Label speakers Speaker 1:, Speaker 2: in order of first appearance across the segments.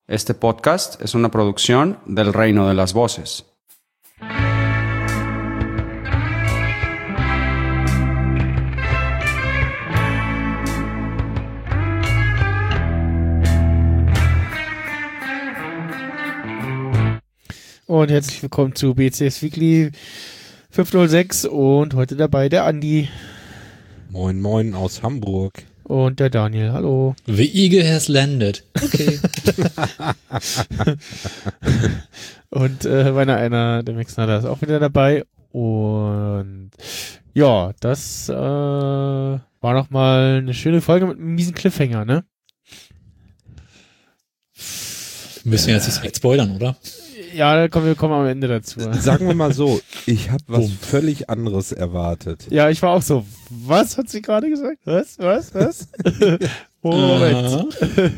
Speaker 1: Este podcast es una producción del Reino de las Voces.
Speaker 2: Und herzlich willkommen zu BCS Weekly 506 und heute dabei der Andi.
Speaker 3: Moin moin aus Hamburg.
Speaker 2: Und der Daniel, hallo.
Speaker 4: The Eagle has landed. Okay.
Speaker 2: Und einer der Mixnader ist auch wieder dabei. Und ja, das war nochmal eine schöne Folge mit einem miesen Cliffhanger, ne?
Speaker 4: Müssen wir jetzt nicht direkt spoilern, oder?
Speaker 2: Ja, wir kommen am Ende dazu.
Speaker 3: Sagen wir mal so, ich habe was völlig anderes erwartet.
Speaker 2: Ja, ich war auch so, was hat sie gerade gesagt? Was? Moment.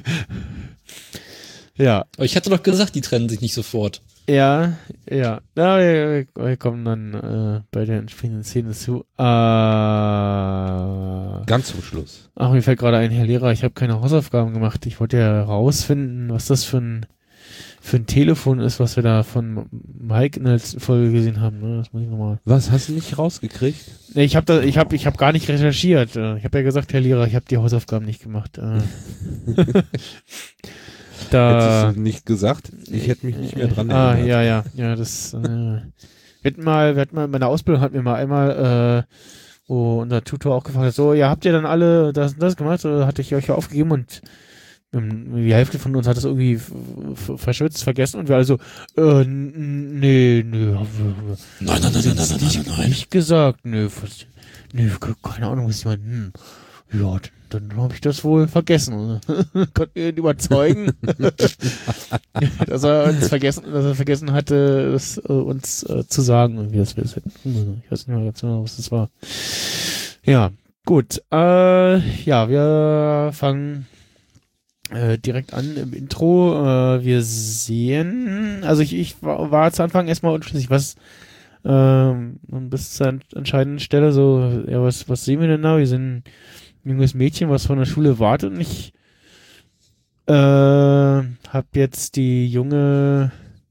Speaker 2: Ja.
Speaker 4: Aber ich hatte doch gesagt, die trennen sich nicht sofort.
Speaker 2: Ja. Na, wir kommen dann bei der entsprechenden Szene zu.
Speaker 3: Ganz zum Schluss.
Speaker 2: Ach, mir fällt gerade ein, Herr Lehrer, ich habe keine Hausaufgaben gemacht. Ich wollte ja rausfinden, was das für ein Telefon ist, was wir da von Mike in der letzten Folge gesehen haben. Ne? Das muss ich nochmal.
Speaker 3: Was, hast du nicht rausgekriegt?
Speaker 2: Nee, ich hab gar nicht recherchiert. Ich habe ja gesagt, Herr Lehrer, ich habe die Hausaufgaben nicht gemacht.
Speaker 3: Hättest du nicht gesagt? Ich hätte mich nicht mehr dran erinnert.
Speaker 2: Ja, das wir hatten mal in meiner Ausbildung hatten wir mal einmal wo unser Tutor auch gefragt hat, so, ja, habt ihr dann alle das und das gemacht? Oder hatte ich euch ja aufgegeben und die Hälfte von uns hat das irgendwie verschwitzt, vergessen und wir alle so, nee.
Speaker 4: Nein.
Speaker 2: Nicht gesagt, nee, keine Ahnung, was ich meine. Ja, dann habe ich das wohl vergessen. Konnten wir ihn überzeugen, dass er vergessen hatte, das uns zu sagen, wie das wir es hätten. Ich weiß nicht mehr ganz genau, was das war. Ja, gut. Wir fangen direkt an im Intro. Wir sehen, also ich war zu Anfang erstmal unschlüssig, was bis zur entscheidenden Stelle so, ja, was sehen wir denn da? Wir sehen ein junges Mädchen, was von der Schule wartet und ich habe jetzt die junge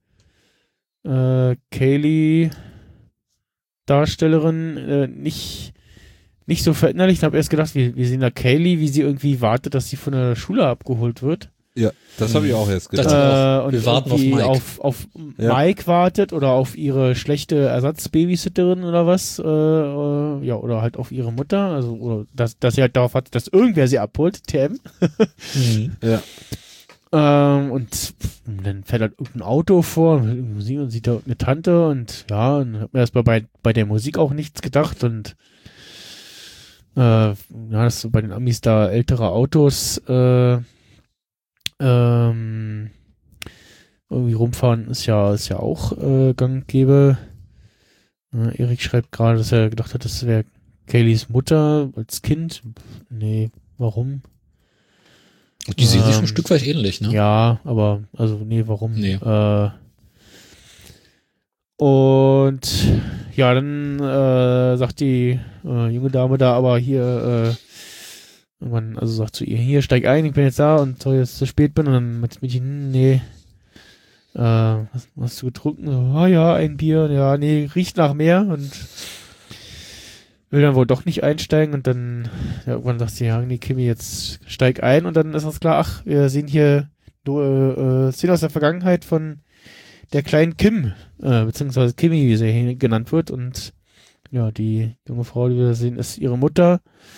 Speaker 2: Kaylee Darstellerin nicht so verinnerlicht. Ich habe erst gedacht, wir sehen da Kaylee, wie sie irgendwie wartet, dass sie von der Schule abgeholt wird.
Speaker 3: Ja, das habe ich auch erst gedacht.
Speaker 2: Und
Speaker 4: wir warten auf Mike.
Speaker 2: Auf Mike wartet oder auf ihre schlechte Ersatzbabysitterin oder was. Oder halt auf ihre Mutter. Also, oder dass sie halt darauf wartet, dass irgendwer sie abholt. TM.
Speaker 3: Ja.
Speaker 2: Und dann fährt halt irgendein Auto vor und sieht da eine Tante und ja, und hat mir erstmal bei der Musik auch nichts gedacht und dass so bei den Amis da ältere Autos irgendwie rumfahren ist ja auch gang und gäbe. Erik schreibt gerade, dass er gedacht hat, das wäre Kayleys Mutter als Kind. Nee, warum?
Speaker 4: Die sehen sich ein Stück weit ähnlich, ne?
Speaker 2: Ja, aber, also, nee, warum?
Speaker 4: Nee.
Speaker 2: Und ja, dann sagt die junge Dame da aber hier irgendwann, also sagt zu ihr, hier, steig ein, ich bin jetzt da und sorry, dass ich zu spät bin. Und dann mit Mädchen, nee, was hast du getrunken? So, ja, ein Bier, ja, nee, riecht nach mehr und will dann wohl doch nicht einsteigen und dann irgendwann sagt sie, ja, nee, Kimi, jetzt steig ein und dann ist uns klar, ach, wir sehen hier Szenen aus der Vergangenheit von der kleinen Kim, beziehungsweise Kimi, wie sie hier genannt wird und ja, die junge Frau, die wir da sehen, ist ihre Mutter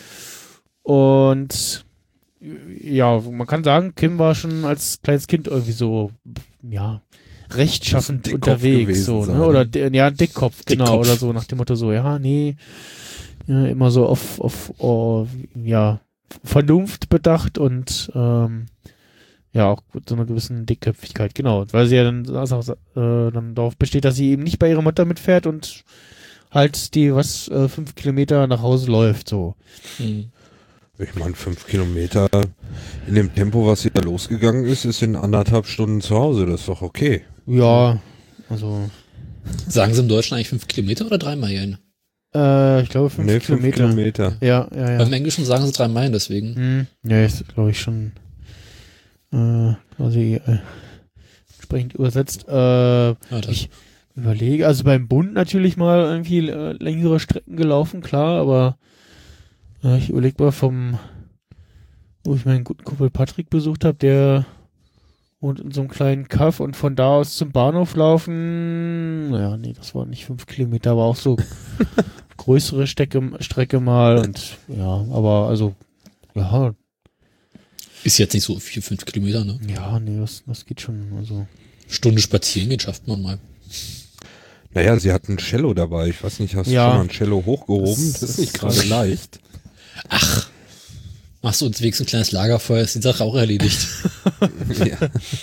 Speaker 2: und ja, man kann sagen, Kim war schon als kleines Kind irgendwie so, ja, rechtschaffend unterwegs, so, ne? Oder Dickkopf, genau,
Speaker 4: Dickkopf.
Speaker 2: oder so, nach dem Motto so, ja, nee, ja, immer so auf Vernunft bedacht und ja, auch mit so einer gewissen Dickköpfigkeit, genau, weil sie ja dann darauf besteht, dass sie eben nicht bei ihrer Mutter mitfährt und halt die 5 Kilometer nach Hause läuft, so.
Speaker 3: Ich meine, 5 Kilometer in dem Tempo, was hier losgegangen ist in 1,5 Stunden zu Hause. Das ist doch okay.
Speaker 2: Ja, also.
Speaker 4: Sagen sie im Deutschen eigentlich 5 Kilometer oder 3 Meilen?
Speaker 2: Ich glaube 5 Kilometer. Ja.
Speaker 4: Beim Englischen sagen sie 3 Meilen, deswegen.
Speaker 2: Ja, ist glaube ich schon quasi entsprechend übersetzt. Ich überlege, also beim Bund natürlich mal irgendwie längere Strecken gelaufen, klar, aber ich überlege mal wo ich meinen guten Kumpel Patrick besucht habe, der wohnt in so einem kleinen Kaff und von da aus zum Bahnhof laufen, naja, nee, das waren nicht 5 Kilometer, aber auch so größere Strecke mal und ja, aber also, ja.
Speaker 4: Ist jetzt nicht so 4-5 Kilometer, ne?
Speaker 2: Ja, nee, das geht schon, also.
Speaker 4: Stunde spazieren gehen schafft man mal.
Speaker 3: Naja, sie hatten ein Cello dabei. Ich weiß nicht, hast du schon mal ein Cello hochgehoben? Das ist nicht gerade leicht.
Speaker 4: Ach, machst du unterwegs ein kleines Lagerfeuer, ist die Sache auch erledigt.
Speaker 3: Ja.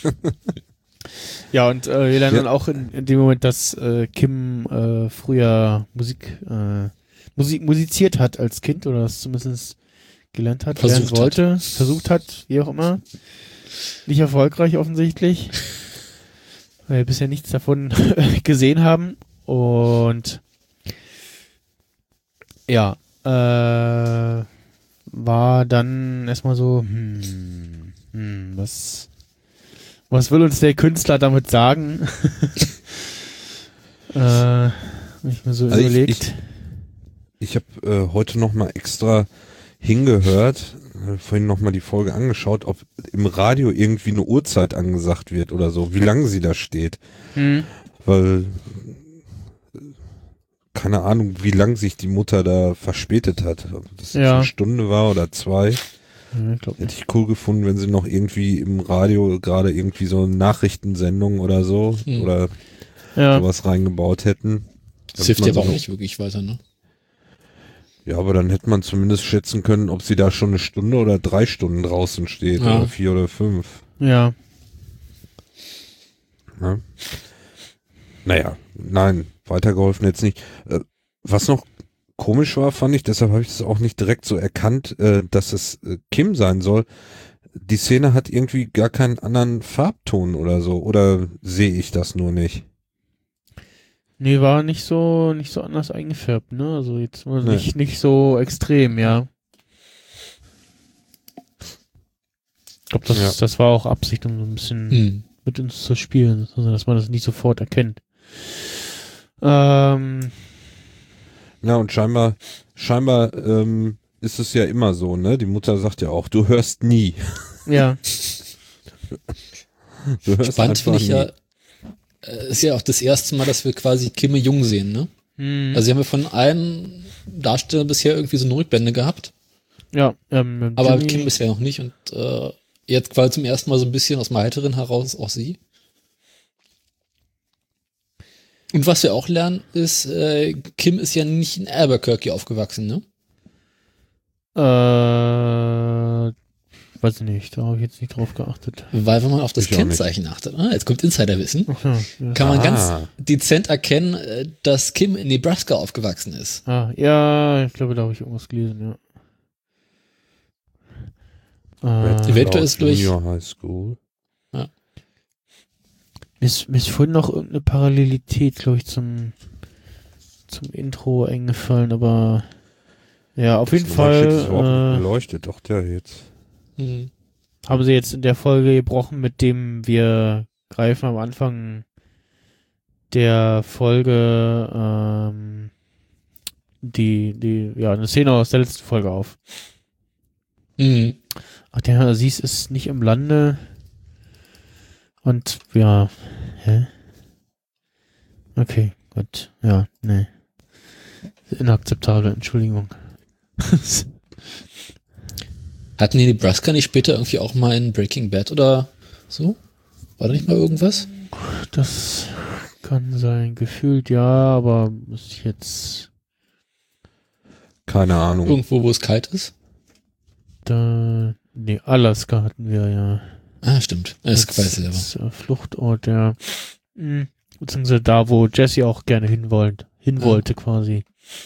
Speaker 2: Ja, und wir lernen dann auch in dem Moment, dass Kim früher musiziert hat als Kind oder das zumindest gelernt hat, versucht hat, wie auch immer. Nicht erfolgreich offensichtlich, weil wir bisher nichts davon gesehen haben. Und ja, war dann erstmal so, was will uns der Künstler damit sagen? Hab ich mir so überlegt.
Speaker 3: Ich habe heute nochmal extra hingehört, vorhin nochmal die Folge angeschaut, ob im Radio irgendwie eine Uhrzeit angesagt wird oder so, wie lange sie da steht. Weil, keine Ahnung, wie lang sich die Mutter da verspätet hat. Ob das eine Stunde war oder 2. Ja, hätte ich cool gefunden, wenn sie noch irgendwie im Radio gerade irgendwie so eine Nachrichtensendung oder so oder sowas reingebaut hätten.
Speaker 4: Das hilft ja aber auch nicht wirklich weiter, ne?
Speaker 3: Ja, aber dann hätte man zumindest schätzen können, ob sie da schon eine Stunde oder 3 Stunden draußen steht oder 4 oder 5.
Speaker 2: Ja.
Speaker 3: Naja, nein, weitergeholfen jetzt nicht. Was noch komisch war, fand ich, deshalb habe ich das auch nicht direkt so erkannt, dass es Kim sein soll. Die Szene hat irgendwie gar keinen anderen Farbton oder so, oder sehe ich das nur nicht?
Speaker 2: Nee, war nicht so anders eingefärbt, ne? Also jetzt nicht so extrem, ja. Ich glaube, das war auch Absicht, um so ein bisschen mit uns zu spielen, also, dass man das nicht sofort erkennt.
Speaker 3: Ja, und scheinbar ist es ja immer so, ne? Die Mutter sagt ja auch, du hörst nie.
Speaker 2: Ja.
Speaker 3: Du hörst
Speaker 4: spannend finde ich ja, ist ja auch das erste Mal, dass wir quasi Kim jung sehen, ne? Also sie haben ja von allen Darstellern bisher irgendwie so eine Rückblende gehabt.
Speaker 2: Ja,
Speaker 4: aber Kim bisher noch nicht und jetzt quasi zum ersten Mal so ein bisschen aus dem Heiteren heraus auch sie. Und was wir auch lernen, ist, Kim ist ja nicht in Albuquerque aufgewachsen, ne?
Speaker 2: Weiß ich nicht, da habe ich jetzt nicht drauf geachtet.
Speaker 4: Weil wenn man auf das Kennzeichen achtet, jetzt kommt Insiderwissen, kann man ganz dezent erkennen, dass Kim in Nebraska aufgewachsen ist.
Speaker 2: Ja, ich glaube, da habe ich irgendwas gelesen, ja.
Speaker 4: Eventuell ist durch
Speaker 3: High School.
Speaker 2: Ja. Mir ist vorhin noch irgendeine Parallelität, glaube ich, zum Intro eingefallen, aber ja, auf jeden Fall
Speaker 3: leuchtet doch der jetzt.
Speaker 2: Haben sie jetzt in der Folge gebrochen, mit dem wir greifen am Anfang der Folge eine Szene aus der letzten Folge auf. Ach, der Aziz ist nicht im Lande und ja, okay, gut, ja, nee. Inakzeptabel, Entschuldigung.
Speaker 4: Hatten die Nebraska nicht später irgendwie auch mal in Breaking Bad oder so? War da nicht mal irgendwas?
Speaker 2: Das kann sein, gefühlt ja, aber muss ich jetzt...
Speaker 3: Keine Ahnung.
Speaker 4: Irgendwo, wo es kalt ist?
Speaker 2: Alaska hatten wir ja.
Speaker 4: Ah, stimmt. Das weiß ich
Speaker 2: aber. Fluchtort, ja. Beziehungsweise da, wo Jesse auch gerne hin wollte quasi.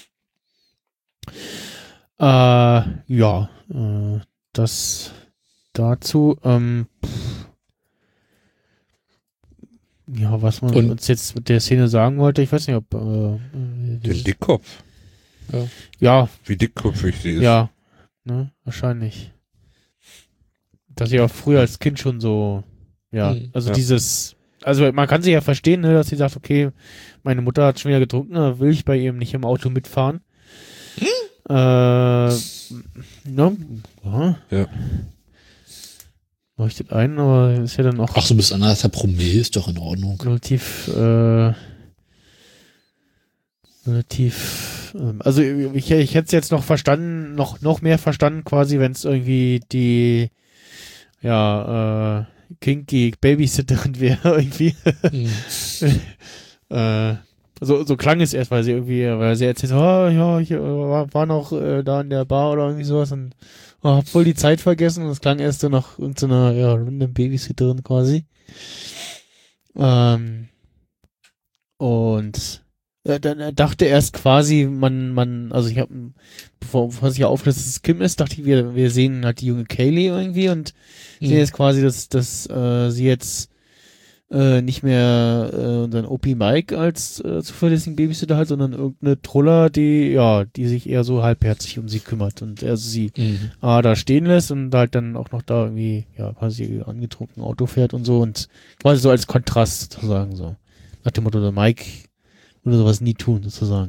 Speaker 2: Das dazu. Was man uns jetzt mit der Szene sagen wollte, ich weiß nicht, ob
Speaker 3: den Dickkopf.
Speaker 2: Ja.
Speaker 3: Wie dickköpfig sie ist.
Speaker 2: Ja, ne, wahrscheinlich. dass sie auch früher als Kind schon so, also
Speaker 3: Ja.
Speaker 2: also man kann sie ja verstehen, ne, dass sie sagt, okay, meine Mutter hat schon wieder getrunken, da will ich bei ihm nicht im Auto mitfahren. Ja.
Speaker 3: Ja.
Speaker 2: Leuchtet ein, aber ist ja dann auch
Speaker 4: Ach, so bis 1,5 Promille ist doch in Ordnung.
Speaker 2: relativ, also ich hätte es jetzt noch verstanden, noch mehr verstanden quasi, wenn es irgendwie die, kinky Babysitterin wäre irgendwie. So klang es erst, weil sie erzählt, ich war noch da in der Bar oder irgendwie sowas und hab voll die Zeit vergessen und es klang erst so nach irgendeiner random Babysitterin quasi. Und dann dachte erst quasi, also ich habe, bevor ich ja auflöst, dass es Kim ist, dachte ich, wir sehen halt die junge Kaylee irgendwie und sehen jetzt quasi, dass sie jetzt nicht mehr unseren OP Mike als zuverlässigen Babysitter hat, sondern irgendeine Troller, die sich eher so halbherzig um sie kümmert und er sie da stehen lässt und halt dann auch noch da irgendwie, quasi angetrunken Auto fährt und so und quasi so als Kontrast sozusagen so. Nach dem Motto, der Mike würde sowas nie tun, sozusagen.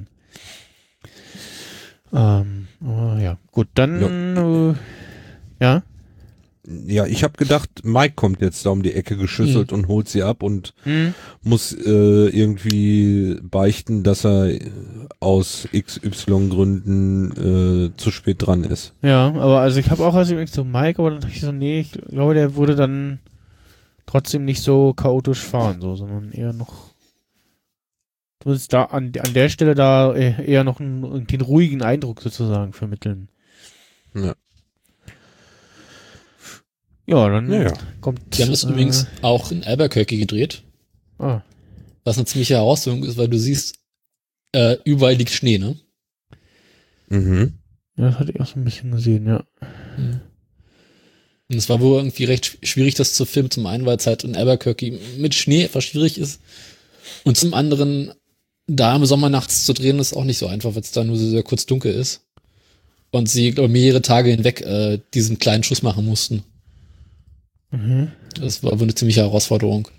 Speaker 2: Gut, dann ja.
Speaker 3: Ja, ich habe gedacht, Mike kommt jetzt da um die Ecke geschüsselt und holt sie ab und muss irgendwie beichten, dass er aus XY-Gründen zu spät dran ist.
Speaker 2: Ja, aber also ich habe auch so Mike, aber dann dachte ich so, nee, ich glaube, der würde dann trotzdem nicht so chaotisch fahren, so, sondern eher noch zumindest da an der Stelle da eher noch den ruhigen Eindruck sozusagen vermitteln.
Speaker 3: Ja.
Speaker 2: Ja, dann kommt...
Speaker 4: Die haben das übrigens auch in Albuquerque gedreht. Was eine ziemliche Herausforderung ist, weil du siehst, überall liegt Schnee, ne?
Speaker 3: Mhm.
Speaker 2: Ja, das hatte ich auch so ein bisschen gesehen, ja.
Speaker 4: Und es war wohl irgendwie recht schwierig, das zu filmen. Zum einen, weil es halt in Albuquerque mit Schnee etwas schwierig ist. Und zum anderen, da im Sommer nachts zu drehen, ist auch nicht so einfach, weil es da nur sehr kurz dunkel ist. Und sie, glaube ich, mehrere Tage hinweg diesen kleinen Schuss machen mussten. Das war wohl eine ziemliche Herausforderung.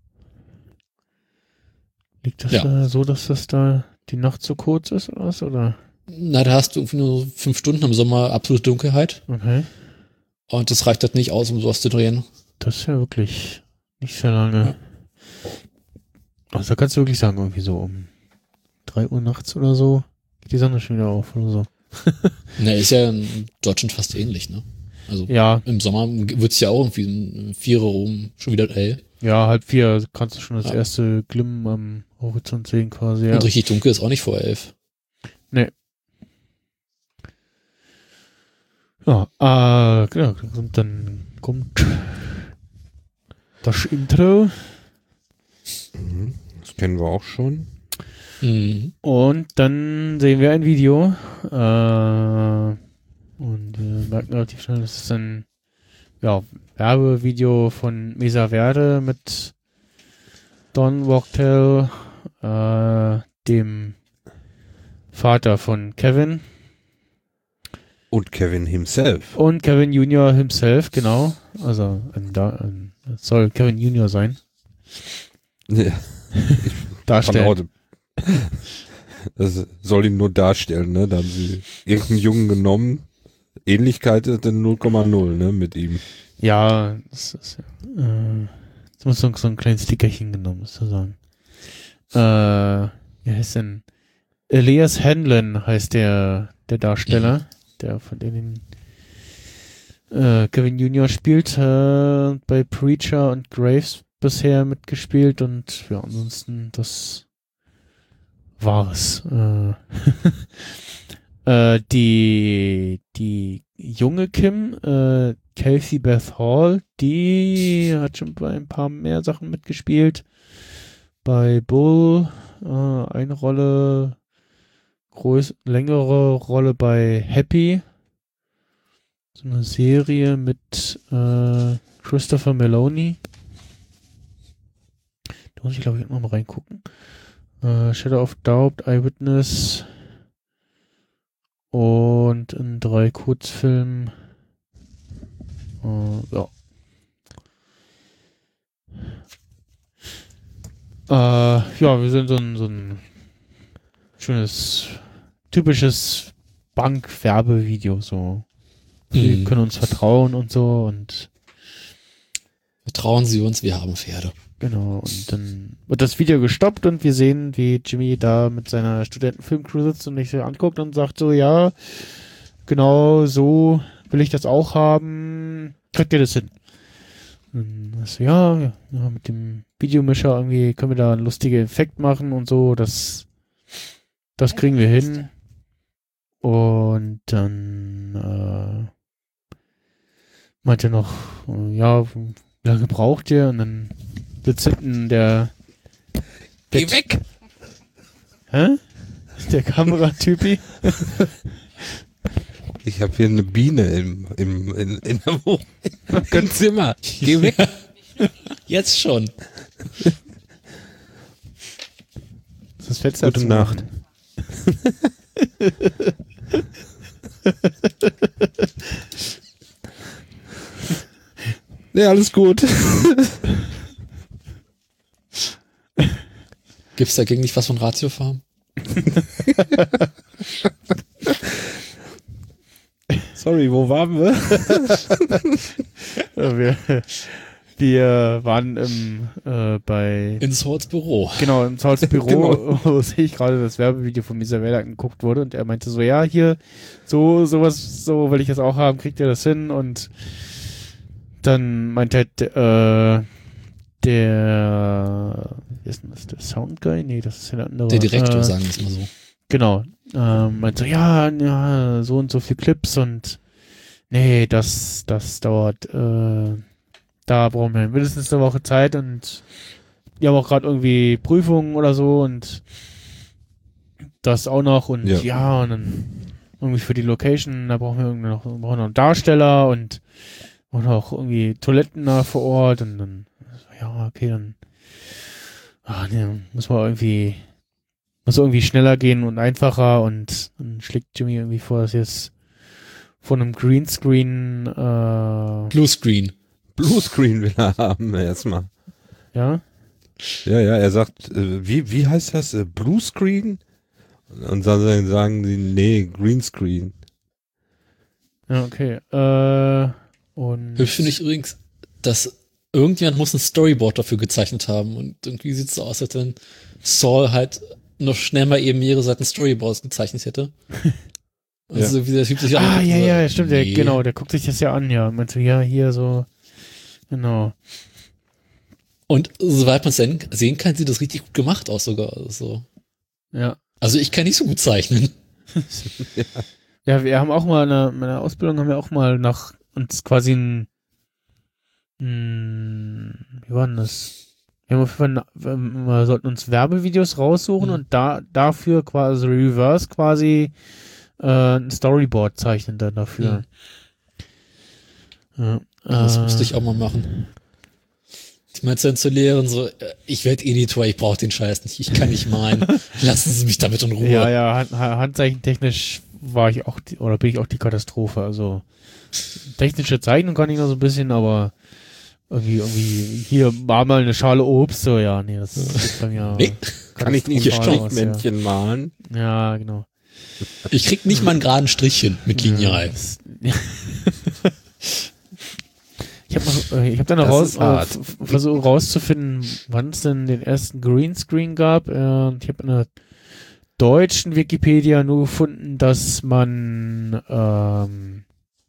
Speaker 2: Liegt das so, dass das da die Nacht so kurz ist oder was? Oder?
Speaker 4: Na, da hast du irgendwie nur 5 Stunden im Sommer absolute Dunkelheit.
Speaker 2: Okay.
Speaker 4: Und das reicht halt nicht aus, um sowas zu drehen.
Speaker 2: Das ist ja wirklich nicht sehr lange. Ja. Also da kannst du wirklich sagen, irgendwie so um 3 Uhr nachts oder so geht die Sonne schon wieder auf oder so.
Speaker 4: Na, ist ja in Deutschland fast ähnlich, ne? Also im Sommer wird's ja auch irgendwie um 4 Uhr rum schon wieder hell.
Speaker 2: Ja, 3:30 kannst du schon das erste Glimmen am Horizont sehen quasi. Ja.
Speaker 4: Und richtig dunkel ist auch nicht vor 11.
Speaker 2: Nee. Ja, genau. Und dann kommt das Intro.
Speaker 3: Das kennen wir auch schon.
Speaker 2: Und dann sehen wir ein Video. Und wir merken relativ schnell, das ist ein Werbevideo von Mesa Verde mit Don Wachtel, dem Vater von Kevin.
Speaker 3: Und Kevin himself.
Speaker 2: Und Kevin Junior himself, genau. Also das soll Kevin Junior sein.
Speaker 3: Ja.
Speaker 2: Darstellen.
Speaker 3: Das soll ihn nur darstellen, ne? Da haben sie irgendeinen Jungen genommen. Ähnlichkeit ist dann 0,0, ne, mit ihm.
Speaker 2: Ja, das ist jetzt muss so ein kleines Stickerchen genommen, sozusagen. Wie heißt denn? Elias Hanlon heißt der Darsteller, der von den Kevin Junior spielt, bei Preacher und Graves bisher mitgespielt und ja, ansonsten das war's. Die junge Kim, Kelsey Beth Hall, die hat schon bei ein paar mehr Sachen mitgespielt. Bei Bull eine Rolle, längere Rolle bei Happy. So eine Serie mit Christopher Meloni. Da muss ich, glaube ich, noch mal reingucken. Shadow of Doubt, Eyewitness und in 3 Kurzfilmen. Ja, wir sind so ein schönes, typisches Bank-Werbevideo, so. Wir können uns vertrauen und so und
Speaker 4: Vertrauen Sie uns, wir haben Pferde.
Speaker 2: genau, und dann wird das Video gestoppt und wir sehen, wie Jimmy da mit seiner Studentenfilmcrew sitzt und sich so anguckt und sagt so, ja, genau so will ich das auch haben. Kriegt ihr das hin? Und so, ja, mit dem Videomischer irgendwie können wir da einen lustigen Effekt machen und so, das kriegen wir hin. Und dann meinte er noch, ja, wie lange braucht ihr? Und dann sitzt hinten der
Speaker 3: Geh weg!
Speaker 2: Hä? Der Kameratypi.
Speaker 3: Ich habe hier eine Biene in der Wohnung. Im Zimmer. Geh weg.
Speaker 4: Jetzt schon.
Speaker 2: Das Fenster
Speaker 3: Gute Nacht.
Speaker 2: zumachen.
Speaker 3: Ja, alles gut.
Speaker 4: Gibt's dagegen nicht was von Ratiofarm?
Speaker 3: Sorry, wo waren wir?
Speaker 2: Ja, wir waren bei
Speaker 4: In Swords Büro.
Speaker 2: genau im Sauls Büro,
Speaker 3: Genau.
Speaker 2: wo sich gerade das Werbevideo von Isabella angeguckt wurde und er meinte so, ja, hier, sowas, so will ich das auch haben, kriegt ihr das hin? Und dann meinte halt, wie ist denn das, der Soundguy? Nee, das ist ja der andere.
Speaker 4: Der Direktor, sagen wir es mal so.
Speaker 2: Genau. Meinte so, ja, so und so viel Clips und nee, das dauert, da brauchen wir mindestens eine Woche Zeit und wir haben auch gerade irgendwie Prüfungen oder so und das auch noch und ja, und dann irgendwie für die Location, da brauchen wir irgendwie noch einen Darsteller und auch irgendwie Toiletten da vor Ort und dann, ja, okay, dann muss irgendwie schneller gehen und einfacher und dann schlägt Jimmy irgendwie vor, dass jetzt von einem Greenscreen
Speaker 4: Bluescreen.
Speaker 3: Bluescreen will er haben erstmal.
Speaker 2: ja,
Speaker 3: Ja, er sagt, wie heißt das? Bluescreen? Und dann sagen sie, nee, Greenscreen.
Speaker 2: ja, okay, und
Speaker 4: Hübsch finde ich übrigens, dass irgendjemand muss ein Storyboard dafür gezeichnet haben und irgendwie sieht es so aus, als wenn Saul halt noch schnell mal eben mehrere Seiten Storyboards gezeichnet hätte. Also wie der Typ sich
Speaker 2: ja, stimmt, der guckt sich das ja an, ja, meinte, ja, hier so, genau.
Speaker 4: Und soweit man es sehen kann, sieht das richtig gut gemacht aus sogar. Also,
Speaker 2: Ja.
Speaker 4: also ich kann nicht so gut zeichnen.
Speaker 2: Ja, wir haben auch mal in meiner Ausbildung haben wir auch mal nach uns quasi wie war denn das? Wir sollten uns Werbevideos raussuchen und dafür quasi reverse quasi ein Storyboard zeichnen dann dafür. Ja,
Speaker 4: Das musste ich auch mal machen. Ich meinte dann zu Lehrern so, ich werde Editor, ich brauche den Scheiß nicht, ich kann nicht malen. Lassen Sie mich damit in Ruhe.
Speaker 2: Ja, handzeichentechnisch bin ich auch die Katastrophe. Also technische Zeichnung kann ich noch so ein bisschen, aber irgendwie hier war mal eine Schale Obst, so ja, nee, das ist bei mir.
Speaker 4: Nee.
Speaker 3: Kann ich nicht Strichmännchen malen?
Speaker 2: Ja, genau.
Speaker 4: Ich krieg nicht mal einen geraden Strich hin mit Lineal.
Speaker 2: Ich habe dann versucht rauszufinden, wann es denn den ersten Greenscreen gab. Ich habe in der deutschen Wikipedia nur gefunden, dass man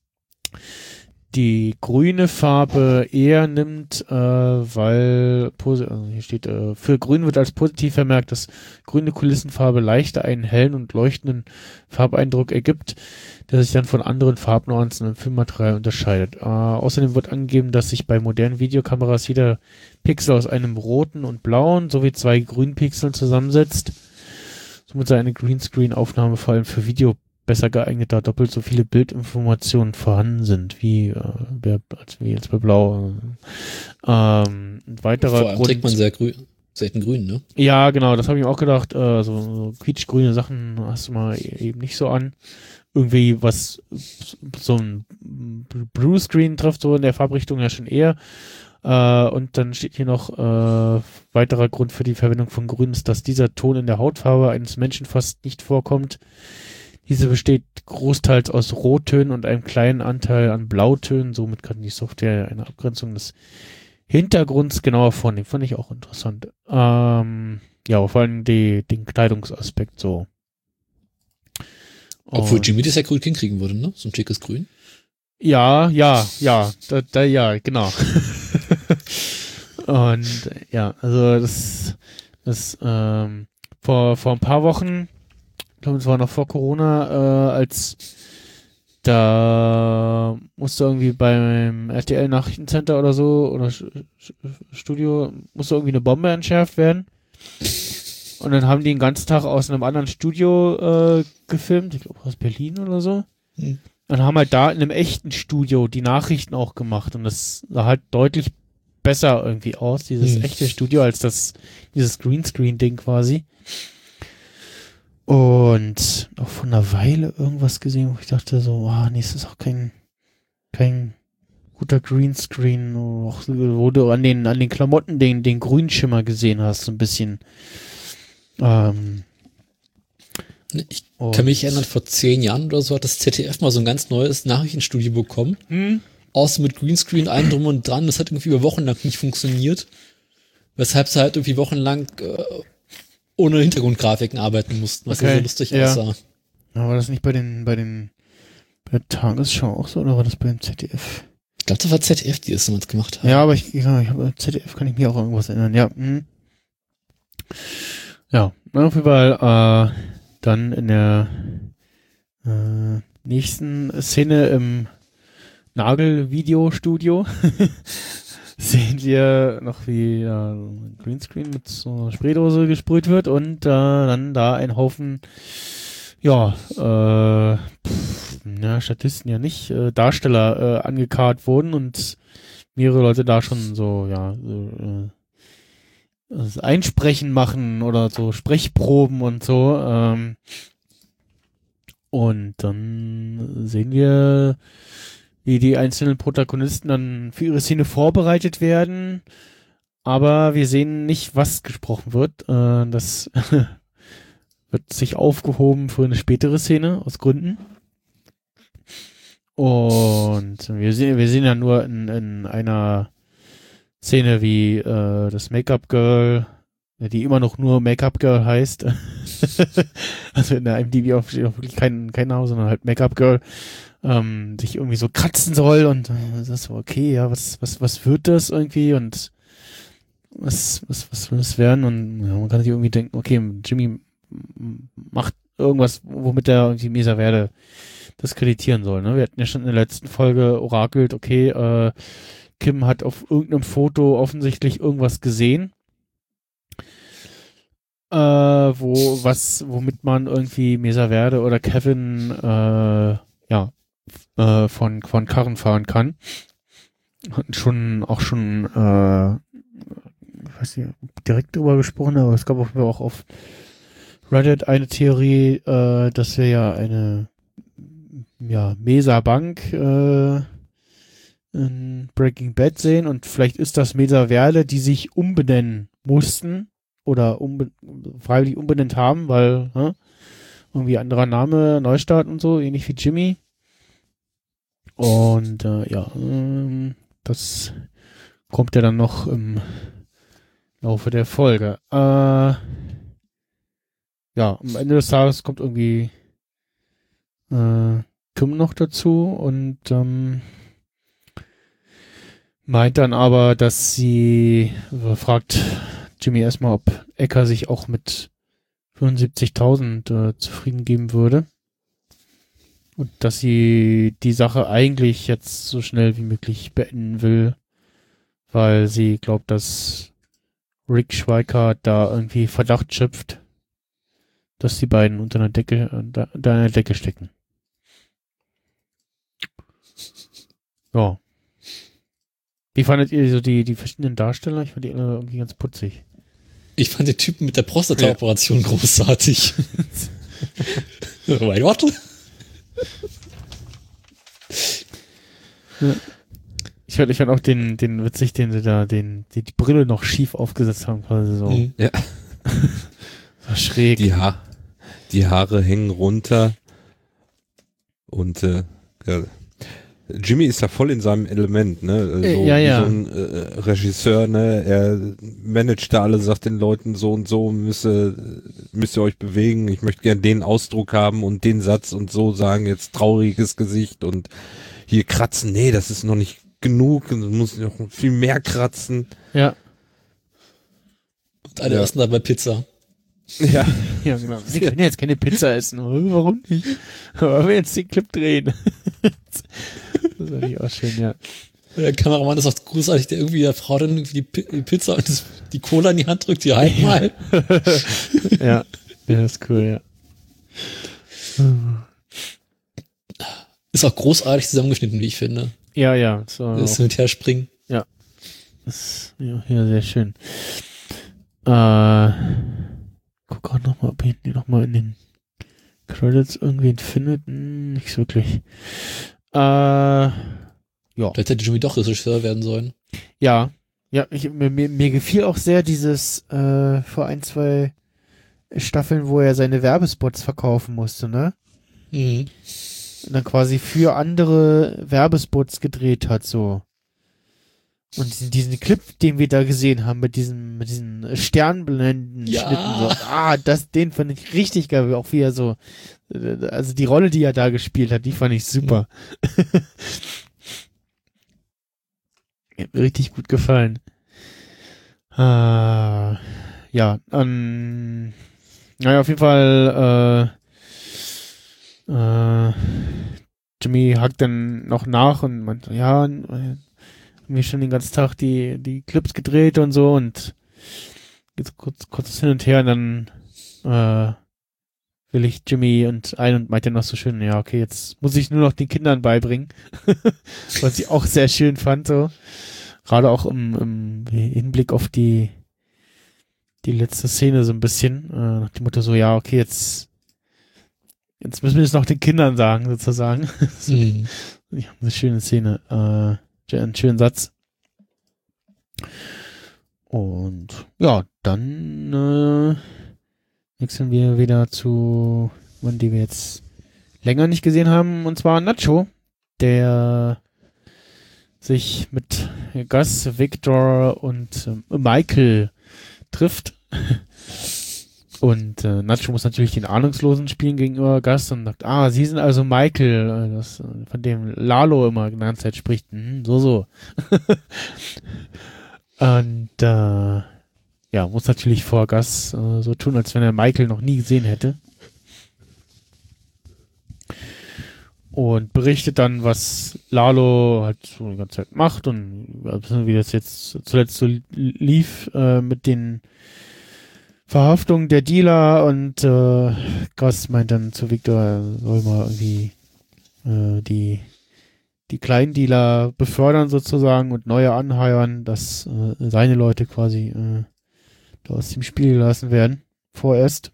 Speaker 2: die grüne Farbe eher nimmt, weil hier steht, für Grün wird als positiv vermerkt, dass grüne Kulissenfarbe leichter einen hellen und leuchtenden Farbeindruck ergibt, der sich dann von anderen Farbnuancen im Filmmaterial unterscheidet. Außerdem wird angegeben, dass sich bei modernen Videokameras jeder Pixel aus einem roten und blauen sowie 2 grünen Pixeln zusammensetzt. Somit sei eine Greenscreen-Aufnahme vor allem für Video besser geeignet, da doppelt so viele Bildinformationen vorhanden sind, wie jetzt bei Blau. Ein weiterer
Speaker 4: Vor allem
Speaker 2: Grund,
Speaker 4: trägt man selten grün, ne?
Speaker 2: ja, genau, das habe ich mir auch gedacht. So quietschgrüne Sachen hast du mal eben nicht so an. Irgendwie so ein Blue Screen trifft so in der Farbrichtung ja schon eher. Und dann steht hier noch, weiterer Grund für die Verwendung von Grün ist, dass dieser Ton in der Hautfarbe eines Menschen fast nicht vorkommt. Diese besteht großteils aus Rottönen und einem kleinen Anteil an Blautönen. Somit kann die Software eine Abgrenzung des Hintergrunds genauer vornehmen. Fand ich auch interessant. Ja, vor allem den Kleidungsaspekt so.
Speaker 4: Obwohl Jimmy das ja gut hinkriegen würde, ne? So ein schickes Grün.
Speaker 2: Ja, genau. Und ja, also das vor ein paar Wochen, ich glaube, es war noch vor Corona, als da musste irgendwie beim RTL Nachrichtencenter oder so oder Studio musste irgendwie eine Bombe entschärft werden. Und dann haben die den ganzen Tag aus einem anderen Studio gefilmt, ich glaube aus Berlin oder so. Und haben halt da in einem echten Studio die Nachrichten auch gemacht. Und das sah halt deutlich besser irgendwie aus, dieses echte Studio, als dieses Greenscreen-Ding quasi. Und auch vor einer Weile irgendwas gesehen, wo ich dachte so, nee, es ist auch kein guter Greenscreen, wo du an den Klamotten den Grünschimmer gesehen hast, so ein bisschen.
Speaker 4: Ich kann mich erinnern, vor 10 Jahren oder so hat das ZDF mal so ein ganz neues Nachrichtenstudio bekommen. Außen mit Greenscreen, allem drum und dran. Das hat irgendwie über Wochen lang nicht funktioniert. Weshalb sie halt irgendwie wochenlang ohne Hintergrundgrafiken arbeiten mussten, was ja so lustig aussah.
Speaker 2: Aber war das nicht bei der Tagesschau auch so, oder war das beim ZDF?
Speaker 4: Ich glaube, das war ZDF, die das damals gemacht haben.
Speaker 2: Ja, aber ZDF kann ich mir auch irgendwas erinnern, ja. Ja, auf jeden Fall, dann in der nächsten Szene im Nagel-Videostudio sehen wir noch, wie Greenscreen mit so einer Spraydose gesprüht wird und dann da ein Haufen Statisten ja nicht, Darsteller angekarrt wurden und mehrere Leute da schon so, das Einsprechen machen oder so Sprechproben und so. Und dann sehen wir, wie die einzelnen Protagonisten dann für ihre Szene vorbereitet werden. Aber wir sehen nicht, was gesprochen wird. Das wird sich aufgehoben für eine spätere Szene, aus Gründen. Und wir sehen ja nur in einer Szene, wie das Make-up-Girl, die immer noch nur Make-up-Girl heißt, also in der IMDb auch wirklich kein Name, sondern halt Make-up-Girl, sich irgendwie so kratzen soll und das ist so, okay, ja, was wird das irgendwie und was will es werden? Und ja, man kann sich irgendwie denken, okay, Jimmy macht irgendwas, womit er irgendwie Mesa Verde diskreditieren soll, ne? Wir hatten ja schon in der letzten Folge orakelt, okay, Kim hat auf irgendeinem Foto offensichtlich irgendwas gesehen, womit man irgendwie Mesa Verde oder Kevin von Karren fahren kann. Und schon ich weiß nicht, direkt drüber gesprochen, aber es gab auch auf Reddit eine Theorie, dass wir ja eine Mesa Bank in Breaking Bad sehen und vielleicht ist das Mesa Verde, die sich umbenennen mussten oder freiwillig umbenannt haben, weil irgendwie anderer Name, Neustart und so, ähnlich wie Jimmy. Und das kommt ja dann noch im Laufe der Folge. Am Ende des Tages kommt irgendwie Kim noch dazu und meint dann aber, dass sie fragt Jimmy erstmal, ob Ecker sich auch mit 75.000 zufrieden geben würde. Und dass sie die Sache eigentlich jetzt so schnell wie möglich beenden will, weil sie glaubt, dass Rick Schweikart da irgendwie Verdacht schöpft, dass die beiden unter einer Decke, da in der Decke stecken. Ja. Wie fandet ihr so die verschiedenen Darsteller? Ich fand die alle irgendwie ganz putzig.
Speaker 4: Ich fand den Typen mit der Prostata-Operation großartig. Warte.
Speaker 2: Ja. Ich fand auch den witzig, den sie da, die Brille noch schief aufgesetzt haben, quasi so.
Speaker 3: Ja.
Speaker 2: So schräg.
Speaker 3: Die Haare hängen runter und ja. Jimmy ist da voll in seinem Element, ne? So, wie so ein Regisseur, ne? Er managt da alle, sagt den Leuten so und so, müsst ihr euch bewegen, ich möchte gern den Ausdruck haben und den Satz und so sagen, jetzt trauriges Gesicht und hier kratzen, nee, das ist noch nicht genug, du musst noch viel mehr kratzen.
Speaker 2: Ja.
Speaker 4: Und alle essen dabei Pizza.
Speaker 3: Ja.
Speaker 2: Ja, genau. Sie können jetzt keine Pizza essen. Warum nicht? Aber wir jetzt den Clip drehen. Das war nicht auch schön, ja.
Speaker 4: Der Kameramann ist auch großartig, der irgendwie der Frau dann irgendwie die Pizza und die Cola in die Hand drückt, die halt mal.
Speaker 2: Ja, das ist cool, ja.
Speaker 4: Ist auch großartig zusammengeschnitten, wie ich finde.
Speaker 2: Ja. So
Speaker 4: Das mit herspringen.
Speaker 2: Ja. Das ist ja sehr schön. Guck gerade nochmal, ob ihr nochmal in den Credits irgendwen findet. Nicht so wirklich. Ja.
Speaker 4: Vielleicht hätte Jimmy doch Regisseur werden sollen.
Speaker 2: Ja. Ja, mir gefiel auch sehr dieses vor 1-2 Staffeln, wo er seine Werbespots verkaufen musste, ne?
Speaker 4: Mhm.
Speaker 2: Und dann quasi für andere Werbespots gedreht hat, so. Und diesen Clip, den wir da gesehen haben, mit diesen Sternblenden Schnitten, so. Den fand ich richtig geil, auch wie er so, also die Rolle, die er da gespielt hat, die fand ich super. Hat mir richtig gut gefallen. Ja, naja, auf jeden Fall, Jimmy hakt dann noch nach und meint, ja, haben wir schon den ganzen Tag die Clips gedreht und so und geht kurz hin und her und dann will ich Jimmy und meint dann noch so schön, ja, okay, jetzt muss ich nur noch den Kindern beibringen. Was ich auch sehr schön fand, so. Gerade auch im Hinblick auf die letzte Szene so ein bisschen, nach dem Motto so, ja, okay, jetzt müssen wir es noch den Kindern sagen, sozusagen. Ja, eine schöne Szene, einen schönen Satz. Und ja, dann wechseln wir wieder zu jemanden, die wir jetzt länger nicht gesehen haben, und zwar Nacho, der sich mit Gus, Victor und Michael trifft. Und Nacho muss natürlich den Ahnungslosen spielen gegenüber Gus und sagt, Sie sind also Michael, von dem Lalo immer die ganze Zeit spricht. So. Und ja, muss natürlich vor Gus so tun, als wenn er Michael noch nie gesehen hätte. Und berichtet dann, was Lalo halt so die ganze Zeit macht und wie das jetzt zuletzt so lief mit den Verhaftung der Dealer, und Gus meint dann zu Victor, er soll mal irgendwie die kleinen Dealer befördern sozusagen und neue anheuern, dass seine Leute quasi da aus dem Spiel gelassen werden, vorerst.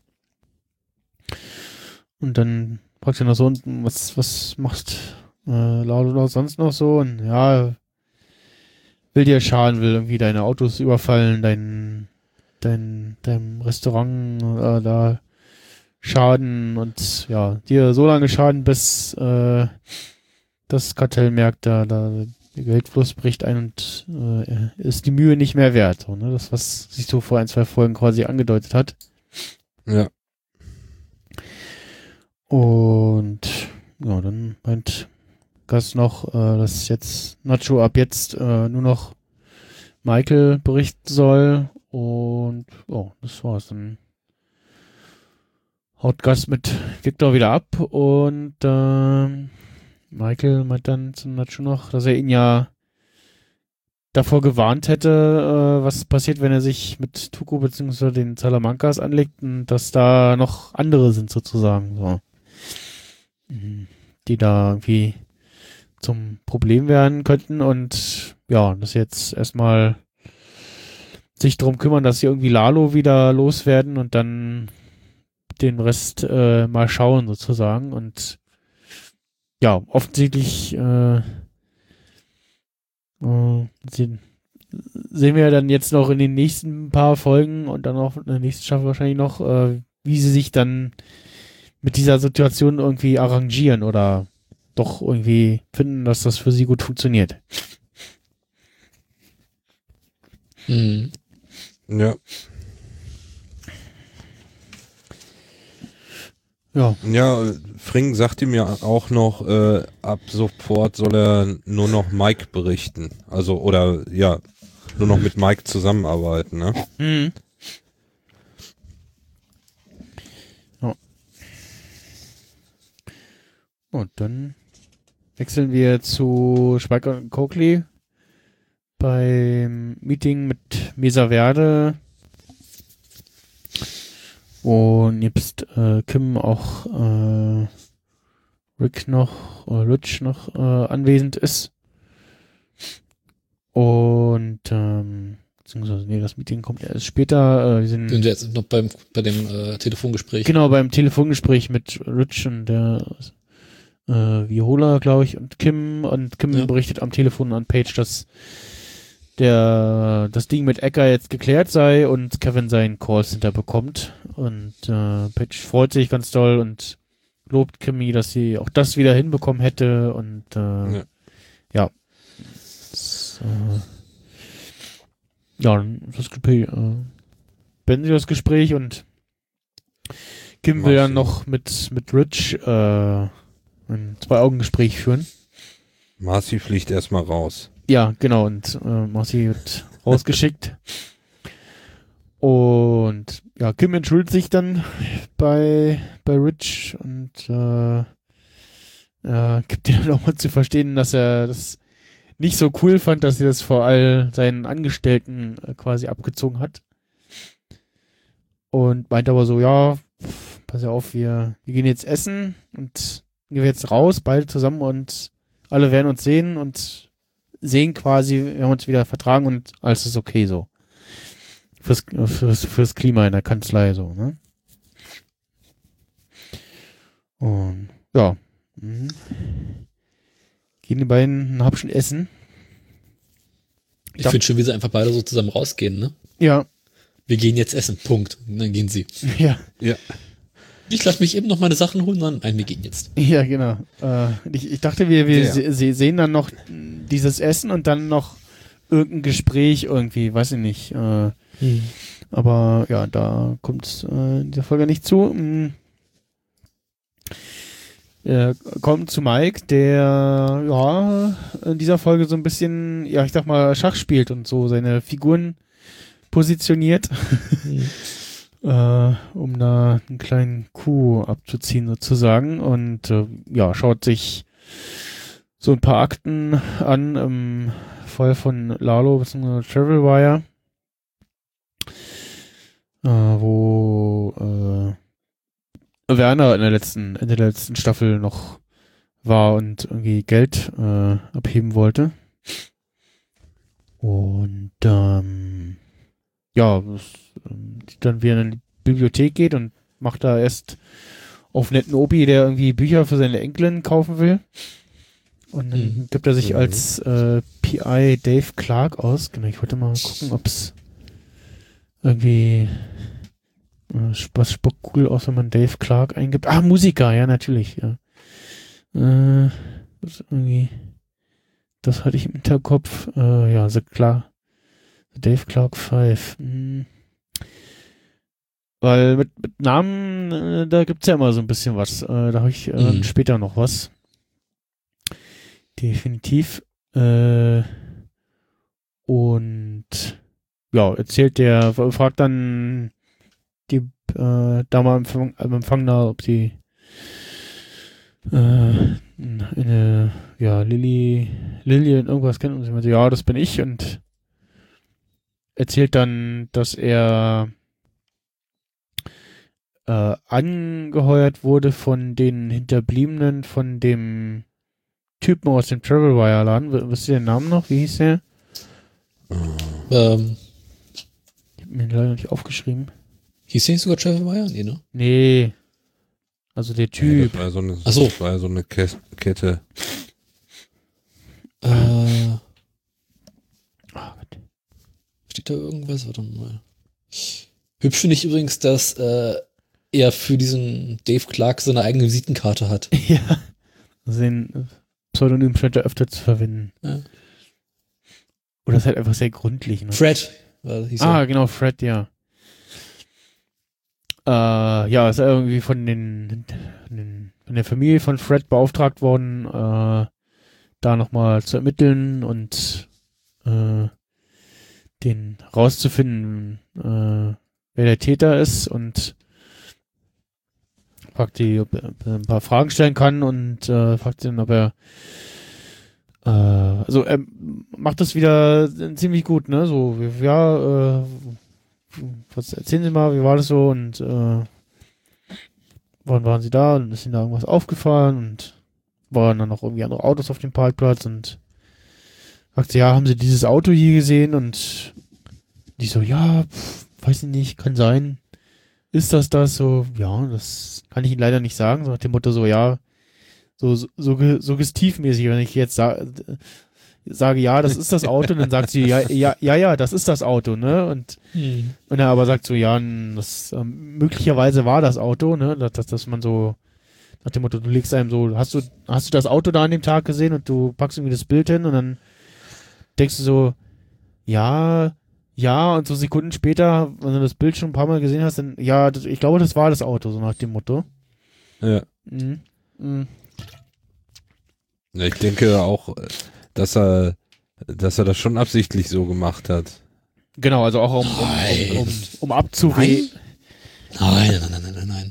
Speaker 2: Und dann fragt er noch so unten, was macht Lalo sonst noch so? Und ja, will dir schaden, will irgendwie deine Autos überfallen, deinem Restaurant da schaden und ja, dir so lange schaden, bis das Kartell merkt, da der Geldfluss bricht ein und ist die Mühe nicht mehr wert. So, ne? Das, was sich so vor 1-2 Folgen quasi angedeutet hat.
Speaker 3: Ja.
Speaker 2: Und ja, dann meint Gus noch, dass jetzt Nacho ab jetzt nur noch Michael berichten soll. Und das war's. Dann haut Gus mit Victor wieder ab und Michael meint dann zu Nacho noch, dass er ihn ja davor gewarnt hätte, was passiert, wenn er sich mit Tuco bzw. den Salamancas anlegt, und dass da noch andere sind sozusagen, so, die da irgendwie zum Problem werden könnten, und ja, dass jetzt erstmal sich darum kümmern, dass sie irgendwie Lalo wieder loswerden und dann den Rest mal schauen sozusagen. Und ja, offensichtlich sehen wir dann jetzt noch in den nächsten paar Folgen und dann auch in der nächsten Staffel wahrscheinlich noch, wie sie sich dann mit dieser Situation irgendwie arrangieren oder doch irgendwie finden, dass das für sie gut funktioniert.
Speaker 4: Mhm.
Speaker 3: Ja.
Speaker 2: Ja.
Speaker 3: Ja, Fring sagte mir auch noch, ab sofort soll er nur noch Mike berichten. Also, oder ja, nur noch mit Mike zusammenarbeiten, ne?
Speaker 2: Mhm. Ja. Und dann wechseln wir zu Spike und Coakley beim Meeting mit Mesa Verde. Und jetzt Kim auch Rich noch anwesend ist. Und beziehungsweise, nee, das Meeting kommt erst später. Wir sind
Speaker 4: jetzt noch bei dem Telefongespräch.
Speaker 2: genau beim Telefongespräch mit Rich und der Viola, glaube ich, und Kim. Und Kim berichtet am Telefon an Paige, dass das Ding mit Ecker jetzt geklärt sei und Kevin seinen Callcenter bekommt. Und Paige freut sich ganz doll und lobt Kimmy, dass sie auch das wieder hinbekommen hätte. Und ja. Dann das Gespräch, beenden sie das Gespräch und Kim will dann noch mit Rich ein Zwei-Augen-Gespräch führen.
Speaker 3: Marcy fliegt erstmal raus.
Speaker 2: Ja, genau, und Marcy wird rausgeschickt. Und ja, Kim entschuldigt sich dann bei Rich und gibt ihr dann auch mal zu verstehen, dass er das nicht so cool fand, dass sie das vor all seinen Angestellten quasi abgezogen hat. Und meint aber so, ja, pass auf, wir gehen jetzt essen und gehen wir jetzt raus, beide zusammen und alle werden uns sehen und sehen quasi, wir haben uns wieder vertragen und alles ist okay so. Fürs Klima in der Kanzlei so, ne? Und ja. Gehen die beiden ein Happchen essen.
Speaker 4: Ich finde schon, wie sie einfach beide so zusammen rausgehen, ne?
Speaker 2: Ja.
Speaker 4: Wir gehen jetzt essen, Punkt. Und dann gehen sie.
Speaker 2: Ja.
Speaker 4: Ich lasse mich eben noch meine Sachen holen, nein, wir gehen jetzt.
Speaker 2: Ja, genau. Ich dachte, wir sehen dann noch dieses Essen und dann noch irgendein Gespräch irgendwie, weiß ich nicht. Aber ja, da kommt es in dieser Folge nicht zu. Kommt zu Mike, der ja in dieser Folge so ein bisschen, ja, ich sag mal, Schach spielt und so seine Figuren positioniert. Um da einen kleinen Coup abzuziehen sozusagen und ja, schaut sich so ein paar Akten an im Fall von Lalo bzw. Travelwire, wo Werner in der letzten Staffel noch war und irgendwie Geld abheben wollte. Und ja, dann wieder in die Bibliothek geht und macht da erst auf netten Opi, der irgendwie Bücher für seine Enkelin kaufen will. Und dann gibt er sich als PI Dave Clark aus. Genau, ich wollte mal gucken, ob es irgendwie was spuckt cool aus, wenn man Dave Clark eingibt. Ah, Musiker, ja, natürlich, ja. Das irgendwie, das hatte ich im Hinterkopf. Ja, Dave Clark 5. Weil mit Namen, da gibt's ja immer so ein bisschen was. Da habe ich später noch was. Definitiv. Und ja, fragt dann die Dame am Empfang da, ob sie eine Lillian irgendwas kennt und sie meinte, ja, das bin ich und erzählt dann, dass er angeheuert wurde von den Hinterbliebenen von dem Typen aus dem Travelwire-Laden. Wisst ihr den Namen noch? Wie hieß der? Ich hab mir leider nicht aufgeschrieben.
Speaker 4: Hieß der nicht sogar Travelwire? Nee, ne?
Speaker 2: Nee. Also der Typ.
Speaker 3: Ja, das war so eine Kette.
Speaker 4: da irgendwas? Warte mal. Hübsch finde ich übrigens, dass er für diesen Dave Clark seine eigene Visitenkarte hat.
Speaker 2: Ja. Also den Pseudonym scheint er öfter zu verwenden.
Speaker 4: Ja.
Speaker 2: Oder ist halt einfach sehr gründlich. Ne?
Speaker 4: Fred. Hieß er.
Speaker 2: Genau, Fred, ja. Ja, ist irgendwie von der Familie von Fred beauftragt worden, da nochmal zu ermitteln und den rauszufinden, wer der Täter ist und fragt die, ob er ein paar Fragen stellen kann und fragt ihn, ob er also er macht das wieder ziemlich gut, ne? So, ja, was erzählen Sie mal, wie war das so und wann waren Sie da und ist Ihnen da irgendwas aufgefallen und waren dann noch irgendwie andere Autos auf dem Parkplatz und fragt sie, ja, haben Sie dieses Auto hier gesehen und die so, ja, weiß ich nicht, kann sein. Ist das so? Ja, das kann ich Ihnen leider nicht sagen. So nach dem Motto so, ja, so suggestivmäßig, wenn ich jetzt sage, ja, das ist das Auto, und dann sagt sie, ja, das ist das Auto, ne? Und er aber sagt so, ja, das möglicherweise war das Auto, ne? Dass man so nach dem Motto, du legst einem so, hast du das Auto da an dem Tag gesehen und du packst irgendwie das Bild hin und dann denkst du so, ja, und so Sekunden später, wenn du das Bild schon ein paar Mal gesehen hast, dann, ja, ich glaube, das war das Auto, so nach dem Motto.
Speaker 3: Ja.
Speaker 2: Mhm. Mhm.
Speaker 3: Ja, ich denke auch, dass er das schon absichtlich so gemacht hat.
Speaker 2: Genau, also auch um abzuwägen.
Speaker 4: Nein.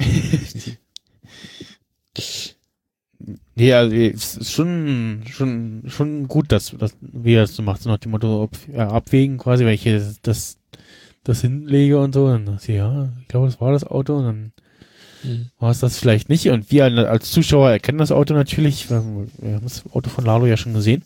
Speaker 2: Nee, also es ist schon gut, dass wie er das so macht, so nach dem Motto, abwägen quasi, weil ich hier das hinlege und so, und dann sagt sie, ja, ich glaube, das war das Auto, und dann war es das vielleicht nicht, und wir als Zuschauer erkennen das Auto natürlich, wir haben das Auto von Lalo ja schon gesehen.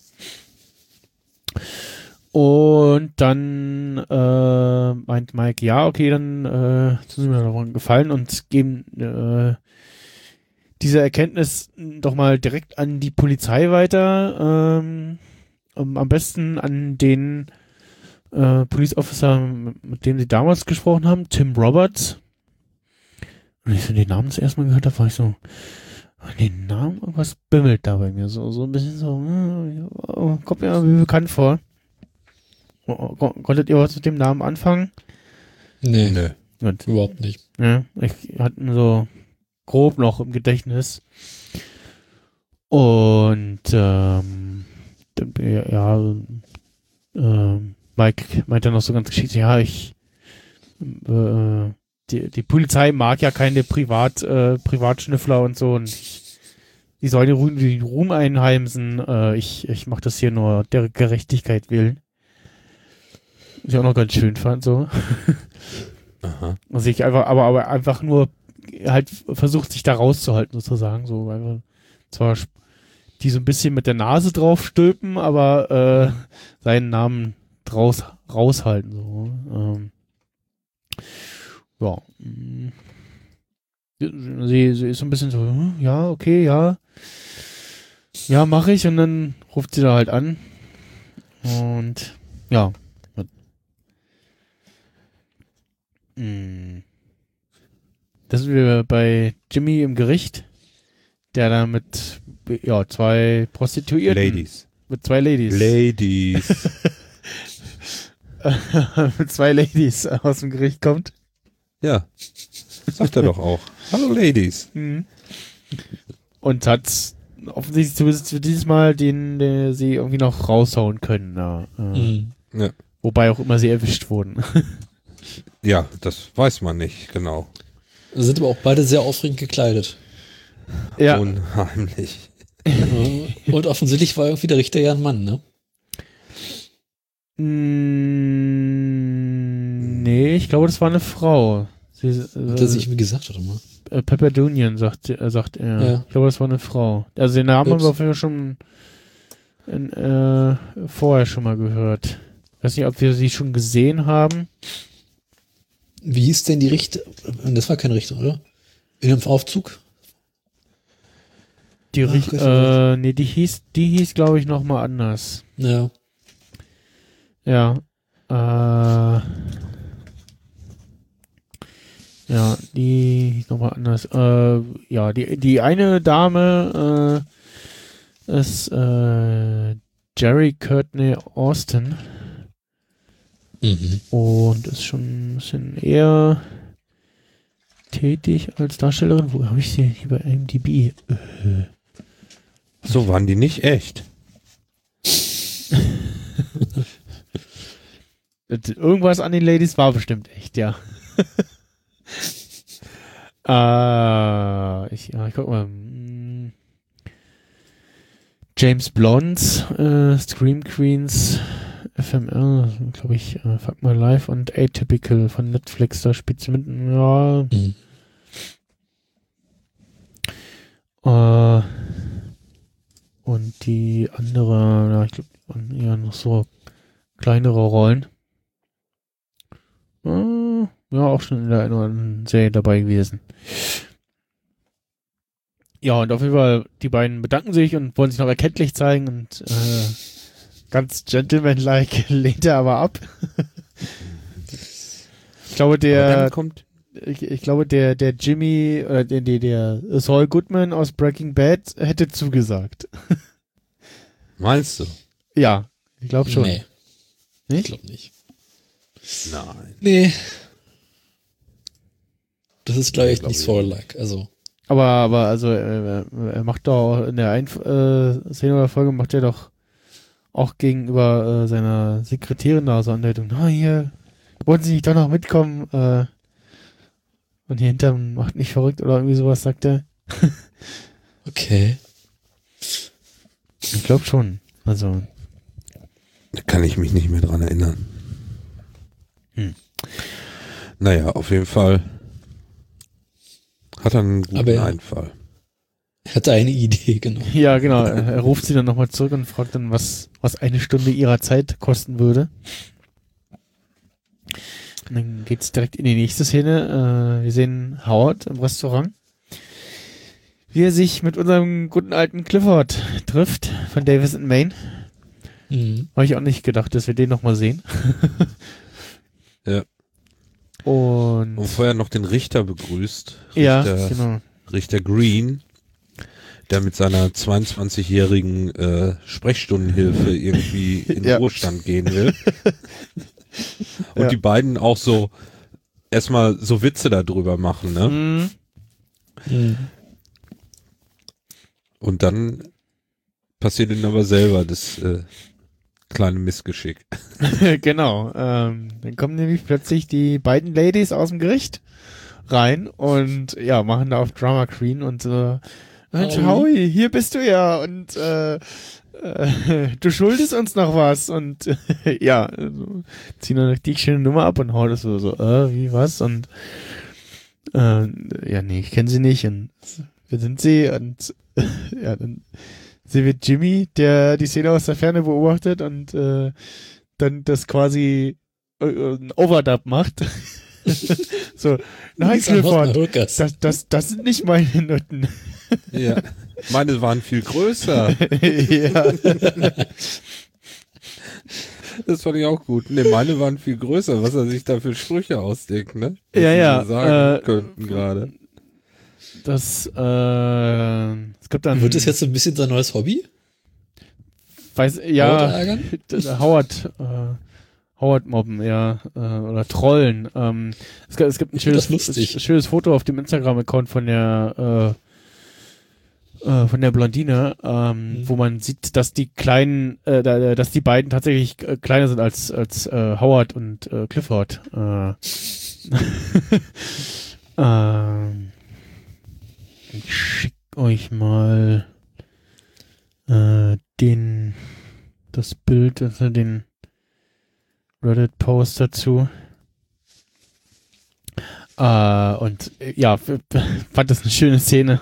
Speaker 2: Und dann meint Mike, ja, okay, dann tun Sie mir doch einen Gefallen und geben diese Erkenntnis doch mal direkt an die Polizei weiter, am besten an den Police Officer, mit dem sie damals gesprochen haben, Tim Roberts. Und ich so den Namen zuerst mal gehört habe, war ich so, den Namen, irgendwas bimmelt da bei mir, so ein bisschen so, kommt mir irgendwie bekannt vor. Konntet ihr was mit dem Namen anfangen?
Speaker 4: Nee,
Speaker 2: Gut.
Speaker 4: überhaupt nicht.
Speaker 2: Ja, ich hatte ihn so grob noch im Gedächtnis. Und Mike meint dann noch so ganz geschickt, ja, die Polizei mag ja keine Privatschnüffler und so, und die sollen den Ruhm einheimsen. Ich mache das hier nur der Gerechtigkeit willen. Was ich auch noch ganz schön fand, so.
Speaker 3: Aha.
Speaker 2: Also ich aber einfach nur halt versucht, sich da rauszuhalten, sozusagen, so, einfach zwar die so ein bisschen mit der Nase drauf stülpen, aber seinen Namen raushalten, so. Ja. Sie ist so ein bisschen so, ja, okay, ja, mache ich, und dann ruft sie da halt an und ja. Das sind wir bei Jimmy im Gericht, der da mit zwei Prostituierten.
Speaker 3: Ladies.
Speaker 2: Mit zwei Ladies. Mit zwei Ladies aus dem Gericht kommt.
Speaker 3: Ja. Sagt er doch auch. Hallo Ladies.
Speaker 2: Und hat offensichtlich zumindest für dieses Mal den sie irgendwie noch raushauen können.
Speaker 3: Ja.
Speaker 2: Wobei auch immer sie erwischt wurden.
Speaker 3: Ja, das weiß man nicht, genau.
Speaker 4: Sind aber auch beide sehr aufregend gekleidet.
Speaker 2: Ja.
Speaker 3: Unheimlich.
Speaker 4: Und offensichtlich war irgendwie der Richter ja ein Mann, ne?
Speaker 2: Nee, ich glaube, das war eine Frau.
Speaker 4: Hat er sich wie gesagt, oder mal?
Speaker 2: Pepper Dunion, sagt er.
Speaker 4: Ja.
Speaker 2: Ich glaube, das war eine Frau. Also den Namen haben wir auf jeden Fall schon vorher schon mal gehört. Ich weiß nicht, ob wir sie schon gesehen haben.
Speaker 4: Wie hieß denn die Richter? Das war kein Richter, oder? In einem Aufzug?
Speaker 2: Die hieß, glaube ich, noch mal anders.
Speaker 4: Ja.
Speaker 2: Ja. Ja, die nochmal anders. Ja, die eine Dame ist Jerry Courtney Austin und ist schon ein bisschen eher tätig als Darstellerin. Wo habe ich sie hier bei IMDb?
Speaker 3: So waren die nicht echt.
Speaker 2: Irgendwas an den Ladies war bestimmt echt, ja. Ich guck mal. James Blondes, Scream Queens, FML, glaube ich, Fuck My Life und Atypical von Netflix, da spielt sie mit. Ja. Und die andere, ja, ich glaube, ja, noch so kleinere Rollen. Ja, auch schon in der einen oder anderen Serie dabei gewesen. Ja, und auf jeden Fall, die beiden bedanken sich und wollen sich noch erkenntlich zeigen und ganz gentleman-like lehnt er aber ab. Ich glaube, ich glaube, der Jimmy, oder der Saul Goodman aus Breaking Bad hätte zugesagt.
Speaker 3: Meinst du?
Speaker 2: Ja, ich glaube schon.
Speaker 4: Nee.
Speaker 2: Nicht?
Speaker 4: Ich glaube nicht.
Speaker 3: Nein.
Speaker 4: Nee. Das ist, glaube ich, nicht Saul-like. Also.
Speaker 2: Aber also, er macht doch in der einen Szene oder Folge macht er doch auch gegenüber seiner Sekretärin da so Anleitung, hier, wollen Sie nicht doch noch mitkommen? Und hier hinterm macht nicht verrückt oder irgendwie sowas, sagt er.
Speaker 4: Okay.
Speaker 2: Ich glaube schon. Also.
Speaker 3: Da kann ich mich nicht mehr dran erinnern. Naja, auf jeden Fall hat er einen guten Einfall.
Speaker 4: Er hatte eine Idee, genau.
Speaker 2: Ja, genau. Er ruft sie dann nochmal zurück und fragt dann, was eine Stunde ihrer Zeit kosten würde. Und dann geht's direkt in die nächste Szene. Wir sehen Howard im Restaurant, wie er sich mit unserem guten alten Clifford trifft von Davis in Maine. Habe ich auch nicht gedacht, dass wir den nochmal sehen.
Speaker 3: Ja.
Speaker 2: Und
Speaker 3: vorher noch den Richter begrüßt.
Speaker 2: Genau.
Speaker 3: Richter Green, der mit seiner 22-jährigen Sprechstundenhilfe irgendwie in den Ruhestand gehen will. Und die beiden auch so erstmal so Witze darüber machen, ne? Und dann passiert ihnen aber selber das kleine Missgeschick.
Speaker 2: Genau. Dann kommen nämlich plötzlich die beiden Ladies aus dem Gericht rein und machen da auf Drama Queen und Mensch, Howie, hier bist du ja und du schuldest uns noch was und ziehen dann die schöne Nummer ab und haut es so, wie was und nee, ich kenne sie nicht und wer sind sie und dann sehen wir Jimmy, der die Szene aus der Ferne beobachtet und dann das quasi ein Overdub macht. So, nein, Clifford, das sind nicht meine Noten.
Speaker 3: Ja, meine waren viel größer.
Speaker 2: Ja.
Speaker 3: Das fand ich auch gut. Ne, meine waren viel größer, was er sich da für Sprüche ausdenkt, ne? Was
Speaker 2: ja.
Speaker 3: sagen könnten gerade.
Speaker 2: Es gibt dann.
Speaker 4: Wird das jetzt so ein bisschen sein neues Hobby?
Speaker 2: Howard mobben, oder trollen. Es gibt ein schönes Foto auf dem Instagram-Account von der Blondine, wo man sieht, dass die dass die beiden tatsächlich kleiner sind als Howard und Clifford. Ich schick euch mal das Bild, also den Reddit-Post dazu. Und fand das eine schöne Szene.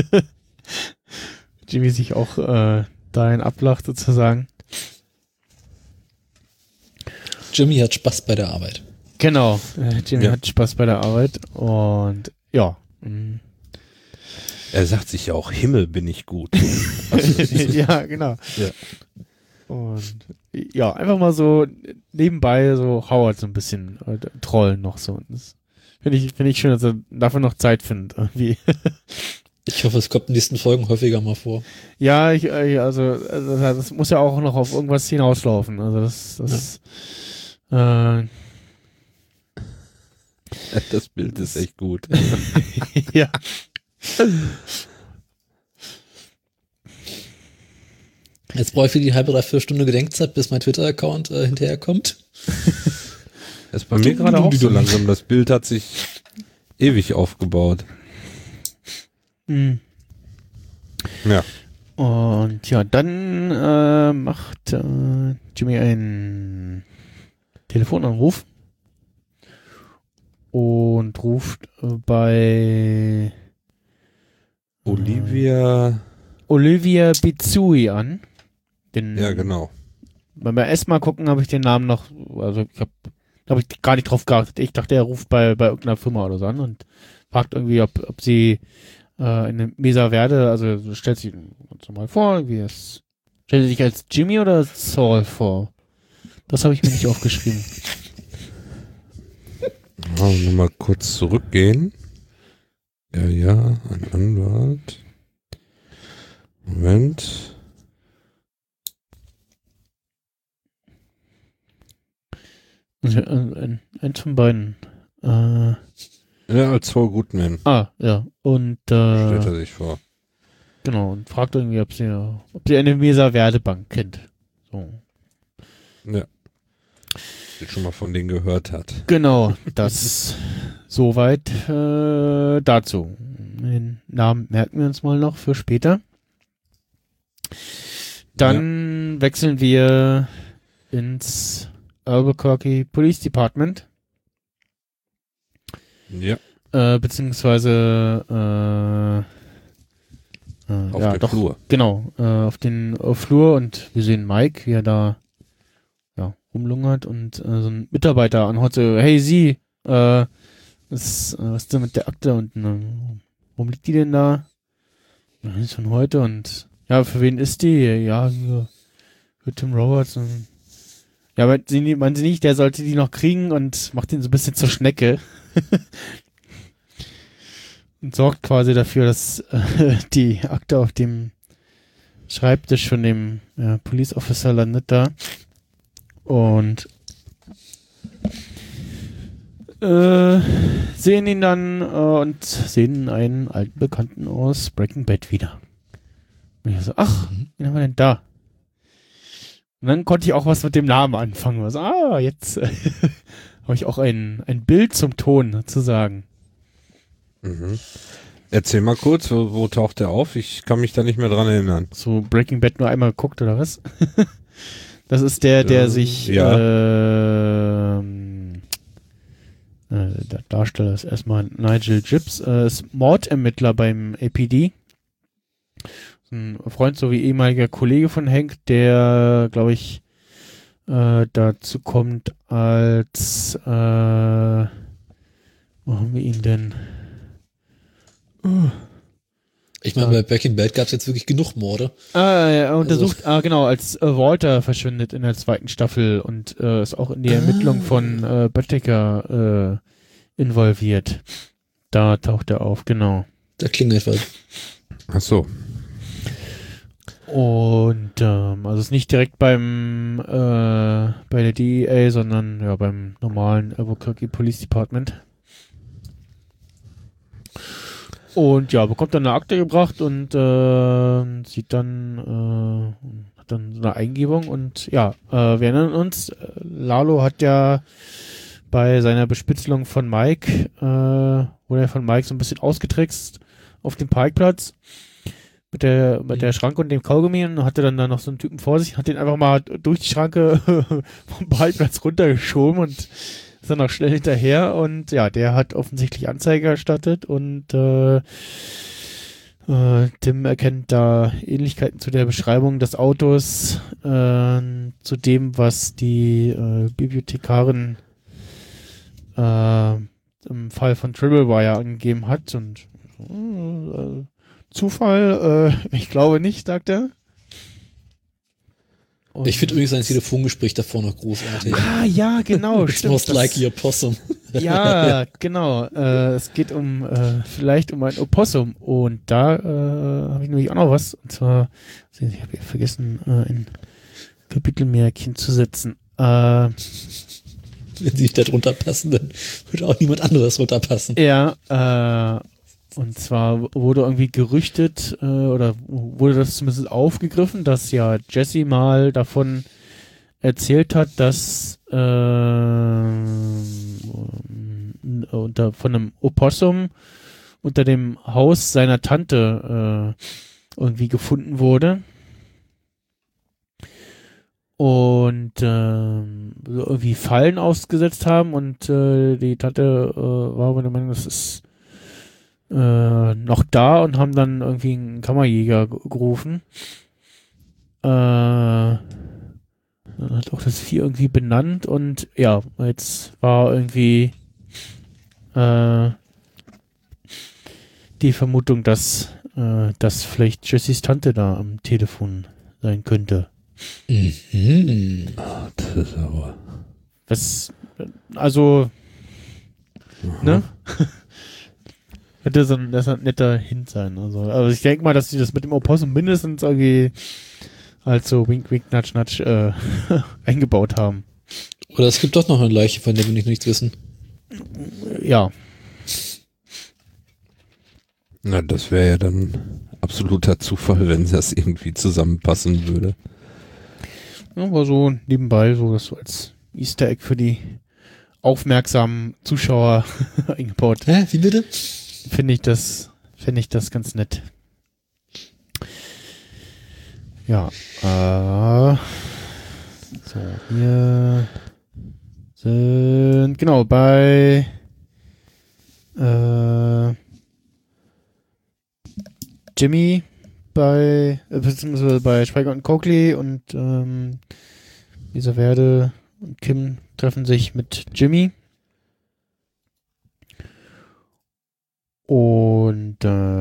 Speaker 2: Jimmy sich auch dahin ablacht sozusagen.
Speaker 4: Jimmy hat Spaß bei der Arbeit.
Speaker 2: Genau, Jimmy hat Spaß bei der Arbeit und
Speaker 3: Er sagt sich ja auch, Himmel bin ich gut.
Speaker 2: Ja, genau.
Speaker 3: Ja.
Speaker 2: Und ja, einfach mal so nebenbei so Howard so ein bisschen trollen noch so. Das finde ich schön, dass er dafür noch Zeit findet irgendwie.
Speaker 4: Ich hoffe, es kommt in den nächsten Folgen häufiger mal vor.
Speaker 2: Ja, also das muss ja auch noch auf irgendwas hinauslaufen. Also
Speaker 3: Das Bild ist echt gut.
Speaker 2: ja.
Speaker 4: Jetzt brauche ich für die halbe, dreiviertel Stunde Gedenkzeit, bis mein Twitter-Account hinterherkommt.
Speaker 3: Das ist bei mir gerade auch so langsam. Das Bild hat sich ewig aufgebaut.
Speaker 2: Mhm.
Speaker 3: Ja.
Speaker 2: Und ja, dann macht Jimmy einen Telefonanruf und ruft bei
Speaker 3: Olivia
Speaker 2: Bizui an.
Speaker 3: Ja, genau.
Speaker 2: Beim ersten Mal gucken habe ich den Namen noch, also hab ich gar nicht drauf geachtet. Ich dachte, er ruft bei irgendeiner Firma oder so an und fragt irgendwie, ob sie eine Mesa Verde, also stellt sich ganz normal vor, stellt sie sich als Jimmy oder als Saul vor? Das habe ich mir nicht aufgeschrieben.
Speaker 3: Nochmal kurz zurückgehen. Ja, ein Anwalt. Moment.
Speaker 2: Eins von beiden.
Speaker 3: Ja, als Saul Goodman
Speaker 2: Ja. Und
Speaker 3: stellt er sich vor.
Speaker 2: genau, und fragt irgendwie, ob sie eine Mesa Verde Bank kennt. So.
Speaker 3: Ja. Die schon mal von denen gehört hat.
Speaker 2: Genau, das soweit dazu. Den Namen merken wir uns mal noch für später. Dann wechseln wir ins Albuquerque Police Department.
Speaker 3: Ja.
Speaker 2: Beziehungsweise
Speaker 3: Auf der Flur.
Speaker 2: Genau, auf den Flur, und wir sehen Mike, wie er da rumlungert und so ein Mitarbeiter anhaut, so, hey Sie, was ist denn mit der Akte und warum liegt die denn da? Ja, ist von heute und ja, für wen ist die? Ja, für Tim Roberts. Und, ja, meinen Sie nicht, der sollte die noch kriegen und macht ihn so ein bisschen zur Schnecke. Und sorgt quasi dafür, dass die Akte auf dem Schreibtisch von dem Police Officer landet da. Und sehen ihn dann und sehen einen alten Bekannten aus Breaking Bad wieder. Und ich so, ach, wen haben wir denn da? Und dann konnte ich auch was mit dem Namen anfangen. Also, jetzt habe ich auch ein Bild zum Ton sozusagen.
Speaker 3: Mhm. Erzähl mal kurz, wo taucht der auf? Ich kann mich da nicht mehr dran erinnern.
Speaker 2: So Breaking Bad nur einmal geguckt, oder was? Das ist der sich der Darsteller ist erstmal Nigel Gibbs, ist Mordermittler beim APD. Ein Freund sowie ehemaliger Kollege von Hank, der, glaube ich, dazu kommt als wo haben wir ihn denn?
Speaker 4: Ich meine, bei Breaking Bad gab es jetzt wirklich genug Morde.
Speaker 2: Er untersucht, genau, als Walter verschwindet in der 2. Staffel und ist auch in die Ermittlung von Böttiger involviert. Da taucht er auf, genau.
Speaker 4: Da klingelt was.
Speaker 3: Ach so.
Speaker 2: Und also ist nicht direkt bei der DEA, sondern ja beim normalen Albuquerque Police Department. Und ja, bekommt dann eine Akte gebracht und sieht dann, hat dann so eine Eingebung und ja, wir erinnern uns, Lalo hat ja bei seiner Bespitzelung von Mike, wurde er von Mike so ein bisschen ausgetrickst auf dem Parkplatz mit der Schranke und dem Kaugummi und hatte dann da noch so einen Typen vor sich, hat den einfach mal durch die Schranke vom Parkplatz runtergeschoben und ist dann noch schnell hinterher und ja, der hat offensichtlich Anzeige erstattet und Tim erkennt da Ähnlichkeiten zu der Beschreibung des Autos, zu dem, was die Bibliothekarin im Fall von Tribblewire angegeben hat und Zufall, ich glaube nicht, sagt er. Und
Speaker 4: Ich finde übrigens sein Telefongespräch davor noch großartig.
Speaker 2: Ah, ja, genau,
Speaker 4: It's
Speaker 2: stimmt.
Speaker 4: most likely a possum.
Speaker 2: Ja, genau. Es geht vielleicht um ein Opossum. Und da habe ich nämlich auch noch was. Und zwar, ich habe ja vergessen, ein Kapitelmärchen zu setzen.
Speaker 4: Wenn sie nicht da drunter passen, dann würde auch niemand anderes runterpassen.
Speaker 2: Ja, und zwar wurde irgendwie gerüchtet, oder wurde das zumindest aufgegriffen, dass ja Jesse mal davon erzählt hat, dass von einem Opossum unter dem Haus seiner Tante irgendwie gefunden wurde. Und so irgendwie Fallen ausgesetzt haben und die Tante war aber der Meinung, das ist noch da und haben dann irgendwie einen Kammerjäger gerufen. Dann hat auch das Vieh irgendwie benannt und ja, jetzt war irgendwie die Vermutung, dass vielleicht Jessys Tante da am Telefon sein könnte.
Speaker 4: Mhm.
Speaker 3: Das ist aber...
Speaker 2: Ne? Hätte so ein netter Hint sein. Also ich denke mal, dass sie das mit dem Opossum mindestens irgendwie als so Wink, Wink, Natsch, Natsch eingebaut haben.
Speaker 4: Oder es gibt doch noch eine Leiche, von der wir nichts wissen.
Speaker 2: Ja.
Speaker 3: Na, das wäre ja dann absoluter Zufall, wenn das irgendwie zusammenpassen würde.
Speaker 2: Aber so nebenbei, so das so als Easter Egg für die aufmerksamen Zuschauer eingebaut.
Speaker 4: Hä? Wie bitte?
Speaker 2: Finde ich das ganz nett. Ja, so, wir sind genau bei Jimmy beziehungsweise bei Schweiger und Coakley und Lisa Werde und Kim treffen sich mit Jimmy. Und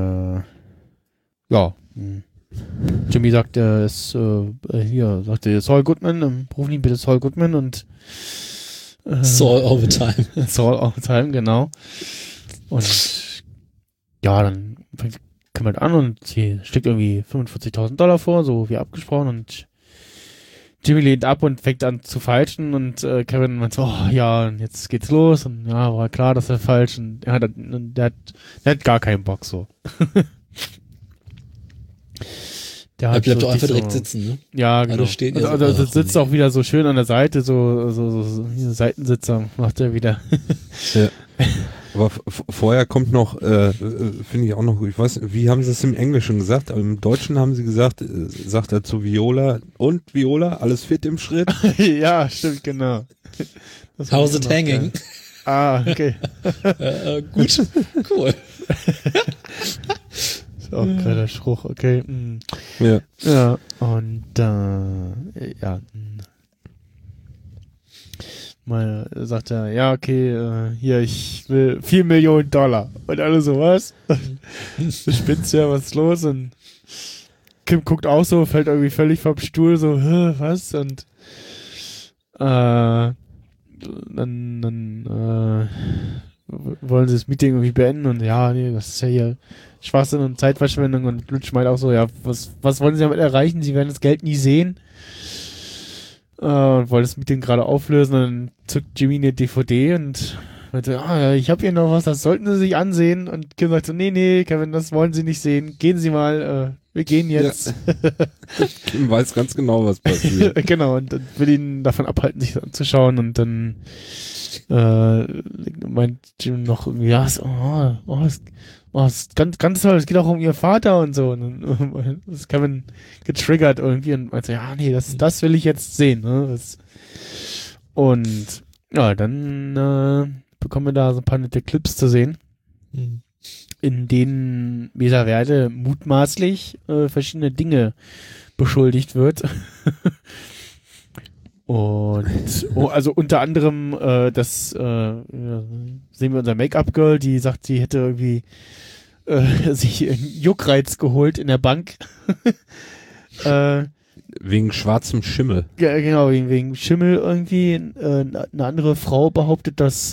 Speaker 2: ja, Jimmy sagt, er ist Saul Goodman, rufen ihn bitte Saul Goodman und
Speaker 4: Saul all the time.
Speaker 2: Saul all the time, genau. Und ja, dann fängt Kim halt an und sie steckt irgendwie $45.000 vor, so wie abgesprochen, und Jimmy lehnt ab und fängt an zu feilschen und Kevin meint so, oh ja, und jetzt geht's los und ja, war klar, dass er falsch und ja, der hat gar keinen Bock so. Der
Speaker 4: Er bleibt
Speaker 2: so
Speaker 4: doch einfach
Speaker 2: so,
Speaker 4: direkt sitzen, ne?
Speaker 2: Ja, genau.
Speaker 4: Alle stehen ja
Speaker 2: Also
Speaker 4: so,
Speaker 2: sitzt auch wieder so schön an der Seite, so Seitensitzer macht er wieder.
Speaker 3: Ja. Aber vorher kommt noch, finde ich auch noch gut, ich weiß nicht, wie haben sie es im Englischen gesagt, aber im Deutschen haben sie gesagt, sagt er zu Viola, und Viola, alles fit im Schritt?
Speaker 2: Ja, stimmt, genau. Das
Speaker 4: How's it hanging?
Speaker 2: Geil. Ah, okay.
Speaker 4: Gut, cool.
Speaker 2: Ist auch ein geiler Spruch, okay.
Speaker 3: Ja.
Speaker 2: Ja, und ja. Mal sagt er, ja, okay, hier, ich will $4 Millionen. Und alle so, was? Du spinnst ja, was ist los? Und Kim guckt auch so, fällt irgendwie völlig vom Stuhl, so, was? Und dann wollen sie das Meeting irgendwie beenden und ja, nee, das ist ja hier Schwachsinn und Zeitverschwendung, und Lutsch meint auch so, ja, was wollen sie damit erreichen? Sie werden das Geld nie sehen. Und wollte das Meeting gerade auflösen, und dann zückt Jimmy eine DVD und meinte, ja, ich habe hier noch was, das sollten sie sich ansehen. Und Kim sagt so, nee, Kevin, das wollen sie nicht sehen. Gehen Sie mal, wir gehen jetzt.
Speaker 3: Ja. Kim weiß ganz genau, was passiert.
Speaker 2: Genau, und dann will ihn davon abhalten, sich das anzuschauen, und dann meint Jim noch irgendwie, ja, das ist ganz toll, es geht auch um ihr Vater und so. Und dann ist Kevin getriggert irgendwie und meint so, ja, nee, das will ich jetzt sehen. Ne? Und ja, dann bekommen wir da so ein paar nette Clips zu sehen, in denen Lisa Werde mutmaßlich verschiedene Dinge beschuldigt wird. Und also unter anderem, das sehen wir unser Make-up-Girl, die sagt, sie hätte irgendwie sich einen Juckreiz geholt in der Bank.
Speaker 3: Wegen schwarzem Schimmel.
Speaker 2: Ja, genau, wegen Schimmel irgendwie. Eine andere Frau behauptet, dass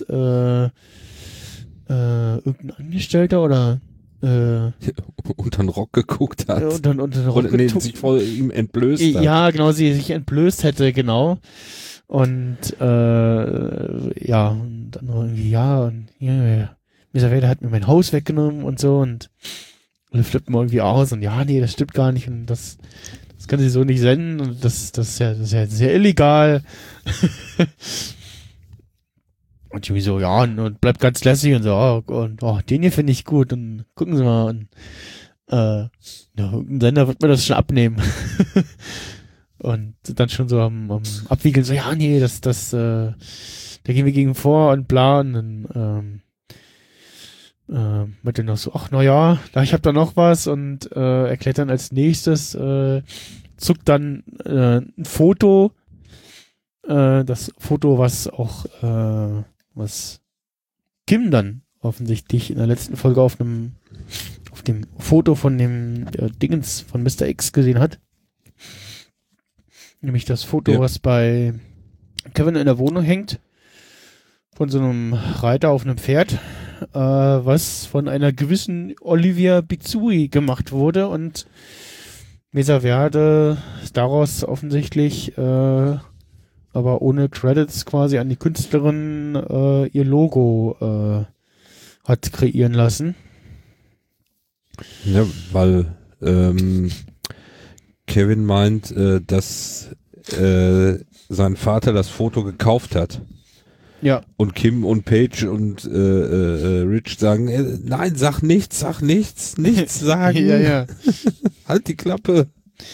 Speaker 2: irgendein Angestellter oder
Speaker 3: Unter den Rock geguckt hat.
Speaker 2: unter den Rock
Speaker 3: Oder, nee,
Speaker 2: getuckt-
Speaker 3: sich vor ihm entblößt hat.
Speaker 2: Ja, genau, sie sich entblößt hätte, genau. Und ja, und dann noch irgendwie, ja, und ja, Mr. Vader hat mir mein Haus weggenommen und so und alle flippen irgendwie aus und ja, nee, das stimmt gar nicht und das kann sie so nicht senden und das ist ja sehr illegal. Und Jimmy so, ja, und bleibt ganz lässig und so, und den hier finde ich gut und gucken Sie mal und ja, ein Sender wird mir das schon abnehmen. Und dann schon so am Abwiegeln, so, ja, nee, da gehen wir gegen vor und bla, und dann meinte noch so, ach, na ja, ich hab da noch was und erklärt dann als nächstes, zuckt dann ein Foto, das Foto, was auch was Kim dann offensichtlich in der letzten Folge auf dem Foto von dem Dingens von Mr. X gesehen hat. Nämlich das Foto,
Speaker 3: Ja.
Speaker 2: was bei Kevin in der Wohnung hängt, von so einem Reiter auf einem Pferd, was von einer gewissen Olivia Bizui gemacht wurde und Mesa Verde daraus offensichtlich aber ohne Credits quasi an die Künstlerin ihr Logo hat kreieren lassen.
Speaker 3: Ja, weil Kevin meint, dass sein Vater das Foto gekauft hat.
Speaker 2: Ja.
Speaker 3: Und Kim und Paige und Rich sagen, nein, sag nichts sagen.
Speaker 2: Ja.
Speaker 3: Halt die Klappe.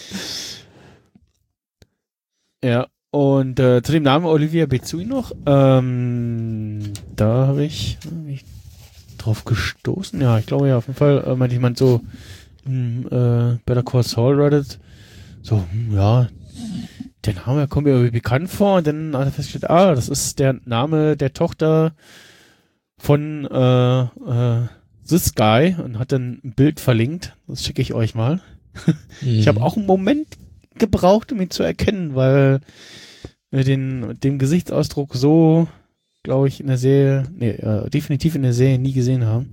Speaker 2: Ja. Und zu dem Namen Olivia Bezui noch, da habe ich drauf gestoßen. Ja, ich glaube ja, auf jeden Fall meinte jemand so Better Call Saul Reddit, so, ja, der Name kommt mir irgendwie bekannt vor und dann hat er festgestellt, das ist der Name der Tochter von This Guy und hat dann ein Bild verlinkt. Das schicke ich euch mal. Ich habe auch einen Moment gebraucht, um ihn zu erkennen, weil wir den Gesichtsausdruck so, glaube ich, in der Serie, definitiv in der Serie nie gesehen haben.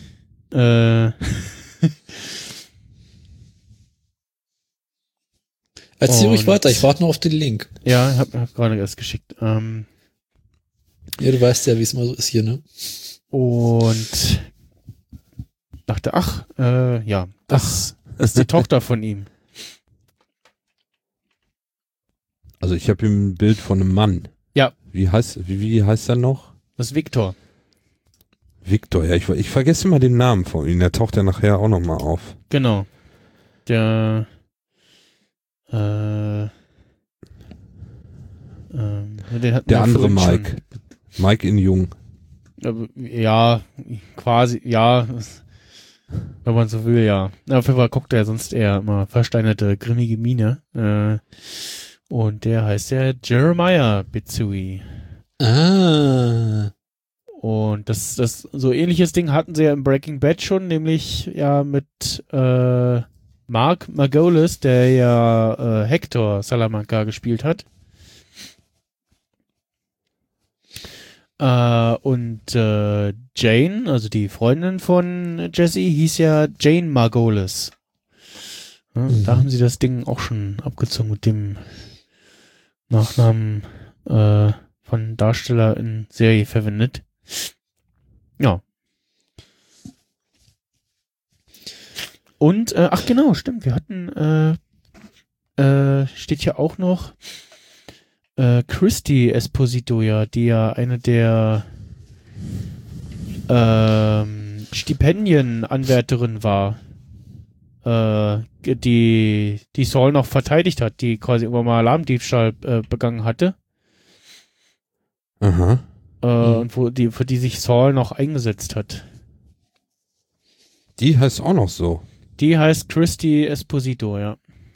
Speaker 4: Erzähl ruhig
Speaker 2: Und-
Speaker 4: weiter, ich warte noch auf den Link.
Speaker 2: Ja, hab gerade erst geschickt.
Speaker 4: Ja, du weißt ja, wie es mal so ist hier, ne?
Speaker 2: Und dachte, ja, das ist die Tochter von ihm.
Speaker 3: Also ich habe ihm ein Bild von einem Mann.
Speaker 2: Ja.
Speaker 3: Wie heißt er noch?
Speaker 2: Das ist Victor.
Speaker 3: Victor, ja, ich vergesse immer den Namen von ihm. Der taucht ja nachher auch nochmal auf.
Speaker 2: Genau. Der den hatten
Speaker 3: Der
Speaker 2: wir
Speaker 3: andere
Speaker 2: vorhin schon.
Speaker 3: Mike. Mike in Jung.
Speaker 2: Ja, quasi, ja. Wenn man so will, ja. Auf jeden Fall guckt er sonst eher immer versteinerte, grimmige Miene. Und der heißt ja Jeremiah Bizui.
Speaker 4: Ah.
Speaker 2: Und das so ähnliches Ding hatten sie ja im Breaking Bad schon, nämlich ja mit Mark Margolis, der ja Hector Salamanca gespielt hat. Und Jane, also die Freundin von Jesse, hieß ja Jane Margolis. Ja, Da haben sie das Ding auch schon abgezogen mit dem Nachnamen von Darsteller in Serie verwendet. Ja. Und, ach genau, stimmt, wir hatten, steht hier auch noch Christy Esposito, ja, die ja eine der Stipendienanwärterin war, die Saul noch verteidigt hat, die quasi irgendwann mal Alarmdiebstahl begangen hatte.
Speaker 3: Aha.
Speaker 2: Und für die sich Saul noch eingesetzt hat.
Speaker 3: Die heißt auch noch so.
Speaker 2: Die heißt Christy Esposito, ja.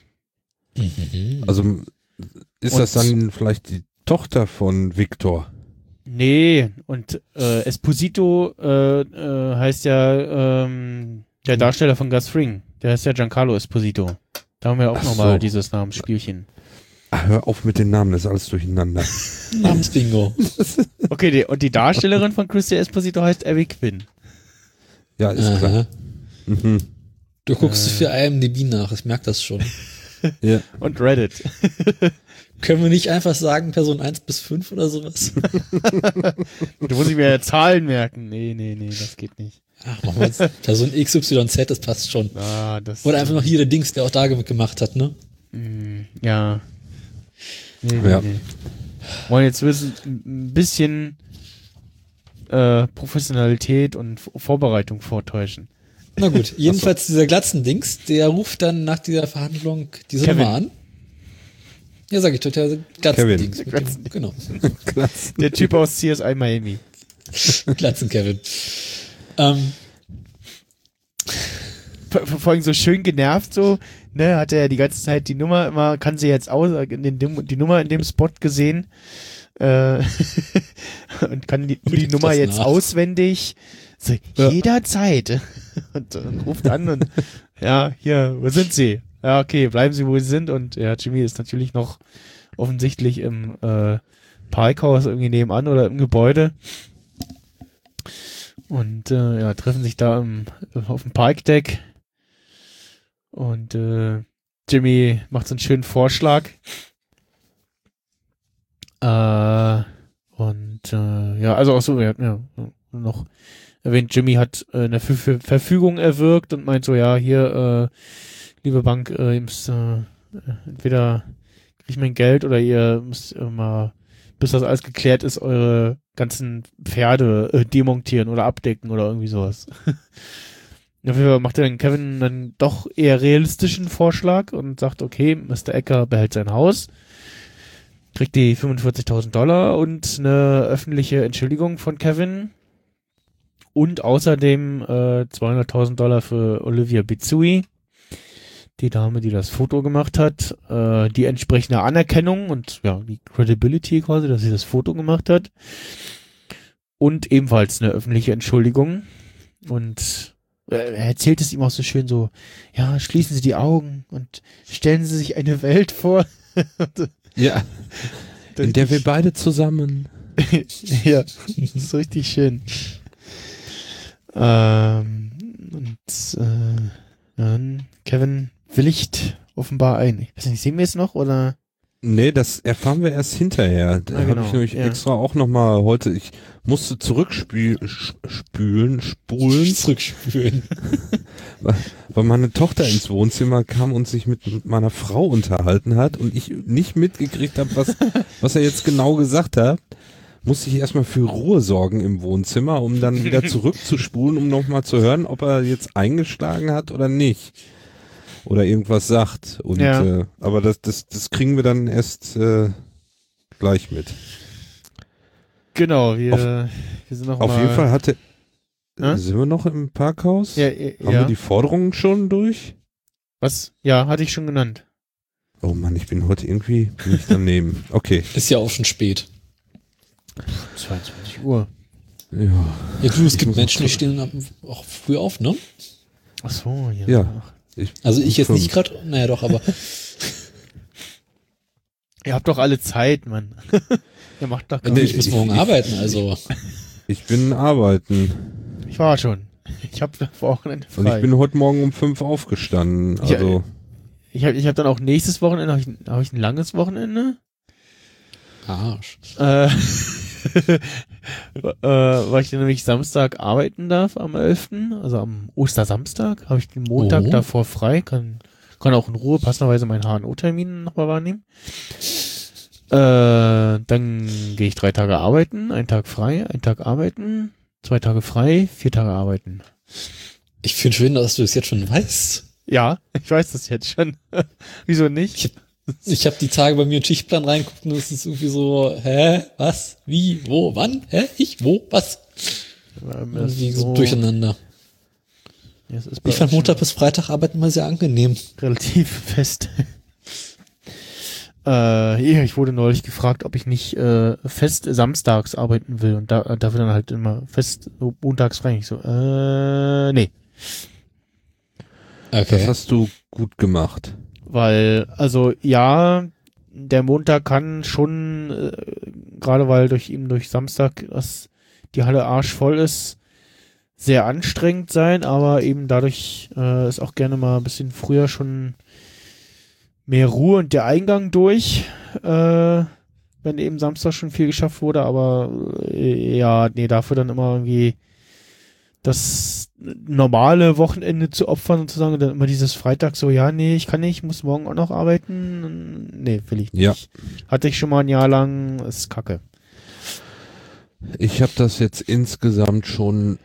Speaker 3: Also ist
Speaker 2: Und-
Speaker 3: das dann vielleicht die Tochter von Victor?
Speaker 2: Nee, und Esposito heißt ja der Darsteller von Gus Fring. Der heißt ja Giancarlo Esposito. Da haben wir auch
Speaker 3: Ach
Speaker 2: nochmal
Speaker 3: so.
Speaker 2: dieses Namensspielchen.
Speaker 3: Hör auf mit den Namen, das ist alles durcheinander.
Speaker 4: Namensbingo.
Speaker 2: Okay, und die Darstellerin von Christy Esposito heißt Abby Quinn.
Speaker 3: Ja, ist klar.
Speaker 4: Aha.
Speaker 3: Mhm.
Speaker 4: Du guckst für IMDb nach, ich merke das schon.
Speaker 3: Ja.
Speaker 2: Und Reddit.
Speaker 4: Können wir nicht einfach sagen Person 1 bis 5 oder sowas?
Speaker 2: Du musst mir ja Zahlen merken. Nee, das geht nicht.
Speaker 4: Ach, machen wir jetzt Person XYZ, das passt schon.
Speaker 2: Ah, das.
Speaker 4: Oder einfach noch hier der Dings, der auch da gemacht hat, ne?
Speaker 2: Ja.
Speaker 3: Ja.
Speaker 2: Nee. Wollen jetzt wissen, ein bisschen Professionalität und Vorbereitung vortäuschen.
Speaker 4: Na gut, jedenfalls dieser Glatzen-Dings, der ruft dann nach dieser Verhandlung diese
Speaker 2: Kevin.
Speaker 4: Nummer an. Ja, sag ich doch, der Glatzen-Dings.
Speaker 2: Kevin.
Speaker 4: mit dem- Genau.
Speaker 2: Der Typ aus CSI Miami.
Speaker 4: Glatzen-Kevin.
Speaker 2: Vor allem so schön genervt so, ne, hat er ja die ganze Zeit die Nummer immer, kann sie jetzt die Nummer in dem Spot gesehen, und kann die
Speaker 4: Guckt
Speaker 2: Nummer
Speaker 4: das
Speaker 2: jetzt
Speaker 4: nach.
Speaker 2: auswendig, so,
Speaker 4: Ja.
Speaker 2: jederzeit. Und ruft an und, ja, hier, wo sind sie? Ja, okay, bleiben sie, wo sie sind. Und ja, Jimmy ist natürlich noch offensichtlich im Parkhaus irgendwie nebenan oder im Gebäude. Und ja, treffen sich da auf dem Parkdeck. Und Jimmy macht so einen schönen Vorschlag. Ja, also auch so, wir hatten ja noch erwähnt, Jimmy hat eine Verfügung erwirkt und meint so, ja, hier, liebe Bank, ihr müsst entweder krieg ich mein Geld oder ihr müsst mal, bis das alles geklärt ist, eure ganzen Pferde demontieren oder abdecken oder irgendwie sowas. Auf jeden Fall macht er dann Kevin dann doch eher realistischen Vorschlag und sagt, okay, Mr. Ecker behält sein Haus, kriegt die $45.000 und eine öffentliche Entschuldigung von Kevin und außerdem $200.000 für Olivia Bizui, die Dame, die das Foto gemacht hat, die entsprechende Anerkennung und ja, die Credibility quasi, dass sie das Foto gemacht hat und ebenfalls eine öffentliche Entschuldigung und er erzählt es ihm auch so schön so, ja, schließen Sie die Augen und stellen Sie sich eine Welt vor.
Speaker 3: Ja. In der wir beide zusammen.
Speaker 2: Ja, das ist richtig schön. Dann Kevin willigt offenbar ein. Ich weiß nicht, sehen wir es noch oder?
Speaker 3: Nee, das erfahren wir erst hinterher. Da
Speaker 2: genau,
Speaker 3: habe ich nämlich
Speaker 2: ja.
Speaker 3: extra auch nochmal heute, ich musste spulen,
Speaker 4: Zurückspülen.
Speaker 3: weil meine Tochter ins Wohnzimmer kam und sich mit meiner Frau unterhalten hat und ich nicht mitgekriegt habe, was er jetzt genau gesagt hat, musste ich erstmal für Ruhe sorgen im Wohnzimmer, um dann wieder zurückzuspulen, um nochmal zu hören, ob er jetzt eingeschlagen hat oder nicht. Oder irgendwas sagt. Und
Speaker 2: Ja.
Speaker 3: aber das kriegen wir dann erst gleich mit.
Speaker 2: Genau, wir sind noch
Speaker 3: Auf
Speaker 2: mal,
Speaker 3: jeden Fall hatte.
Speaker 2: Hä?
Speaker 3: Sind wir noch im Parkhaus?
Speaker 2: Ja,
Speaker 3: Haben wir die Forderungen schon durch?
Speaker 2: was? Ja, hatte ich schon genannt.
Speaker 3: Oh Mann, ich bin heute irgendwie nicht daneben. Okay.
Speaker 4: Ist ja auch schon spät.
Speaker 2: 22 Uhr.
Speaker 3: Ja.
Speaker 4: Ja, du, es
Speaker 3: Ich
Speaker 4: gibt
Speaker 3: muss
Speaker 4: Menschen, die
Speaker 3: noch-
Speaker 4: stehen auch früh auf, ne?
Speaker 2: Ach so, ja.
Speaker 3: Ja.
Speaker 4: Also ich jetzt
Speaker 3: um
Speaker 4: nicht gerade, naja doch, aber
Speaker 2: Ihr habt doch alle Zeit, Mann. Ihr macht doch gar
Speaker 3: Nee,
Speaker 4: ich muss morgen arbeiten, also.
Speaker 3: Ich bin arbeiten.
Speaker 2: Ich war schon. Ich habe Wochenende
Speaker 3: Und ich
Speaker 2: frei.
Speaker 3: bin heute Morgen um 5 aufgestanden.
Speaker 2: Ja,
Speaker 3: Also,
Speaker 2: Ich hab dann auch nächstes Wochenende, hab ich ein langes Wochenende.
Speaker 4: Arsch.
Speaker 2: Weil ich dann nämlich Samstag arbeiten darf am 11., also am Ostersamstag, habe ich den Montag
Speaker 4: Oh.
Speaker 2: davor frei, kann auch in Ruhe passenderweise meinen HNO-Termin nochmal wahrnehmen. Dann gehe ich 3 Tage arbeiten, 1 Tag frei, 1 Tag arbeiten, 2 Tage frei, 4 Tage arbeiten.
Speaker 4: Ich finde schön, dass du das jetzt schon weißt.
Speaker 2: Ja, ich weiß das jetzt schon. Wieso nicht?
Speaker 4: Ich habe die Tage bei mir in Schichtplan reingeguckt und es ist irgendwie so, hä, was, wie, wo, wann, hä, ich, wo, was? Irgendwie so durcheinander.
Speaker 2: Ja, es ist bei
Speaker 4: Ich fand
Speaker 2: uns
Speaker 4: Montag bis Freitag arbeiten mal sehr angenehm.
Speaker 2: relativ fest. Ja, ich wurde neulich gefragt, ob ich nicht fest samstags arbeiten will und dafür dann halt immer fest so montags frei. Ich so, nee.
Speaker 3: das
Speaker 4: Okay.
Speaker 3: hast du gut gemacht.
Speaker 2: Weil, also ja, der Montag kann schon, gerade weil durch Samstag die Halle arschvoll ist, sehr anstrengend sein, aber eben dadurch ist auch gerne mal ein bisschen früher schon mehr Ruhe und der Eingang durch, wenn eben Samstag schon viel geschafft wurde, aber ja, nee, dafür dann immer irgendwie das normale Wochenende zu opfern sozusagen und dann immer dieses Freitag so, ja, nee, ich kann nicht, ich muss morgen auch noch arbeiten. Nee, will ich nicht.
Speaker 3: Ja.
Speaker 2: Hatte ich schon mal ein Jahr lang, ist kacke.
Speaker 3: Ich habe das jetzt insgesamt schon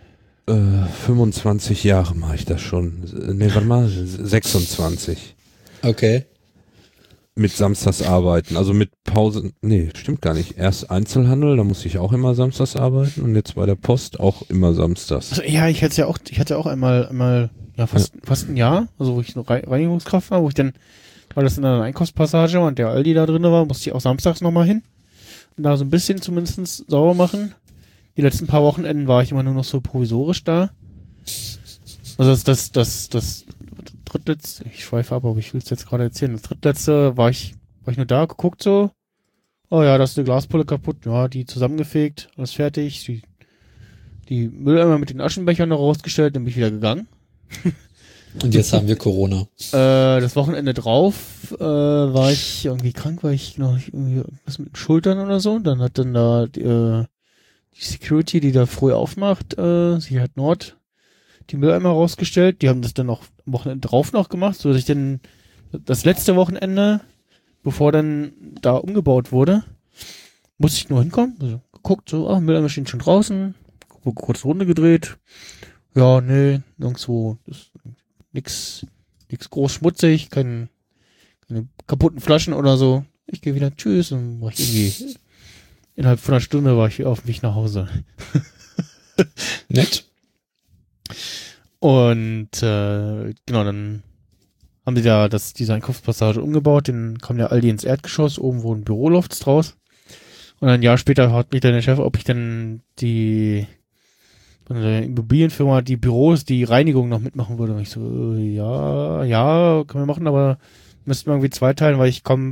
Speaker 3: 25 Jahre mache ich das schon. Nee, warte mal, 26.
Speaker 4: Okay.
Speaker 3: Mit samstags arbeiten, also mit Pause, nee, stimmt gar nicht. Erst Einzelhandel, da musste ich auch immer samstags arbeiten und jetzt bei der Post auch immer samstags.
Speaker 2: Also, ja, ich hatte auch einmal ja, fast ein Jahr, also wo ich noch Reinigungskraft war, wo ich dann, weil das in einer Einkaufspassage war und der Aldi da drin war, musste ich auch samstags nochmal hin und da so ein bisschen zumindest sauber machen. Die letzten paar Wochenenden war ich immer nur noch so provisorisch da. Also das drittletzte, ich schweife ab, aber ich will es jetzt gerade erzählen. Das drittletzte war ich nur da, geguckt so. Oh ja, da ist eine Glaspulle kaputt. Ja, die zusammengefegt, alles fertig. Die Mülleimer mit den Aschenbechern noch rausgestellt, dann bin ich wieder gegangen.
Speaker 4: Und jetzt haben wir Corona.
Speaker 2: Das Wochenende drauf war ich irgendwie krank, weil ich noch irgendwie was mit den Schultern oder so. Dann hat dann da die Security, die da früh aufmacht, sie hat Nord die Mülleimer rausgestellt. Die haben das dann auch am Wochenende drauf noch gemacht, so dass ich dann das letzte Wochenende, bevor dann da umgebaut wurde, musste ich nur hinkommen, also geguckt, so, Mülleimer stehen schon draußen, kurz Runde gedreht. Ja, nee, nirgendwo, nix groß schmutzig, keine kaputten Flaschen oder so. Ich gehe wieder, tschüss, und war ich irgendwie, innerhalb von einer Stunde war ich auf dem Weg nach Hause.
Speaker 4: Nett.
Speaker 2: Und genau, dann haben sie da diese Einkaufspassage umgebaut, dann kam der Aldi ins Erdgeschoss, oben wurden Bürolofts draus. Und ein Jahr später hat mich dann der Chef, ob ich dann von der Immobilienfirma die Büros, die Reinigung noch mitmachen würde. Und ich so, ja, können wir machen, aber müssten wir irgendwie zweiteilen, weil ich kann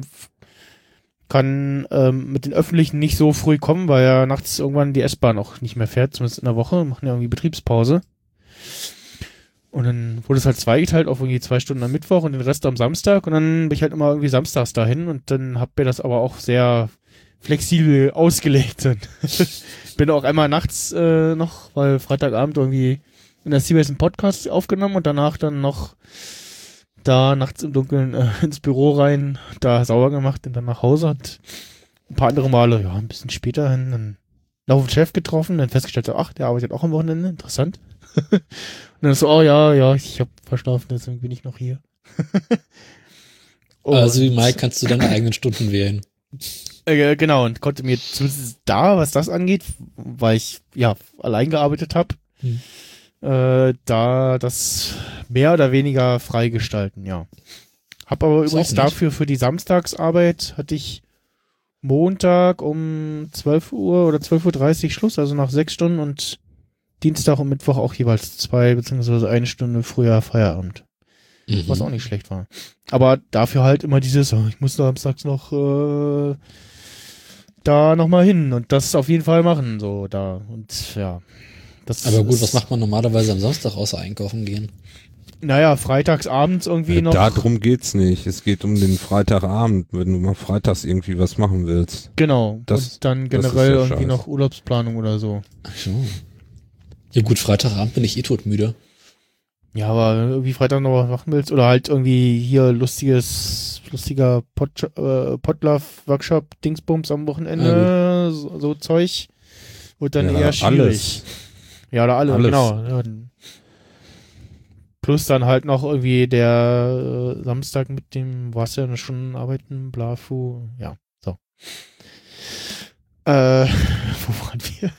Speaker 2: mit den Öffentlichen nicht so früh kommen, weil ja nachts irgendwann die S-Bahn auch nicht mehr fährt, zumindest in der Woche, machen ja irgendwie Betriebspause. Und dann wurde es halt zweigeteilt auf irgendwie 2 Stunden am Mittwoch und den Rest am Samstag und dann bin ich halt immer irgendwie samstags dahin und dann hab mir das aber auch sehr flexibel ausgelegt. Bin auch einmal nachts noch, weil Freitagabend irgendwie in der CBS einen Podcast aufgenommen und danach dann noch da nachts im Dunkeln ins Büro rein, da sauber gemacht und dann nach Hause und ein paar andere Male, ja, ein bisschen später hin, dann noch den Chef getroffen, dann festgestellt, ach, der arbeitet auch am Wochenende, interessant. Und dann so, oh ja, ich hab verschlafen, deswegen bin ich noch hier.
Speaker 4: Also wie Mike kannst du deine eigenen Stunden wählen.
Speaker 2: Genau, und konnte mir zumindest da, was das angeht, weil ich ja allein gearbeitet habe, da das mehr oder weniger freigestalten, ja. Hab aber übrigens dafür für die Samstagsarbeit hatte ich Montag um 12 Uhr oder 12:30 Uhr Schluss, also nach 6 Stunden und Dienstag und Mittwoch auch jeweils 2 beziehungsweise 1 Stunde früher Feierabend. Was auch nicht schlecht war. Aber dafür halt immer dieses, ich muss samstags noch da nochmal hin und das auf jeden Fall machen, so da. Und ja.
Speaker 4: Aber gut, was macht man normalerweise am Samstag außer einkaufen gehen?
Speaker 2: Naja, freitags abends irgendwie noch.
Speaker 3: Darum geht's nicht. Es geht um den Freitagabend, wenn du mal freitags irgendwie was machen willst.
Speaker 2: Genau. Und dann generell irgendwie noch Urlaubsplanung oder so.
Speaker 4: Ach so. Ja gut, Freitagabend bin ich todmüde.
Speaker 2: Ja, aber irgendwie Freitag noch was machen willst oder halt irgendwie hier lustiger Potluck-Workshop, Dingsbums am Wochenende, so Zeug, wird dann eher schwierig.
Speaker 3: Alles.
Speaker 2: Ja, oder alles. Genau. Ja, plus dann halt noch irgendwie der Samstag mit dem, warst ja schon arbeiten, Blafu, ja, so. Wo waren wir?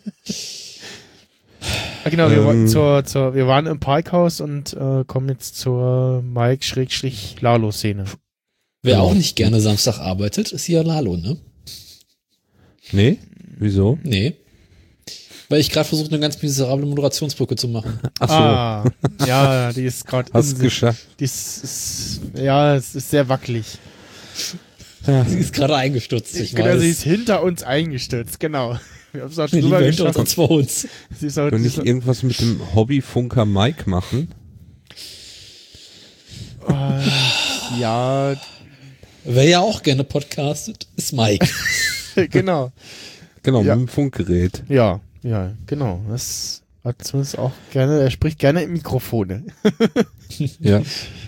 Speaker 2: Genau, wir waren im Parkhaus und kommen jetzt zur Mike-Lalo-Szene.
Speaker 4: Wer auch nicht gerne Samstag arbeitet, ist hier Lalo, ne?
Speaker 3: Nee? Wieso?
Speaker 4: Nee. Weil ich gerade versuche, eine ganz miserable Moderationsbrücke zu machen.
Speaker 3: Ach so,
Speaker 2: Ja, die ist gerade
Speaker 3: hast geschafft.
Speaker 2: es ist sehr wackelig.
Speaker 4: Sie ist gerade eingestürzt, ich
Speaker 2: Genau,
Speaker 4: weiß.
Speaker 2: sie ist hinter uns eingestürzt, genau. Wir haben es auch
Speaker 4: Die
Speaker 2: drüber
Speaker 4: Welt
Speaker 2: geschafft.
Speaker 4: uns vor uns.
Speaker 2: Sie ist auch,
Speaker 3: Können
Speaker 2: sie
Speaker 3: nicht
Speaker 2: ist,
Speaker 3: irgendwas mit dem Hobbyfunker Mike machen?
Speaker 2: ja,
Speaker 4: Wer ja auch gerne podcastet, ist Mike.
Speaker 2: genau.
Speaker 3: Genau,
Speaker 2: Ja.
Speaker 3: mit dem Funkgerät.
Speaker 2: Ja, genau. Das hat zumindest auch gerne, er spricht gerne im Mikrofone.
Speaker 3: Ja.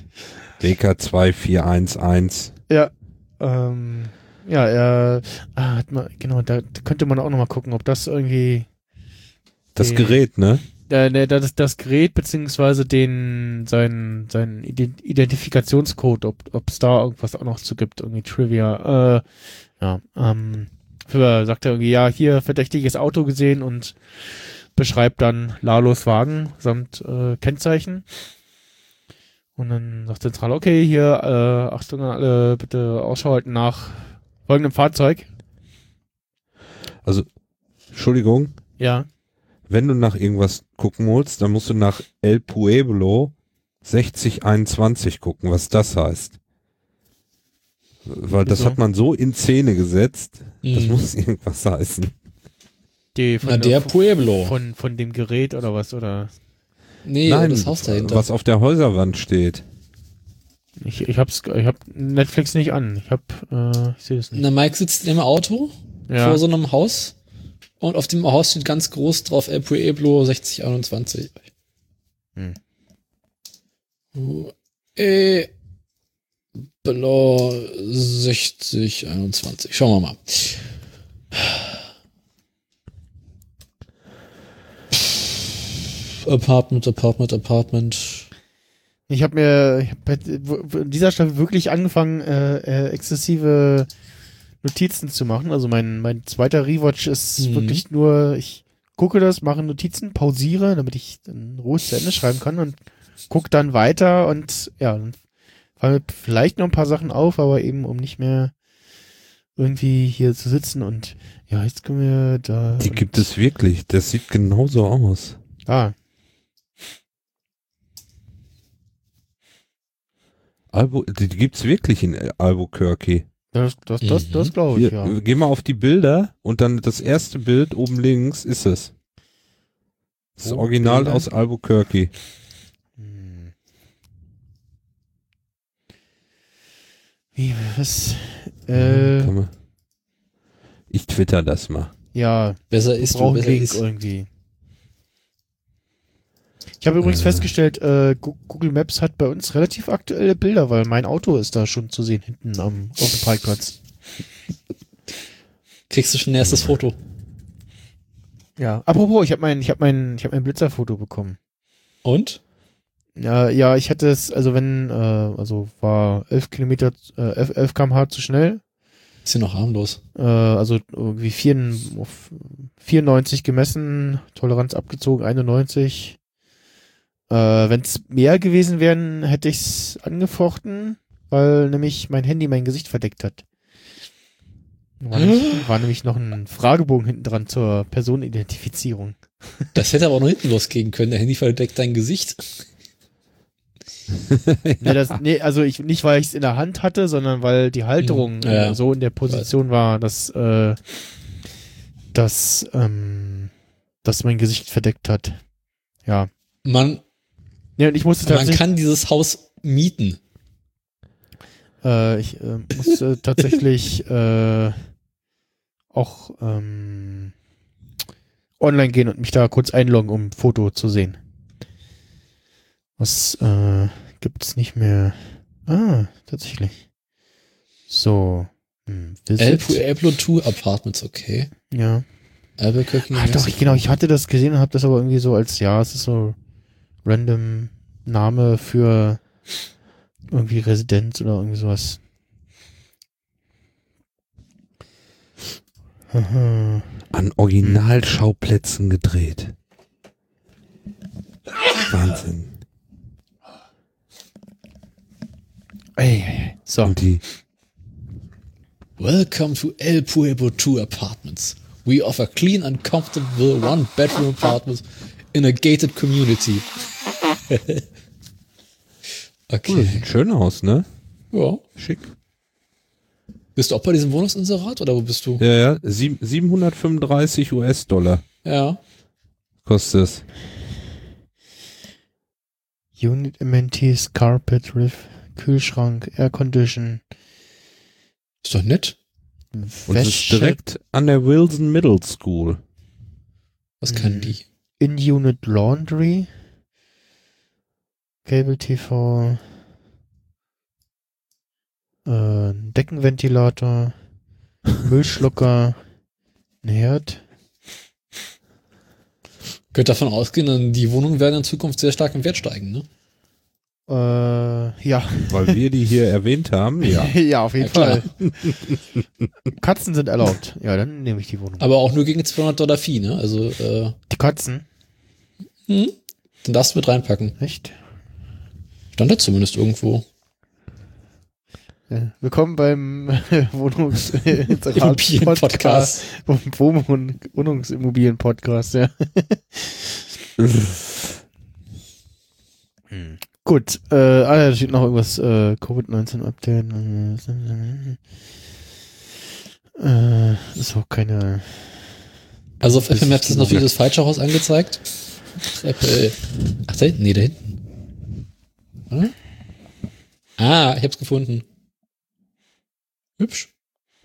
Speaker 3: DK2411.
Speaker 2: Ja, er hat mal, genau, da könnte man auch nochmal gucken, ob das irgendwie
Speaker 3: Das Gerät, ne?
Speaker 2: das Gerät beziehungsweise seinen Identifikationscode, ob es da irgendwas auch noch zu gibt, irgendwie Trivia. Früher sagt er irgendwie, ja, hier verdächtiges Auto gesehen und beschreibt dann Lalos Wagen samt Kennzeichen. Und dann sagt Zentral, okay, hier, Achtung an alle, bitte Ausschau halten nach folgendem Fahrzeug.
Speaker 3: Also, Entschuldigung,
Speaker 2: Ja.
Speaker 3: wenn du nach irgendwas gucken willst, dann musst du nach El Pueblo 6021 gucken, was das heißt. Weil das
Speaker 2: Wieso?
Speaker 3: hat man so in Szene gesetzt, das
Speaker 4: Mhm.
Speaker 3: muss irgendwas heißen.
Speaker 4: Na, der Pueblo.
Speaker 2: Von dem Gerät oder was, oder?
Speaker 4: Nee,
Speaker 3: Nein,
Speaker 4: das Haus dahinter.
Speaker 3: was auf der Häuserwand steht.
Speaker 2: Ich hab Netflix nicht an. Ich sehe das nicht.
Speaker 4: Na, Mike sitzt im Auto
Speaker 2: Ja.
Speaker 4: vor so einem Haus und auf dem Haus steht ganz groß drauf El Pueblo 6021.
Speaker 2: Hm.
Speaker 4: Pueblo 6021. Schauen wir mal. Apartment.
Speaker 2: Ich habe in dieser Staffel wirklich angefangen, exzessive Notizen zu machen. Also mein zweiter Rewatch ist wirklich nur, ich gucke das, mache Notizen, pausiere, damit ich dann ruhig zu Ende schreiben kann und gucke dann weiter und ja, dann fallen mir vielleicht noch ein paar Sachen auf, aber eben um nicht mehr irgendwie hier zu sitzen und ja, jetzt können wir da.
Speaker 3: Die gibt es wirklich, das sieht genauso aus. Die gibt's wirklich in Albuquerque.
Speaker 2: Das glaube ich,
Speaker 3: Hier,
Speaker 2: ja.
Speaker 3: geh mal auf die Bilder und dann das erste Bild oben links ist es. Das
Speaker 2: Wo
Speaker 3: Original
Speaker 2: Bilder?
Speaker 3: aus Albuquerque.
Speaker 2: Hm. Wie, was?
Speaker 3: Kann man- Ich twitter das mal.
Speaker 2: Ja,
Speaker 4: Besser
Speaker 2: wir
Speaker 4: ist
Speaker 2: brauchen
Speaker 4: besser
Speaker 2: Link
Speaker 4: ist.
Speaker 2: irgendwie. Ich habe übrigens festgestellt, Google Maps hat bei uns relativ aktuelle Bilder, weil mein Auto ist da schon zu sehen hinten auf dem Parkplatz.
Speaker 4: Kriegst du schon ein erstes Foto?
Speaker 2: Ja. Apropos, ich habe mein Blitzerfoto bekommen.
Speaker 4: Und?
Speaker 2: Ja, ich hatte es, also war 11 Kilometer, 11 km/h zu schnell.
Speaker 4: Ist ja noch harmlos.
Speaker 2: Also irgendwie 94 gemessen, Toleranz abgezogen, 91. Wenn es mehr gewesen wären, hätte ich es angefochten, weil nämlich mein Handy mein Gesicht verdeckt hat. War nämlich noch ein Fragebogen hinten dran zur Personenidentifizierung.
Speaker 4: Das hätte aber auch noch hinten losgehen können. Der Handy verdeckt dein Gesicht.
Speaker 2: Also nicht, weil ich es in der Hand hatte, sondern weil die Halterung
Speaker 4: Ja.
Speaker 2: so in der Position war, dass mein Gesicht verdeckt hat. Ja.
Speaker 4: Man
Speaker 2: Ja, und ich musste tatsächlich.
Speaker 4: kann dieses Haus mieten.
Speaker 2: Ich musste tatsächlich auch online gehen und mich da kurz einloggen, um ein Foto zu sehen. Was gibt's nicht mehr? Tatsächlich. So.
Speaker 4: El
Speaker 2: Visit.
Speaker 4: Pueblo 2 Apartments, okay.
Speaker 2: Ja.
Speaker 4: Albuquerque.
Speaker 2: Doch, ich hatte das gesehen und habe das aber irgendwie so als, ja, es ist so random Name für irgendwie Residenz oder irgendwie sowas. Haha.
Speaker 3: An Originalschauplätzen gedreht. Wahnsinn.
Speaker 2: So.
Speaker 3: Und die
Speaker 4: Welcome to El Pueblo 2 Apartments. We offer clean and comfortable one-bedroom apartments in a gated community. Okay.
Speaker 3: Sieht schön aus, ne?
Speaker 4: Ja.
Speaker 3: Schick.
Speaker 4: Bist du auch bei diesem Wohnungsinserat oder wo bist du?
Speaker 3: Ja, 735 US-Dollar
Speaker 4: Ja.
Speaker 3: kostet es.
Speaker 2: Unit Amenities, Carpet, Riff, Kühlschrank, Air Condition.
Speaker 4: Ist doch nett.
Speaker 3: Und es ist direkt an der Wilson Middle School.
Speaker 4: Was kann die?
Speaker 2: In-Unit Laundry, Cable TV, Deckenventilator, Müllschlucker, ein Herd.
Speaker 4: Könnt davon ausgehen, dann die Wohnungen werden in Zukunft sehr stark im Wert steigen, ne?
Speaker 2: Ja.
Speaker 3: Weil wir die hier erwähnt haben, ja.
Speaker 2: Ja, auf jeden
Speaker 4: Ja, klar.
Speaker 2: Fall. Katzen sind erlaubt. Ja, dann nehme ich die Wohnung.
Speaker 4: Aber auch nur gegen $200 Fee, ne? Also,
Speaker 2: Die Katzen?
Speaker 4: dann darfst du mit reinpacken.
Speaker 2: Echt?
Speaker 4: Stand da zumindest irgendwo.
Speaker 2: Ja. Willkommen beim
Speaker 4: Immobilien-Podcast.
Speaker 2: Wohnungsimmobilien-Podcast, ja. Gut, da steht noch irgendwas, Covid-19-Update. Ist auch keine...
Speaker 4: Also auf Apple Maps ist noch wieder das falsche Haus angezeigt. Apple. Ach, da hinten? Nee, da hinten. Oder? Ah, ich hab's gefunden. Hübsch.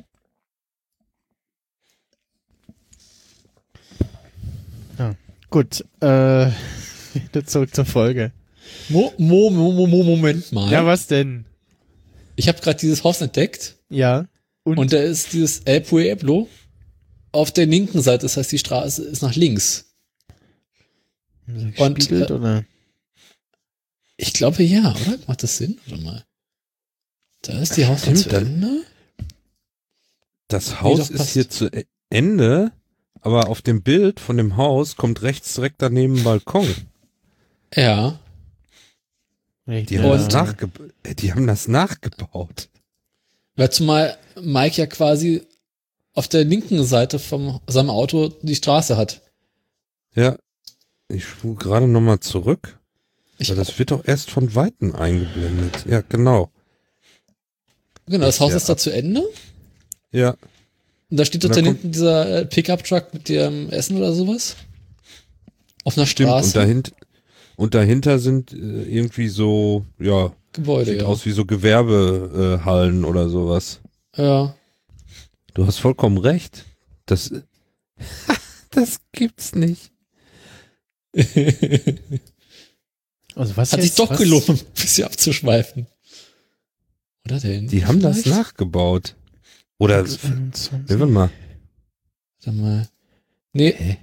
Speaker 2: Ja, gut, wieder zurück zur Folge.
Speaker 4: Moment mal.
Speaker 2: Ja, was denn?
Speaker 4: Ich habe gerade dieses Haus entdeckt
Speaker 2: Ja.
Speaker 4: und da ist dieses El Pueblo auf der linken Seite. Das heißt, die Straße ist nach links. Und,
Speaker 2: Gespiegelt, oder?
Speaker 4: Ich glaube ja, oder? Macht das Sinn? Warte mal. Da ist die Haus
Speaker 3: Stimmt,
Speaker 4: zu Ende.
Speaker 3: Das Haus
Speaker 4: doch,
Speaker 3: ist
Speaker 4: passt.
Speaker 3: hier zu Ende, aber auf dem Bild von dem Haus kommt rechts direkt daneben ein Balkon.
Speaker 4: Ja.
Speaker 3: Die haben, die haben das nachgebaut.
Speaker 4: Weil zumal Mike ja quasi auf der linken Seite von seinem Auto die Straße hat.
Speaker 3: Ja, ich spule gerade nochmal zurück. Weil das wird doch erst von Weitem eingeblendet. Ja, genau.
Speaker 4: Genau, das
Speaker 3: Ist
Speaker 4: Haus
Speaker 3: ja
Speaker 4: ist da zu Ende.
Speaker 3: Ja,
Speaker 4: Und da steht
Speaker 3: Und
Speaker 4: dort
Speaker 3: da
Speaker 4: da
Speaker 3: kommt-
Speaker 4: hinten dieser Pickup-Truck mit dem Essen oder sowas. Auf einer
Speaker 3: stimmt.
Speaker 4: Straße.
Speaker 3: Und dahinter sind irgendwie so, ja,
Speaker 4: Gebäude,
Speaker 3: sieht
Speaker 4: ja.
Speaker 3: aus wie so Gewerbehallen oder sowas.
Speaker 4: Ja.
Speaker 3: Du hast vollkommen recht. Das gibt's nicht.
Speaker 2: Also was
Speaker 4: Hat sich
Speaker 2: jetzt?
Speaker 4: doch
Speaker 2: Was?
Speaker 4: gelohnt, ein bisschen abzuschweifen. Oder denn?
Speaker 3: Die haben das
Speaker 4: Vielleicht?
Speaker 3: nachgebaut. Oder,
Speaker 2: 25.
Speaker 3: warte mal.
Speaker 4: Sag mal. Nee.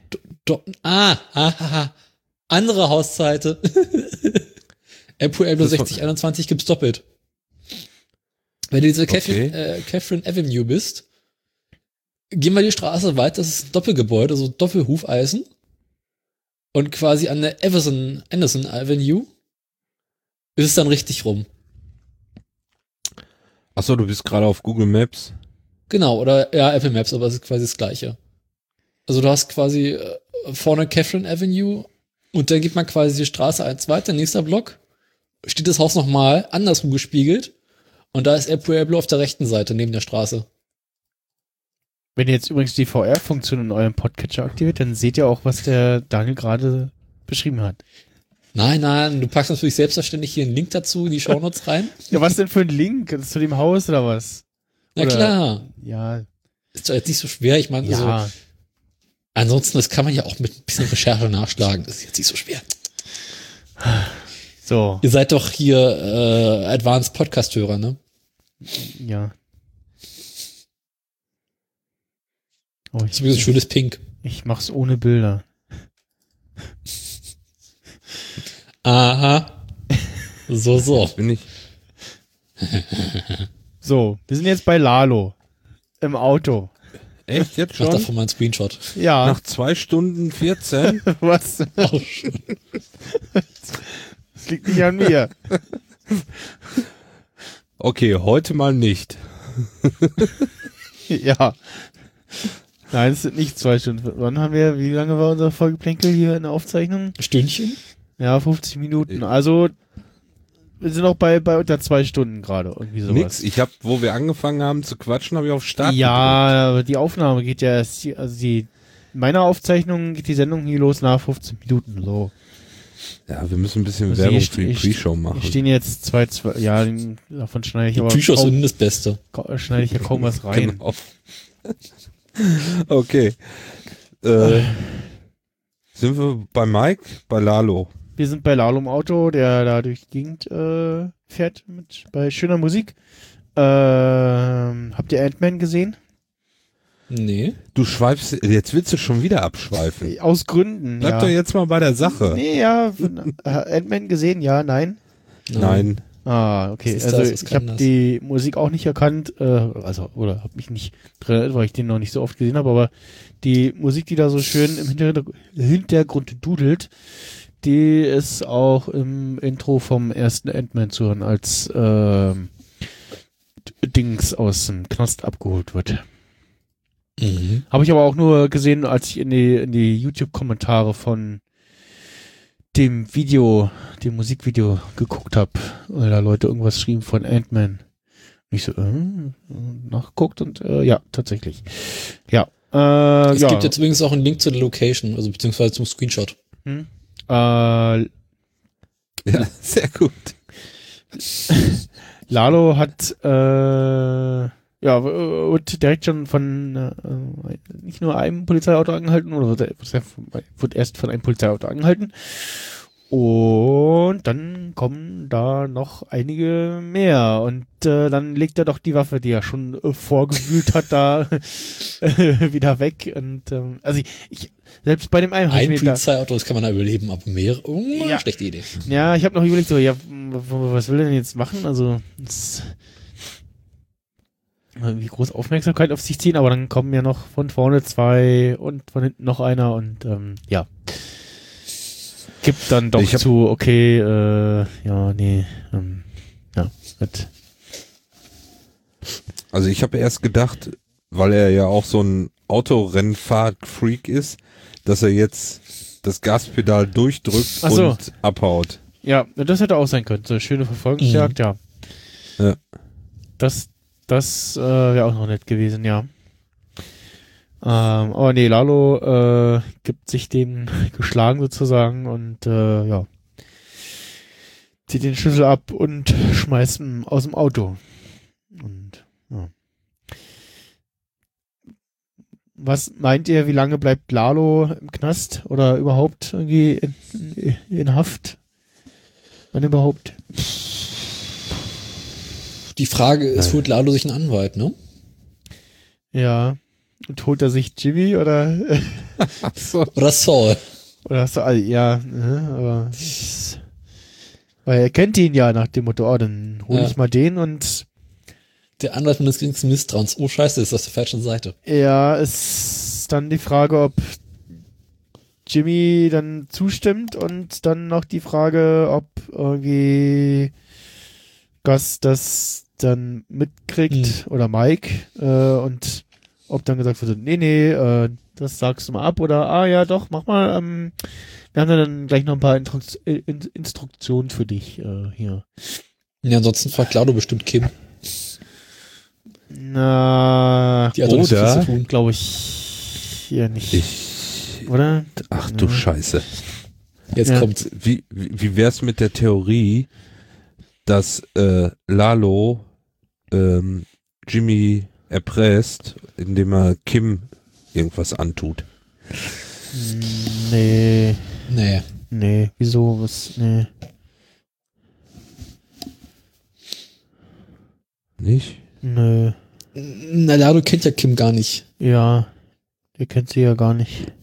Speaker 4: Andere Hausseite. El Pueblo
Speaker 3: Das war-
Speaker 4: 6021 gibt's doppelt. Wenn du diese
Speaker 3: Okay.
Speaker 4: Catherine Avenue bist, gehen wir die Straße weiter, das ist ein Doppelgebäude, so Doppelhufeisen. Und quasi an der Anderson Avenue ist es dann richtig rum.
Speaker 3: Achso, du bist gerade auf Google Maps.
Speaker 4: Genau, oder ja, Apple Maps, aber es ist quasi das Gleiche. Also du hast quasi vorne Catherine Avenue und dann geht man quasi die Straße eins weiter, nächster Block, steht das Haus nochmal andersrum gespiegelt und da ist El Pueblo auf der rechten Seite neben der Straße.
Speaker 2: Wenn ihr jetzt übrigens die VR-Funktion in eurem Podcatcher aktiviert, dann seht ihr auch, was der Daniel gerade beschrieben hat.
Speaker 4: Nein, du packst natürlich selbstverständlich hier einen Link dazu in die Shownotes rein.
Speaker 2: Ja, was denn für ein Link? Zu dem Haus oder was?
Speaker 4: Na
Speaker 2: Oder-
Speaker 4: klar,
Speaker 2: Ja,
Speaker 4: ist doch jetzt nicht so schwer. Ich meine,
Speaker 2: ja.
Speaker 4: also, ansonsten, das kann man ja auch mit ein bisschen Recherche nachschlagen. Das ist jetzt nicht so schwer.
Speaker 2: So,
Speaker 4: Ihr seid doch hier Advanced Podcast-Hörer, ne?
Speaker 2: ja. Oh,
Speaker 4: Das ist übrigens ein schönes Pink.
Speaker 2: ich mach's ohne Bilder.
Speaker 4: Aha. So.
Speaker 3: Bin ich.
Speaker 2: So, wir sind jetzt bei Lalo. Im Auto.
Speaker 3: Echt jetzt
Speaker 4: Mach
Speaker 3: schon?
Speaker 4: davon mal einen Screenshot.
Speaker 2: Ja,
Speaker 3: Nach 2 Stunden 14?
Speaker 2: was?
Speaker 4: Auch schon.
Speaker 2: Das liegt nicht an mir.
Speaker 3: Okay, heute mal nicht.
Speaker 2: Ja. Nein, es sind nicht 2 Stunden. Wie lange war unser Folgeplänkel hier in der Aufzeichnung?
Speaker 4: Stündchen?
Speaker 2: Ja, 50 Minuten. Also, wir sind auch bei unter 2 Stunden gerade, irgendwie sowas.
Speaker 3: Nix. Ich habe, wo wir angefangen haben zu quatschen, habe ich auf Start gedrückt.
Speaker 2: Ja, aber die Aufnahme geht ja erst, in meiner Aufzeichnung geht die Sendung hier los nach 15 Minuten, so.
Speaker 3: Ja, wir müssen ein bisschen
Speaker 2: Also
Speaker 3: Werbung
Speaker 2: hier
Speaker 3: für die Pre-Show machen.
Speaker 2: Hier stehen jetzt zwei, ja, davon schneide ich
Speaker 4: Die
Speaker 2: aber
Speaker 4: Pre-Show ist unten das Beste.
Speaker 2: schneide ich ja kaum was rein.
Speaker 3: Genau. Okay. Sind wir bei Mike? Bei Lalo?
Speaker 2: Wir sind bei Lalo im Auto, der da durch die Gegend fährt bei schöner Musik. Habt ihr Ant-Man gesehen?
Speaker 4: Nee.
Speaker 3: Du schweifst, jetzt willst du schon wieder abschweifen.
Speaker 2: Aus Gründen,
Speaker 3: Bleib
Speaker 2: ja.
Speaker 3: doch jetzt mal bei der Sache.
Speaker 2: Nee, ja. Ant-Man gesehen, ja, nein.
Speaker 3: Nein.
Speaker 2: Ah, okay.
Speaker 4: Was ist
Speaker 2: Also
Speaker 4: das? Was
Speaker 2: ich
Speaker 4: kann
Speaker 2: habe
Speaker 4: das?
Speaker 2: die Musik auch nicht erkannt, oder habe mich nicht drin erinnert, weil ich den noch nicht so oft gesehen habe, aber die Musik, die da so schön im Hintergrund dudelt, die ist auch im Intro vom ersten Ant-Man zu hören, als Dings aus dem Knast abgeholt wird.
Speaker 4: Mhm.
Speaker 2: Habe ich aber auch nur gesehen, als ich in die YouTube-Kommentare von dem Musikvideo geguckt habe, weil da Leute irgendwas schrieben von Ant-Man. Und ich so, nachguckt und ja, tatsächlich. Ja.
Speaker 4: Es gibt jetzt übrigens auch einen Link zu der Location, also beziehungsweise zum Screenshot.
Speaker 3: Ja, sehr gut.
Speaker 2: Lalo hat wird direkt schon von nicht nur einem Polizeiauto angehalten, oder wird erst von einem Polizeiauto angehalten. Und dann kommen da noch einige mehr. Und dann legt er doch die Waffe, die er schon vorgewühlt hat, da wieder weg. Und also ich selbst bei dem einen
Speaker 4: Ein Polizeiauto, das kann man da überleben, aber mehr,
Speaker 2: Ja.
Speaker 4: schlechte Idee.
Speaker 2: Ja, ich habe noch überlegt, so, ja, was will er denn jetzt machen? Also, wie groß Aufmerksamkeit auf sich ziehen, aber dann kommen ja noch von vorne 2 und von hinten noch einer und ja. Gibt dann doch zu, okay, ja, nee, ja, gut.
Speaker 3: Also ich habe erst gedacht, weil er ja auch so ein Autorennfahrt-Freak ist, dass er jetzt das Gaspedal durchdrückt
Speaker 2: Ach so.
Speaker 3: und abhaut.
Speaker 2: Ja, das hätte auch sein können. So eine schöne Verfolgungsjagd, ja.
Speaker 3: Ja.
Speaker 2: Das wäre auch noch nett gewesen, ja. Aber nee, Lalo gibt sich dem geschlagen sozusagen und ja. Zieht den Schlüssel ab und schmeißt ihn aus dem Auto. Und ja. Was meint ihr, wie lange bleibt Lalo im Knast oder überhaupt irgendwie in Haft? Wann überhaupt?
Speaker 4: Die Frage ist, holt Lalo sich einen Anwalt, ne?
Speaker 2: Ja. Und holt er sich Jimmy oder
Speaker 4: Oder Saul.
Speaker 2: oder hast du ja, aber weil er kennt ihn ja nach dem Motto, dann hol ich mal den und
Speaker 4: Der Anwalt des geringsten Misstrauens. Oh Scheiße, ist auf der falschen Seite.
Speaker 2: ja, ist dann die Frage, ob Jimmy dann zustimmt und dann noch die Frage, ob irgendwie Gus das dann mitkriegt oder Mike und ob dann gesagt wird, nee, das sagst du mal ab oder ja doch, mach mal, wir haben dann gleich noch ein paar Instruktionen für dich hier.
Speaker 4: Ja, ansonsten fragt Lalo bestimmt Kim.
Speaker 2: Na,
Speaker 4: Die hat doch nicht so viel zu
Speaker 2: oder?
Speaker 4: tun.
Speaker 2: Glaube ich ja nicht. Oder?
Speaker 3: Ach du Scheiße.
Speaker 4: Jetzt kommt's.
Speaker 3: Wie wär's mit der Theorie, dass Lalo Jimmy erpresst, indem er Kim irgendwas antut?
Speaker 2: Nee.
Speaker 4: Nee.
Speaker 2: Wieso? Was? Nee.
Speaker 3: Nicht?
Speaker 2: Nö.
Speaker 4: Na, Lalo kennt ja Kim gar nicht.
Speaker 2: Ja. Der kennt sie ja gar nicht.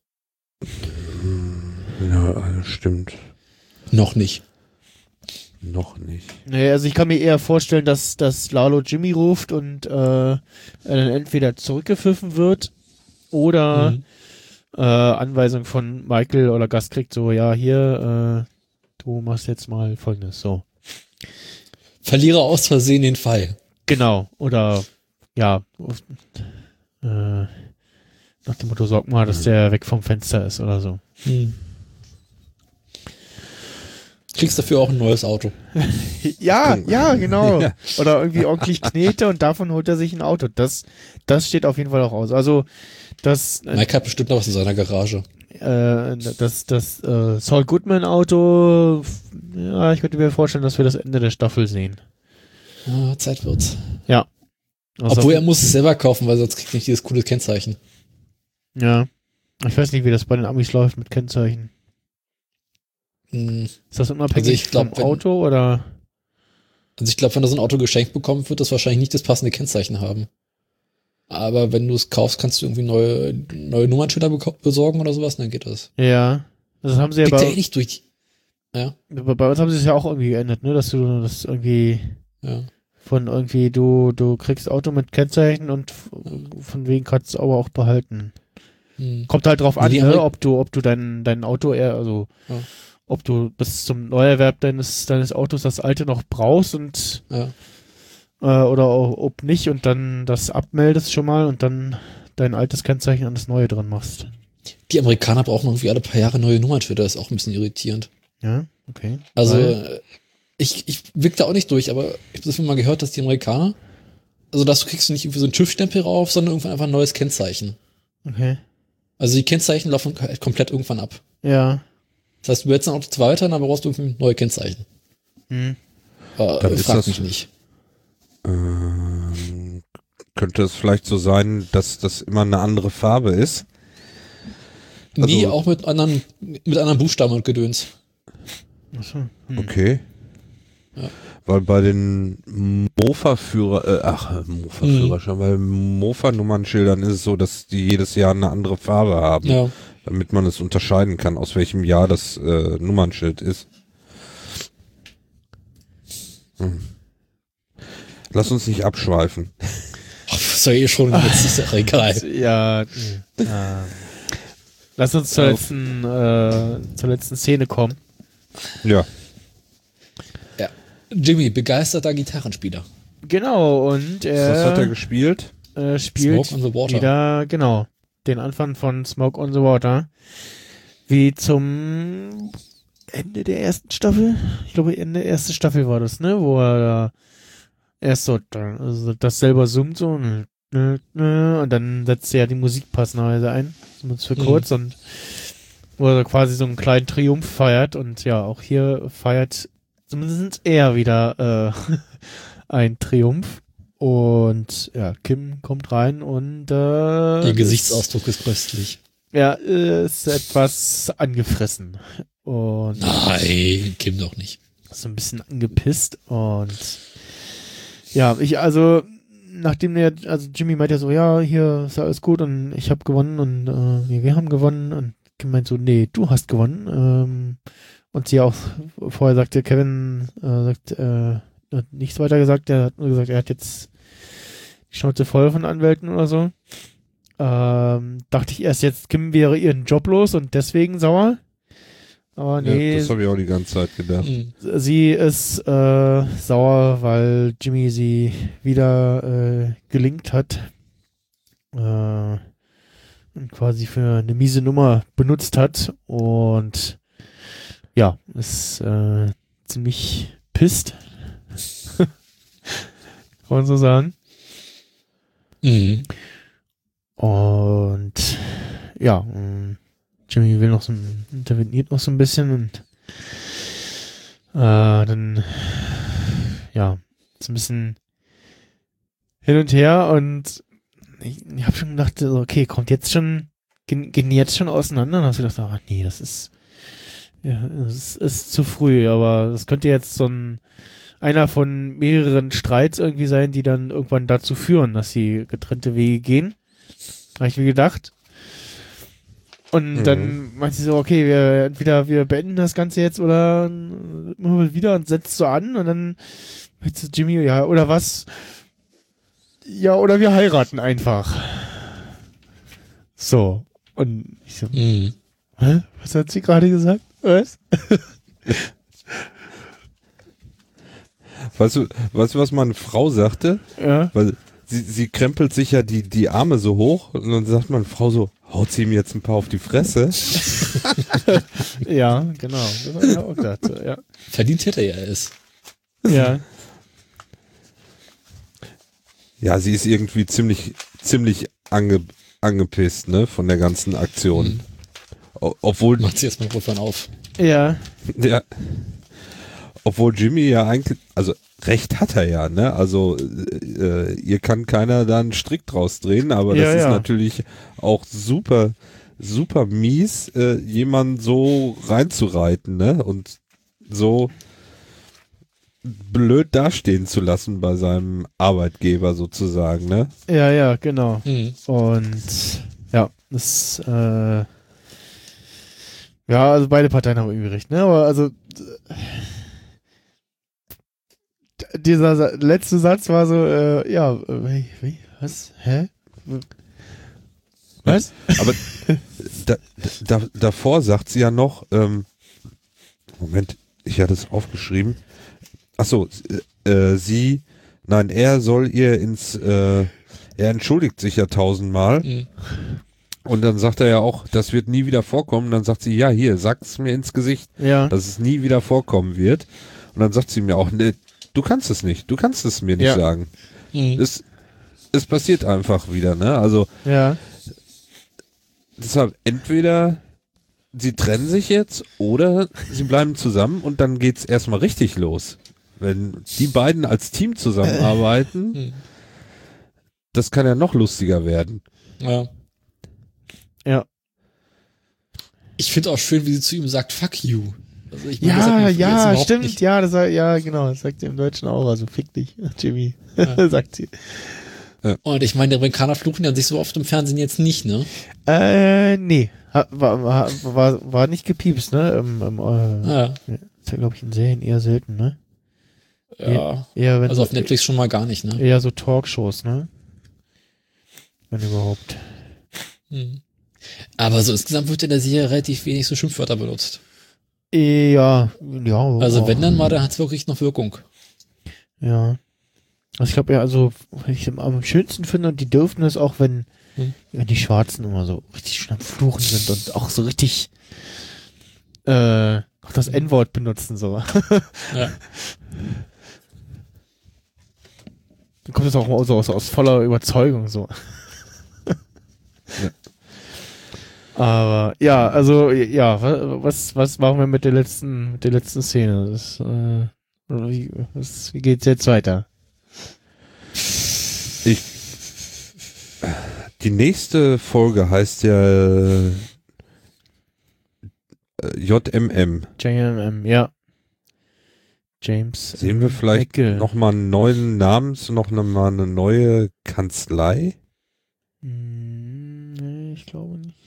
Speaker 3: Ja, stimmt.
Speaker 4: Noch nicht.
Speaker 3: Noch nicht.
Speaker 2: Nee, also ich kann mir eher vorstellen, dass Lalo Jimmy ruft und er dann entweder zurückgepfiffen wird oder Anweisung von Michael oder Gus kriegt so, ja, hier, du machst jetzt mal Folgendes, so.
Speaker 4: Verliere aus Versehen den Fall.
Speaker 2: Genau, oder ja, nach dem Motto, sorg mal, dass der weg vom Fenster ist oder so.
Speaker 4: Kriegst dafür auch ein neues Auto.
Speaker 2: Ja, genau. Oder irgendwie ordentlich Knete und davon holt er sich ein Auto. Das steht auf jeden Fall auch aus. Also,
Speaker 4: Mike hat bestimmt noch was in seiner Garage.
Speaker 2: das Saul Goodman Auto, ja, ich könnte mir vorstellen, dass wir das Ende der Staffel sehen.
Speaker 4: Ja, Zeit wird's.
Speaker 2: Ja. Also,
Speaker 4: Obwohl er muss es selber kaufen, weil sonst kriegt er nicht dieses coole Kennzeichen.
Speaker 2: ja. Ich weiß nicht, wie das bei den Amis läuft mit Kennzeichen. Ist das unabhängig
Speaker 4: Also ich glaub,
Speaker 2: vom Auto oder?
Speaker 4: Also ich glaube, wenn du so ein Auto geschenkt bekommt, wird das wahrscheinlich nicht das passende Kennzeichen haben. Aber wenn du es kaufst, kannst du irgendwie neue Nummernschilder besorgen oder sowas, dann geht das.
Speaker 2: Ja. Das haben sie ja
Speaker 4: Kriegt er eh
Speaker 2: bei
Speaker 4: nicht durch. Ja.
Speaker 2: uns haben sie es ja auch irgendwie geändert, ne, dass du das irgendwie
Speaker 4: Ja.
Speaker 2: von irgendwie du kriegst Auto mit Kennzeichen und von wegen kannst du aber auch behalten. Kommt halt drauf an,
Speaker 4: Die
Speaker 2: ne, ob du dein Auto
Speaker 4: Ja.
Speaker 2: ob du bis zum Neuerwerb deines Autos das alte noch brauchst und
Speaker 4: Ja.
Speaker 2: oder ob nicht und dann das abmeldest schon mal und dann dein altes Kennzeichen an das neue dran machst.
Speaker 4: Die Amerikaner brauchen irgendwie alle paar Jahre neue Nummernschilder, ist auch ein bisschen irritierend.
Speaker 2: Ja, okay.
Speaker 4: Also
Speaker 2: Weil-
Speaker 4: ich blick da auch nicht durch, aber ich habe das mal gehört, dass die Amerikaner, also dass du kriegst du nicht irgendwie so einen TÜV-Stempel rauf, sondern irgendwann einfach ein neues Kennzeichen.
Speaker 2: Okay.
Speaker 4: Also die Kennzeichen laufen halt komplett irgendwann ab.
Speaker 2: Ja.
Speaker 4: Das heißt, du willst ein Auto zwar weiter, aber brauchst du irgendwie neue Kennzeichen.
Speaker 2: Hm.
Speaker 3: Dann ist
Speaker 4: Frag
Speaker 3: das-
Speaker 4: mich nicht.
Speaker 3: Könnte es vielleicht so sein, dass das immer eine andere Farbe ist?
Speaker 4: Nee,
Speaker 3: Also-
Speaker 4: auch mit anderen Buchstaben und Gedöns.
Speaker 2: Achso.
Speaker 3: Okay.
Speaker 4: Ja.
Speaker 3: Weil bei den Mofa-Führerschein, bei Mofa-Nummernschildern ist es so, dass die jedes Jahr eine andere Farbe haben,
Speaker 4: Ja.
Speaker 3: damit man es unterscheiden kann, aus welchem Jahr das Nummernschild ist. Lass uns nicht abschweifen.
Speaker 4: Ach, ist ja eh schon, jetzt ist ja egal.
Speaker 2: Ja. Lass uns zur letzten Szene kommen.
Speaker 3: Ja.
Speaker 4: Jimmy, begeisterter Gitarrenspieler.
Speaker 2: Genau, und
Speaker 3: Was hat er gespielt?
Speaker 2: spielt
Speaker 4: Smoke on the Water.
Speaker 2: wieder, genau, den Anfang von Smoke on the Water. Wie zum Ende der ersten Staffel. Ich glaube, Ende der ersten Staffel war das, ne? Wo er da erst so also das selber summt so und dann setzt er ja die Musik passenderweise ein. Zumindest für kurz und wo er quasi so einen kleinen Triumph feiert und ja, auch hier feiert zumindest er wieder ein Triumph. Und ja, Kim kommt rein und
Speaker 4: Ihr Gesichtsausdruck ist köstlich.
Speaker 2: ja, ist etwas angefressen und
Speaker 4: Nein, Kim doch nicht.
Speaker 2: so ein bisschen angepisst und ja, nachdem also Jimmy meint ja so, ja, hier ist alles gut und ich habe gewonnen und wir haben gewonnen und Kim meint so, nee, du hast gewonnen und sie auch vorher sagte, Kevin hat nichts weiter gesagt, er hat nur gesagt, er hat jetzt die Schnauze voll von Anwälten oder so. Dachte ich erst jetzt, Kim wäre ihren Job los und deswegen sauer. Aber nee,
Speaker 3: Ja, das habe ich auch die ganze Zeit gedacht.
Speaker 2: sie ist sauer, weil Jimmy sie wieder gelingt hat und quasi für eine miese Nummer benutzt hat und ja, ist ziemlich pisst. Kann man so sagen.
Speaker 4: Mhm.
Speaker 2: Und ja, Jimmy will interveniert noch so ein bisschen und dann ja, ist ein bisschen hin und her und ich habe schon gedacht, so, okay, gehen die jetzt schon auseinander? Und dann hast du gedacht, ach nee, das ist zu früh, aber das könnte jetzt einer von mehreren Streits irgendwie sein, die dann irgendwann dazu führen, dass sie getrennte Wege gehen. Habe ich mir gedacht. Und dann meinte sie so, okay, entweder wir beenden das Ganze jetzt oder machen wir wieder und setzt so an und dann meinte Jimmy, ja, oder was? Ja, oder wir heiraten einfach. So. Und ich so,
Speaker 4: Mhm.
Speaker 2: hä? Was hat sie gerade gesagt? Was?
Speaker 3: Weißt du, was meine Frau sagte?
Speaker 2: Ja.
Speaker 3: Weil sie krempelt sich ja die Arme so hoch und dann sagt meine Frau so, haut sie ihm jetzt ein paar auf die Fresse.
Speaker 2: Ja, genau. Das habe ich auch gedacht. So, ja.
Speaker 4: Verdient hätte er es.
Speaker 2: Ja.
Speaker 3: Ja, sie ist irgendwie ziemlich angepisst, ne, von der ganzen Aktion. Obwohl,
Speaker 4: Macht sie erstmal Rotwein auf.
Speaker 2: Ja.
Speaker 3: ja, obwohl Jimmy ja eigentlich, also Recht hat er ja, ne, also ihr kann keiner da einen Strick draus drehen, aber das ist natürlich auch super mies, jemanden so reinzureiten, ne, und so blöd dastehen zu lassen bei seinem Arbeitgeber sozusagen, ne?
Speaker 2: Ja, genau.
Speaker 4: Mhm.
Speaker 2: Und ja, das ja, also beide Parteien haben irgendwie recht, ne? Aber also dieser letzte Satz war so, ja, wie, was? Hä? Was?
Speaker 3: Aber davor sagt sie ja noch, Moment, ich hatte es aufgeschrieben. Ach so, er soll ihr er entschuldigt sich ja 1000-mal.
Speaker 4: Mhm.
Speaker 3: Und dann sagt er ja auch, das wird nie wieder vorkommen. Dann sagt sie, ja, hier, sag's mir ins Gesicht,
Speaker 2: Ja.
Speaker 3: dass es nie wieder vorkommen wird. Und dann sagt sie mir auch, ne, du kannst es nicht, du kannst es mir nicht sagen.
Speaker 4: Mhm.
Speaker 3: Es passiert einfach wieder, ne? Also,
Speaker 2: Ja.
Speaker 3: deshalb entweder sie trennen sich jetzt oder sie bleiben zusammen und dann geht's erstmal richtig los. Wenn die beiden als Team zusammenarbeiten, das kann ja noch lustiger werden.
Speaker 4: Ja.
Speaker 2: Ja.
Speaker 4: Ich finde auch schön, wie sie zu ihm sagt, fuck you. Also ich meine, das hat mir jetzt
Speaker 2: Ja,
Speaker 4: überhaupt
Speaker 2: stimmt,
Speaker 4: nicht-
Speaker 2: ja, ja, genau, das sagt sie im Deutschen auch, also fick dich, Jimmy,
Speaker 4: Ja.
Speaker 2: sagt sie.
Speaker 4: Und ich meine, die Amerikaner fluchen ja sich so oft im Fernsehen jetzt nicht, ne?
Speaker 2: Nee, war nicht gepiepst, ne,
Speaker 4: Ja.
Speaker 2: ist ja, glaube ich, in Serien eher selten, ne?
Speaker 4: Ja.
Speaker 2: Eher, wenn
Speaker 4: Also auf Netflix schon mal gar nicht, ne?
Speaker 2: eher so Talkshows, ne? Wenn überhaupt.
Speaker 4: Mhm. Aber so insgesamt wird in der Serie relativ wenig so Schimpfwörter benutzt.
Speaker 2: Ja.
Speaker 4: Also wenn, dann mal, dann hat's wirklich noch Wirkung.
Speaker 2: Ja. Also ich glaube ja, also was ich am schönsten finde, und die dürfen es auch, wenn die Schwarzen immer so richtig schön am Fluchen sind und auch so richtig auch das N-Wort benutzen so.
Speaker 4: Ja.
Speaker 2: Dann kommt es auch mal so aus voller Überzeugung so.
Speaker 3: Ja.
Speaker 2: Aber ja, also ja, was machen wir mit der letzten Szene? Das, wie geht's jetzt weiter?
Speaker 3: Die nächste Folge heißt ja JMM.
Speaker 2: JMM, ja. James.
Speaker 3: Sehen wir vielleicht
Speaker 2: Ecke.
Speaker 3: nochmal einen neuen Namens, mal eine neue Kanzlei?
Speaker 2: Nee, ich glaube nicht.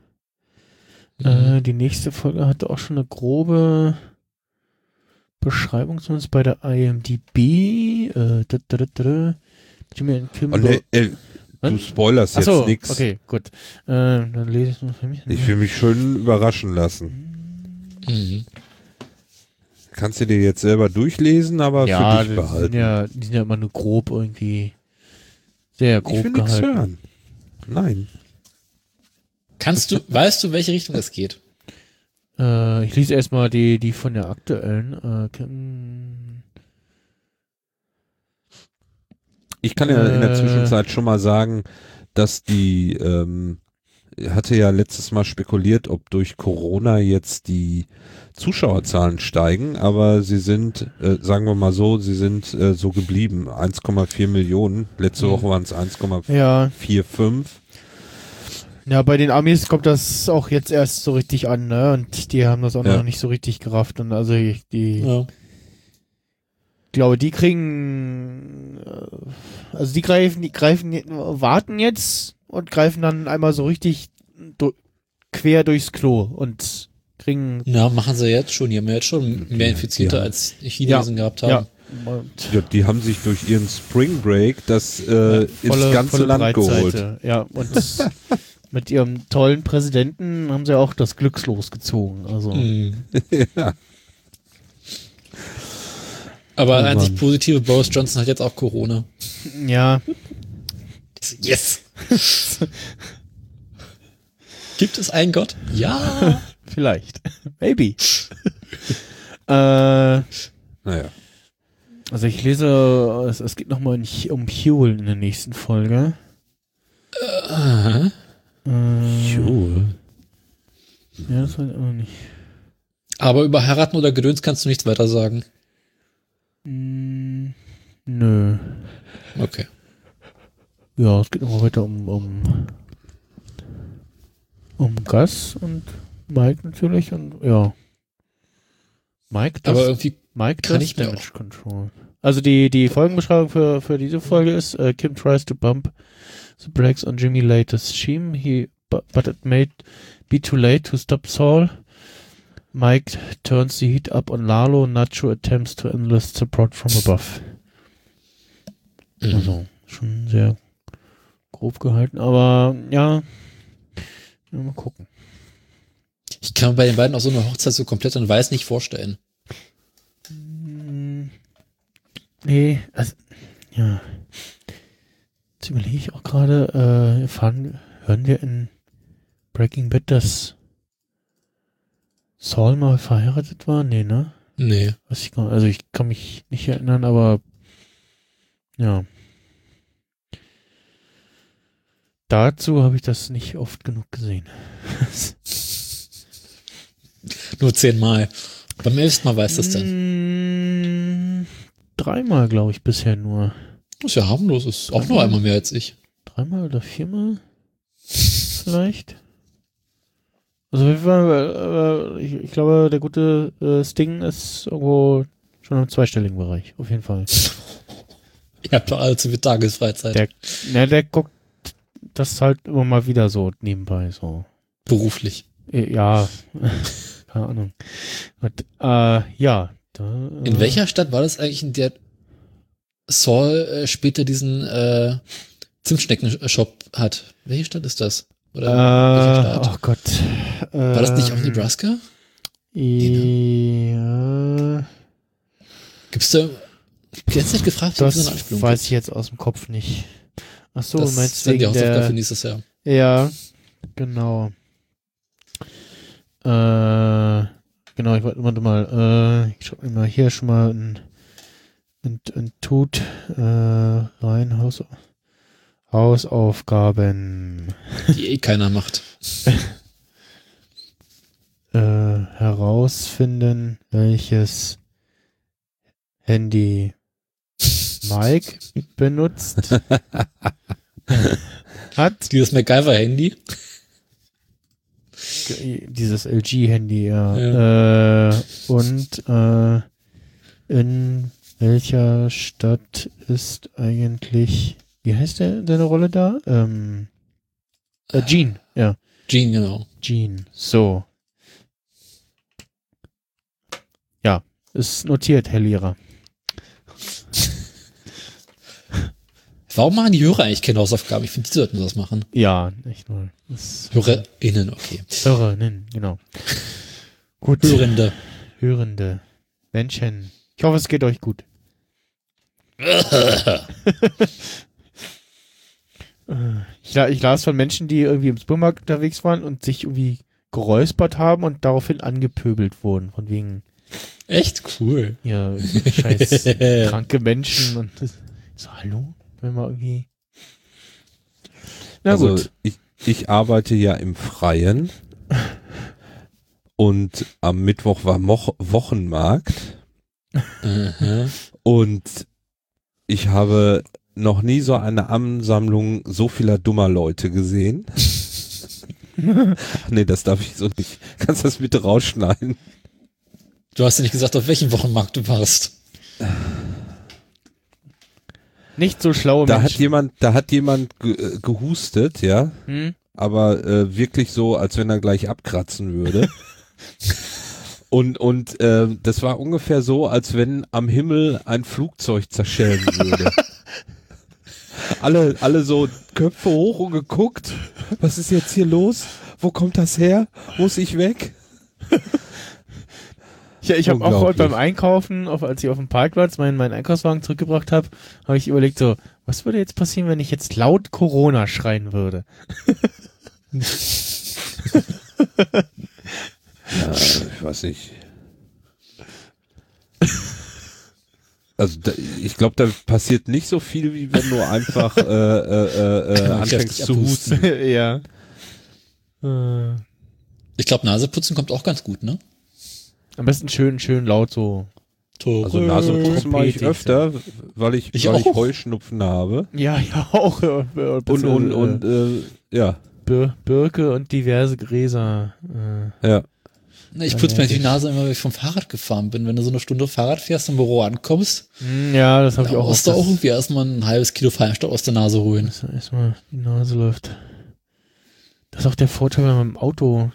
Speaker 4: Mhm.
Speaker 2: Die nächste Folge hatte auch schon eine grobe Beschreibung, zumindest bei der IMDb. Jimmy and Kim.
Speaker 3: Oh, nee, du spoilerst jetzt
Speaker 2: Achso,
Speaker 3: nichts.
Speaker 2: okay, gut. Dann lese ich nur für mich.
Speaker 3: Ich will mich schön überraschen lassen.
Speaker 4: Mhm.
Speaker 3: Kannst du dir jetzt selber durchlesen, aber
Speaker 2: Ja,
Speaker 3: für dich behalten.
Speaker 2: die sind ja immer nur grob irgendwie. Sehr
Speaker 3: Ich
Speaker 2: grob
Speaker 3: will nichts
Speaker 2: gehalten.
Speaker 3: hören. Nein.
Speaker 4: Weißt du, welche Richtung es geht?
Speaker 2: Ich lese erstmal die von der aktuellen. Kim.
Speaker 3: Ich kann ja in der Zwischenzeit schon mal sagen, dass die hatte ja letztes Mal spekuliert, ob durch Corona jetzt die Zuschauerzahlen steigen, aber sie sind, sagen wir mal so, sie sind so geblieben. 1,4 Millionen. Letzte Woche waren es 1,45.
Speaker 2: Ja, bei den Amis kommt das auch jetzt erst so richtig an, ne? Und die haben das auch noch nicht so richtig gerafft. Und also
Speaker 4: Ja.
Speaker 2: glaube, die kriegen, also die warten jetzt und greifen dann einmal so richtig quer durchs Klo und kriegen.
Speaker 4: Ja, machen sie jetzt schon. Die haben ja jetzt schon mehr Infizierte
Speaker 3: Ja.
Speaker 4: als Chinesen gehabt haben.
Speaker 2: Ja. Und
Speaker 3: Ja, die haben sich durch ihren Spring Break das ins ganze Land geholt.
Speaker 2: Ja, und mit ihrem tollen Präsidenten haben sie auch das Glückslos gezogen. Also.
Speaker 4: Mhm.
Speaker 3: Ja.
Speaker 4: Aber
Speaker 2: Oh
Speaker 4: einzig
Speaker 2: Mann.
Speaker 4: positive, Boris Johnson hat jetzt auch Corona.
Speaker 2: Ja.
Speaker 4: Yes! Gibt es einen Gott? Ja!
Speaker 2: Vielleicht. Maybe.
Speaker 3: Naja.
Speaker 2: Also ich lese, es geht nochmal um Huel in der nächsten Folge.
Speaker 3: Cool.
Speaker 2: Ja, das weiß ich auch nicht.
Speaker 4: Aber über Heiraten oder Gedöns kannst du nichts weiter sagen.
Speaker 2: Nö.
Speaker 4: Okay.
Speaker 2: Ja, es geht nochmal weiter um Gus und Mike natürlich und ja. Mike
Speaker 4: Aber irgendwie
Speaker 2: Mike
Speaker 4: kann
Speaker 2: does
Speaker 4: ich mir
Speaker 2: Damage Control. Also die Folgenbeschreibung für diese Folge ist, Kim tries to bump the brakes on Jimmy latest scheme, but it may be too late to stop Saul. Mike turns the heat up on Lalo, Nacho attempts to enlist support from above. Also, schon sehr grob gehalten, aber ja, mal gucken.
Speaker 4: Ich kann mir bei den beiden auch so eine Hochzeit so komplett in Weiß nicht vorstellen.
Speaker 2: Nee, also, ja. Jetzt überlege ich auch gerade, hören wir in Breaking Bad, dass Saul mal verheiratet war? Nee, ne?
Speaker 4: Nee.
Speaker 2: Weiß ich gar nicht. Also ich kann mich nicht erinnern, aber ja. Dazu habe ich das nicht oft genug gesehen.
Speaker 4: Nur 10-mal. Beim 11. Mal weiß das dann.
Speaker 2: 3-mal, glaube ich, bisher nur.
Speaker 4: Das ist ja harmlos. Ist auch nur einmal mehr als ich.
Speaker 2: 3-mal oder 4-mal? Vielleicht? Also ich glaube, der gute Sting ist irgendwo schon im zweistelligen Bereich. Auf jeden Fall.
Speaker 4: Ihr habt doch alle zu viel Tagesfreizeit.
Speaker 2: Der guckt das halt immer mal wieder so nebenbei. So.
Speaker 4: Beruflich.
Speaker 2: Ja. Keine Ahnung. Und, ja.
Speaker 4: In welcher Stadt war das eigentlich, in der Saul später diesen Zimtschnecken-Shop hat? Welche Stadt ist das? Oder welcher Staat?
Speaker 2: Oh Gott.
Speaker 4: War das nicht auch Nebraska?
Speaker 2: Ja.
Speaker 4: Gibt's da... Ich hab jetzt nicht gefragt, wie so eine
Speaker 2: Das
Speaker 4: Anspielung
Speaker 2: weiß
Speaker 4: gibt.
Speaker 2: ich jetzt aus dem Kopf nicht. Ach so,
Speaker 4: Das
Speaker 2: meinst
Speaker 4: ist
Speaker 2: du
Speaker 4: dann die
Speaker 2: wegen
Speaker 4: Hausaufgabe für
Speaker 2: der...
Speaker 4: nächstes Jahr.
Speaker 2: Ja, genau. Genau, warte mal, ich schau mir mal hier schon mal ein Tut rein, Hausaufgaben
Speaker 4: Die keiner macht.
Speaker 2: herausfinden, welches Handy Mike benutzt hat.
Speaker 4: Dieses MacGyver-Handy.
Speaker 2: Dieses LG-Handy, ja. Und in welcher Stadt ist eigentlich, wie heißt deine Rolle da? Gene, ja.
Speaker 4: Gene, genau.
Speaker 2: Gene, so. Ja, ist notiert, Herr Lehrer.
Speaker 4: Warum machen die Hörer eigentlich keine Hausaufgaben? Ich finde, die sollten das machen.
Speaker 2: Ja, echt mal.
Speaker 4: HörerInnen, okay.
Speaker 2: Hörerinnen, genau. Gut. Hörende. Menschen. Ich hoffe, es geht euch gut. Ich las von Menschen, die irgendwie im Supermarkt unterwegs waren und sich irgendwie geräuspert haben und daraufhin angepöbelt wurden. Von wegen.
Speaker 4: Echt cool.
Speaker 2: Ja, scheiß kranke Menschen und so, hallo? Wenn man irgendwie. Na
Speaker 3: also
Speaker 2: gut.
Speaker 3: Ich arbeite ja im Freien und am Mittwoch war Wochenmarkt und ich habe noch nie so eine Ansammlung so vieler dummer Leute gesehen. Nee, das darf ich so nicht. Kannst du das bitte rausschneiden?
Speaker 4: Du hast ja nicht gesagt, auf welchem Wochenmarkt du warst.
Speaker 2: Nicht so schlaue Menschen.
Speaker 3: Da hat jemand gehustet, ja, aber wirklich so, als wenn er gleich abkratzen würde. Und das war ungefähr so, als wenn am Himmel ein Flugzeug zerschellen würde. Alle so Köpfe hoch und geguckt. Was ist jetzt hier los? Wo kommt das her? Muss ich weg?
Speaker 2: Ich habe auch heute beim Einkaufen, als ich auf dem Parkplatz meinen Einkaufswagen zurückgebracht habe, habe ich überlegt so, Was würde jetzt passieren, wenn ich jetzt laut Corona schreien würde?
Speaker 3: Ja, ich weiß nicht. Also ich glaube, da passiert nicht so viel, wie wenn du einfach anfängst zu husten.
Speaker 2: Ja.
Speaker 4: Ich glaube, Naseputzen kommt auch ganz gut, ne?
Speaker 2: Am besten schön laut so.
Speaker 3: Also Nasenputzen mache ich öfter, weil ich
Speaker 4: auch.
Speaker 3: Heuschnupfen habe.
Speaker 2: Ja, auch.
Speaker 3: Ja.
Speaker 2: Birke und diverse Gräser.
Speaker 3: Ja.
Speaker 4: Ich putze mir die Nase immer, wenn ich vom Fahrrad gefahren bin. Wenn du so eine Stunde Fahrrad fährst und im Büro ankommst,
Speaker 2: ja, das habe ich auch.
Speaker 4: Musst du auch irgendwie erstmal ein halbes Kilo Feinstaub aus der Nase holen.
Speaker 2: Erstmal die Nase läuft. Das ist auch der Vorteil, wenn man im Auto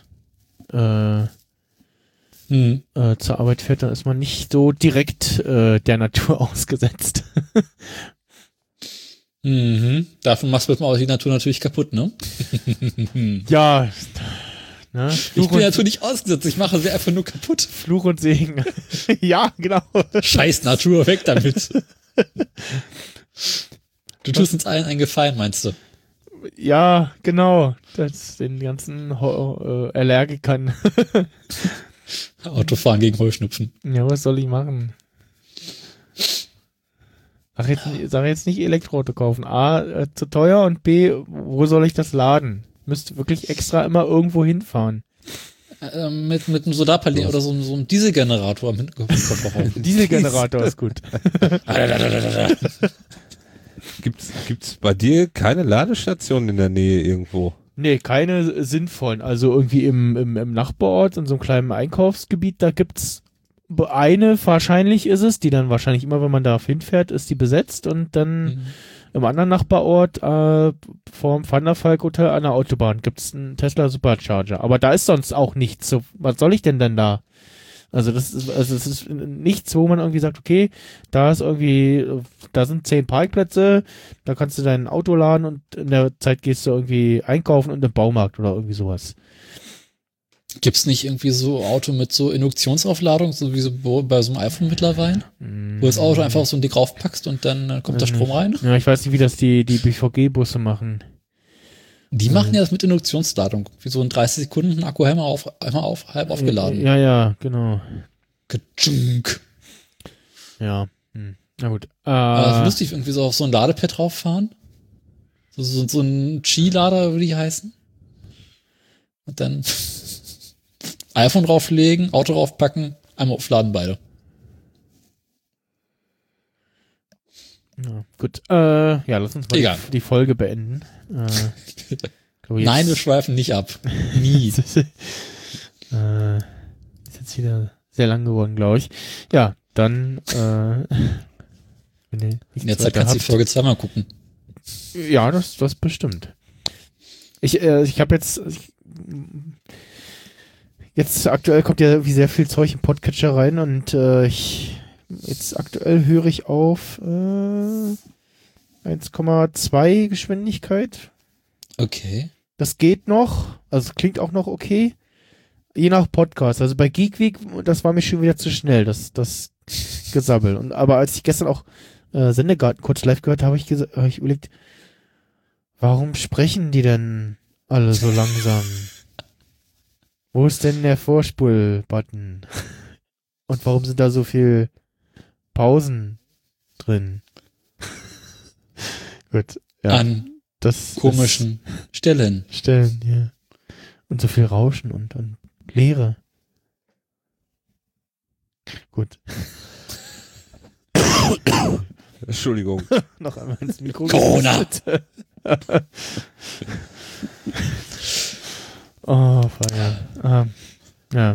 Speaker 2: zur Arbeit fährt, dann ist man nicht so direkt der Natur ausgesetzt.
Speaker 4: Dafür machst du die Natur natürlich kaputt, ne?
Speaker 2: Ja. Ne?
Speaker 4: Ich bin natürlich ausgesetzt, ich mache sie einfach nur kaputt.
Speaker 2: Fluch und Segen. Ja, genau.
Speaker 4: Scheiß Natur, weg damit. Du tust uns allen einen Gefallen, meinst du?
Speaker 2: Ja, genau. Das den ganzen Allergikern.
Speaker 4: Autofahren gegen Heuschnupfen.
Speaker 2: Ja, was soll ich machen? Sag jetzt nicht Elektroauto kaufen. A, zu teuer und B, wo soll ich das laden? Müsste wirklich extra immer irgendwo hinfahren.
Speaker 4: Mit einem Solarpanel oder so einem Dieselgenerator im Kofferraum.
Speaker 2: Dieselgenerator ist gut.
Speaker 3: Gibt's bei dir keine Ladestation in der Nähe irgendwo?
Speaker 2: Nee, keine sinnvollen. Also irgendwie im Nachbarort, in so einem kleinen Einkaufsgebiet, da gibt's eine, wahrscheinlich ist es, die dann wahrscheinlich immer, wenn man da hinfährt, ist die besetzt und dann im anderen Nachbarort vorm Van der Valk Hotel an der Autobahn gibt's einen Tesla Supercharger. Aber da ist sonst auch nichts. So, was soll ich denn da? Also es ist nichts, wo man irgendwie sagt, okay, da sind 10 Parkplätze, da kannst du dein Auto laden und in der Zeit gehst du irgendwie einkaufen und im Baumarkt oder irgendwie sowas.
Speaker 4: Gibt's nicht irgendwie so Auto mit so Induktionsaufladung, so wie so bei so einem iPhone mittlerweile? Wo das Auto einfach so ein Ding raufpackst und dann kommt da Strom rein?
Speaker 2: Ja, ich weiß nicht, wie das die BVG-Busse machen.
Speaker 4: Die machen ja das mit Induktionsladung. Wie so in 30 Sekunden ein Akku halb aufgeladen.
Speaker 2: Ja, genau.
Speaker 4: Katschunk.
Speaker 2: Ja. Na gut.
Speaker 4: Das ist lustig, irgendwie so auf so ein Ladepad drauffahren. So ein Qi-Lader, würde die heißen. Und dann iPhone drauflegen, Auto draufpacken, einmal aufladen, beide.
Speaker 2: Ja, gut. Lass uns mal die Folge beenden.
Speaker 4: Nein, wir schweifen nicht ab. Nie.
Speaker 2: Ist jetzt wieder sehr lang geworden, glaube ich. Ja, dann
Speaker 4: in der Zeit kannst du die Folge zweimal gucken.
Speaker 2: Ja, das bestimmt. Ich habe jetzt aktuell kommt ja wie sehr viel Zeug im Podcatcher rein und jetzt aktuell höre ich auf 1,2 Geschwindigkeit.
Speaker 4: Okay.
Speaker 2: Das geht noch, also klingt auch noch okay. Je nach Podcast. Also bei Geek Week, das war mir schon wieder zu schnell, das Gesabbel. Aber als ich gestern auch Sendegarten kurz live gehört habe, habe ich überlegt, warum sprechen die denn alle so langsam? Wo ist denn der Vorspul-Button? Und warum sind da so viel Pausen drin? Gut. Ja.
Speaker 4: An komischen Stellen.
Speaker 2: Ja. Und so viel Rauschen und Leere. Gut.
Speaker 3: Entschuldigung.
Speaker 2: Noch einmal ins Mikro.
Speaker 4: Corona.
Speaker 2: Oh, ja. Ja.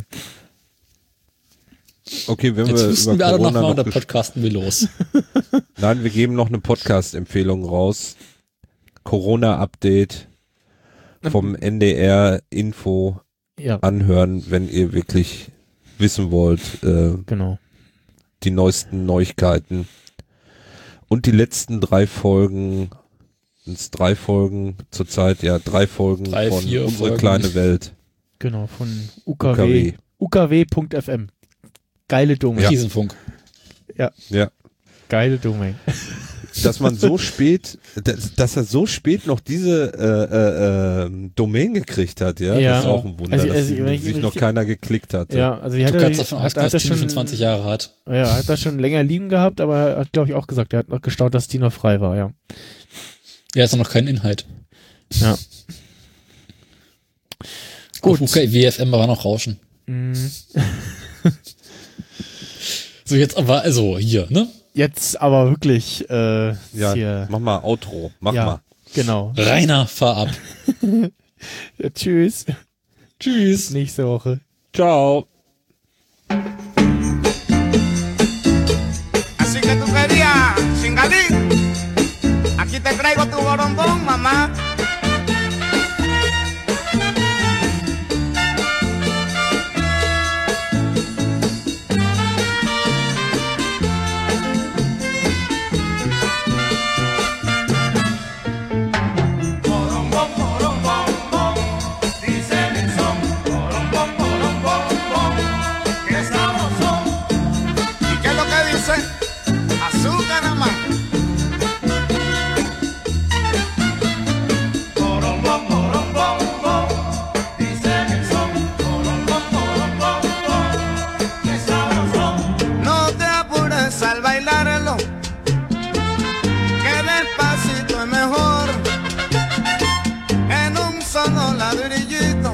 Speaker 3: Okay, wenn
Speaker 4: jetzt
Speaker 3: wir
Speaker 4: wüssten wir alle nochmal und dann podcasten wir los.
Speaker 3: Nein, wir geben noch eine Podcast-Empfehlung raus. Corona-Update vom NDR Info anhören, wenn ihr wirklich wissen wollt.
Speaker 2: Genau.
Speaker 3: Die neuesten Neuigkeiten. Und die letzten 3 Folgen, zurzeit, 3 Folgen von Unsere
Speaker 4: Folgen.
Speaker 3: kleine Welt.
Speaker 2: Genau, von UKW. UKW.fm. Geile Domain.
Speaker 4: Riesenfunk.
Speaker 2: Ja. Geile Domain.
Speaker 3: dass man so spät, dass er so spät noch diese Domain gekriegt hat, ja,
Speaker 2: Ja.
Speaker 3: das ist auch ein Wunder,
Speaker 2: Also,
Speaker 3: dass
Speaker 2: wenn ich
Speaker 3: sich
Speaker 2: ihn
Speaker 3: noch
Speaker 2: richtig-
Speaker 3: keiner geklickt hat.
Speaker 2: Ja, also ich
Speaker 4: Du
Speaker 2: hatte,
Speaker 4: kannst davon ausgehen, dass Team schon 20 Jahre hat.
Speaker 2: Ja, hat das schon länger liegen gehabt, aber er hat, glaube ich, auch gesagt, er hat noch gestaunt, dass die noch frei war, ja.
Speaker 4: Ja, ist noch kein Inhalt.
Speaker 2: Ja. Gut.
Speaker 4: Okay, WFM war noch Rauschen.
Speaker 2: Mhm.
Speaker 4: So, jetzt aber, also, hier, ne?
Speaker 2: Jetzt aber wirklich,
Speaker 3: Ja,
Speaker 2: hier,
Speaker 3: mach mal Outro, mach
Speaker 2: ja,
Speaker 3: mal.
Speaker 2: genau.
Speaker 4: Rainer, fahr ab.
Speaker 2: Ja, tschüss.
Speaker 4: Tschüss.
Speaker 2: Nächste Woche.
Speaker 3: Ciao.
Speaker 5: Así que tú querías, chingadín. Aquí te traigo tu borombón, mamá. Borombón, borombón, bom, dice el son. Borombón, borombón, bom, qué sabroso. ¿Y qué es lo que dice? Azúcar nada más. Borombón, borombón, bom, dice el son. Borombón, borombón, bom, qué sabroso. No te apures al bailarlo, que despacito es mejor. En un solo ladrillito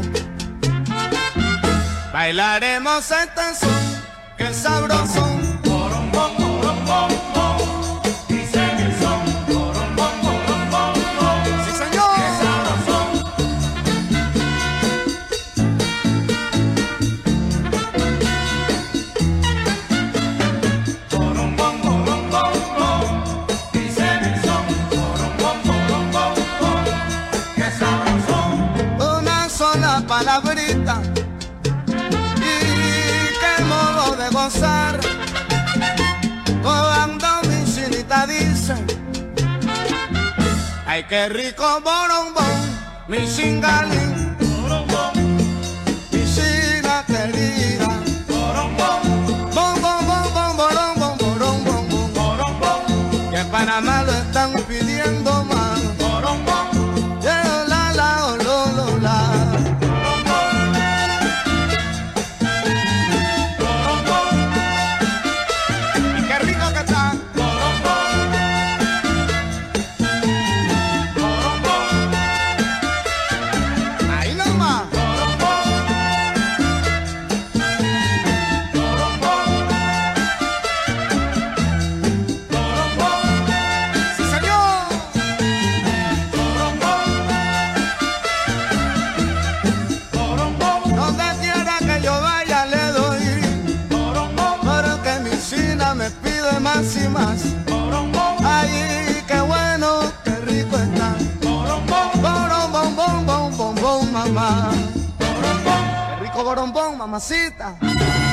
Speaker 5: bailaremos este son, que es sabroso. Borombón, borombón, bom, dice el son. Borombón, borombón, bom, sí señor, que sabroso. Borombón, borombón, bom, dice el son. Borombón, borombón, bom, que sabroso. Una sola palabrita y qué modo de gozar. Cuando mi chinita dice, ay qué rico borombón, mi chingalín. Borombón, mi china querida. Borombón, bom, bom, bom, bom, borombón, borombón, bom, borombón. Que en Panamá lo están pidiendo más. Borombón, yeah, la, la, oh, lo, lo, la. Borombón, y qué rico que está. Borombón, borombón, ahí nomás. Borombón, borombón, borombón, sí señor. Borombón, borombón, donde quiera que yo vaya le doy. Borombón, pero que mi china me pide más y más. Borombón, ay, qué bueno, qué rico está. Borombón, borombón, bom, bom, bom, bom, mamá. Borombón, qué rico borombón, mamacita.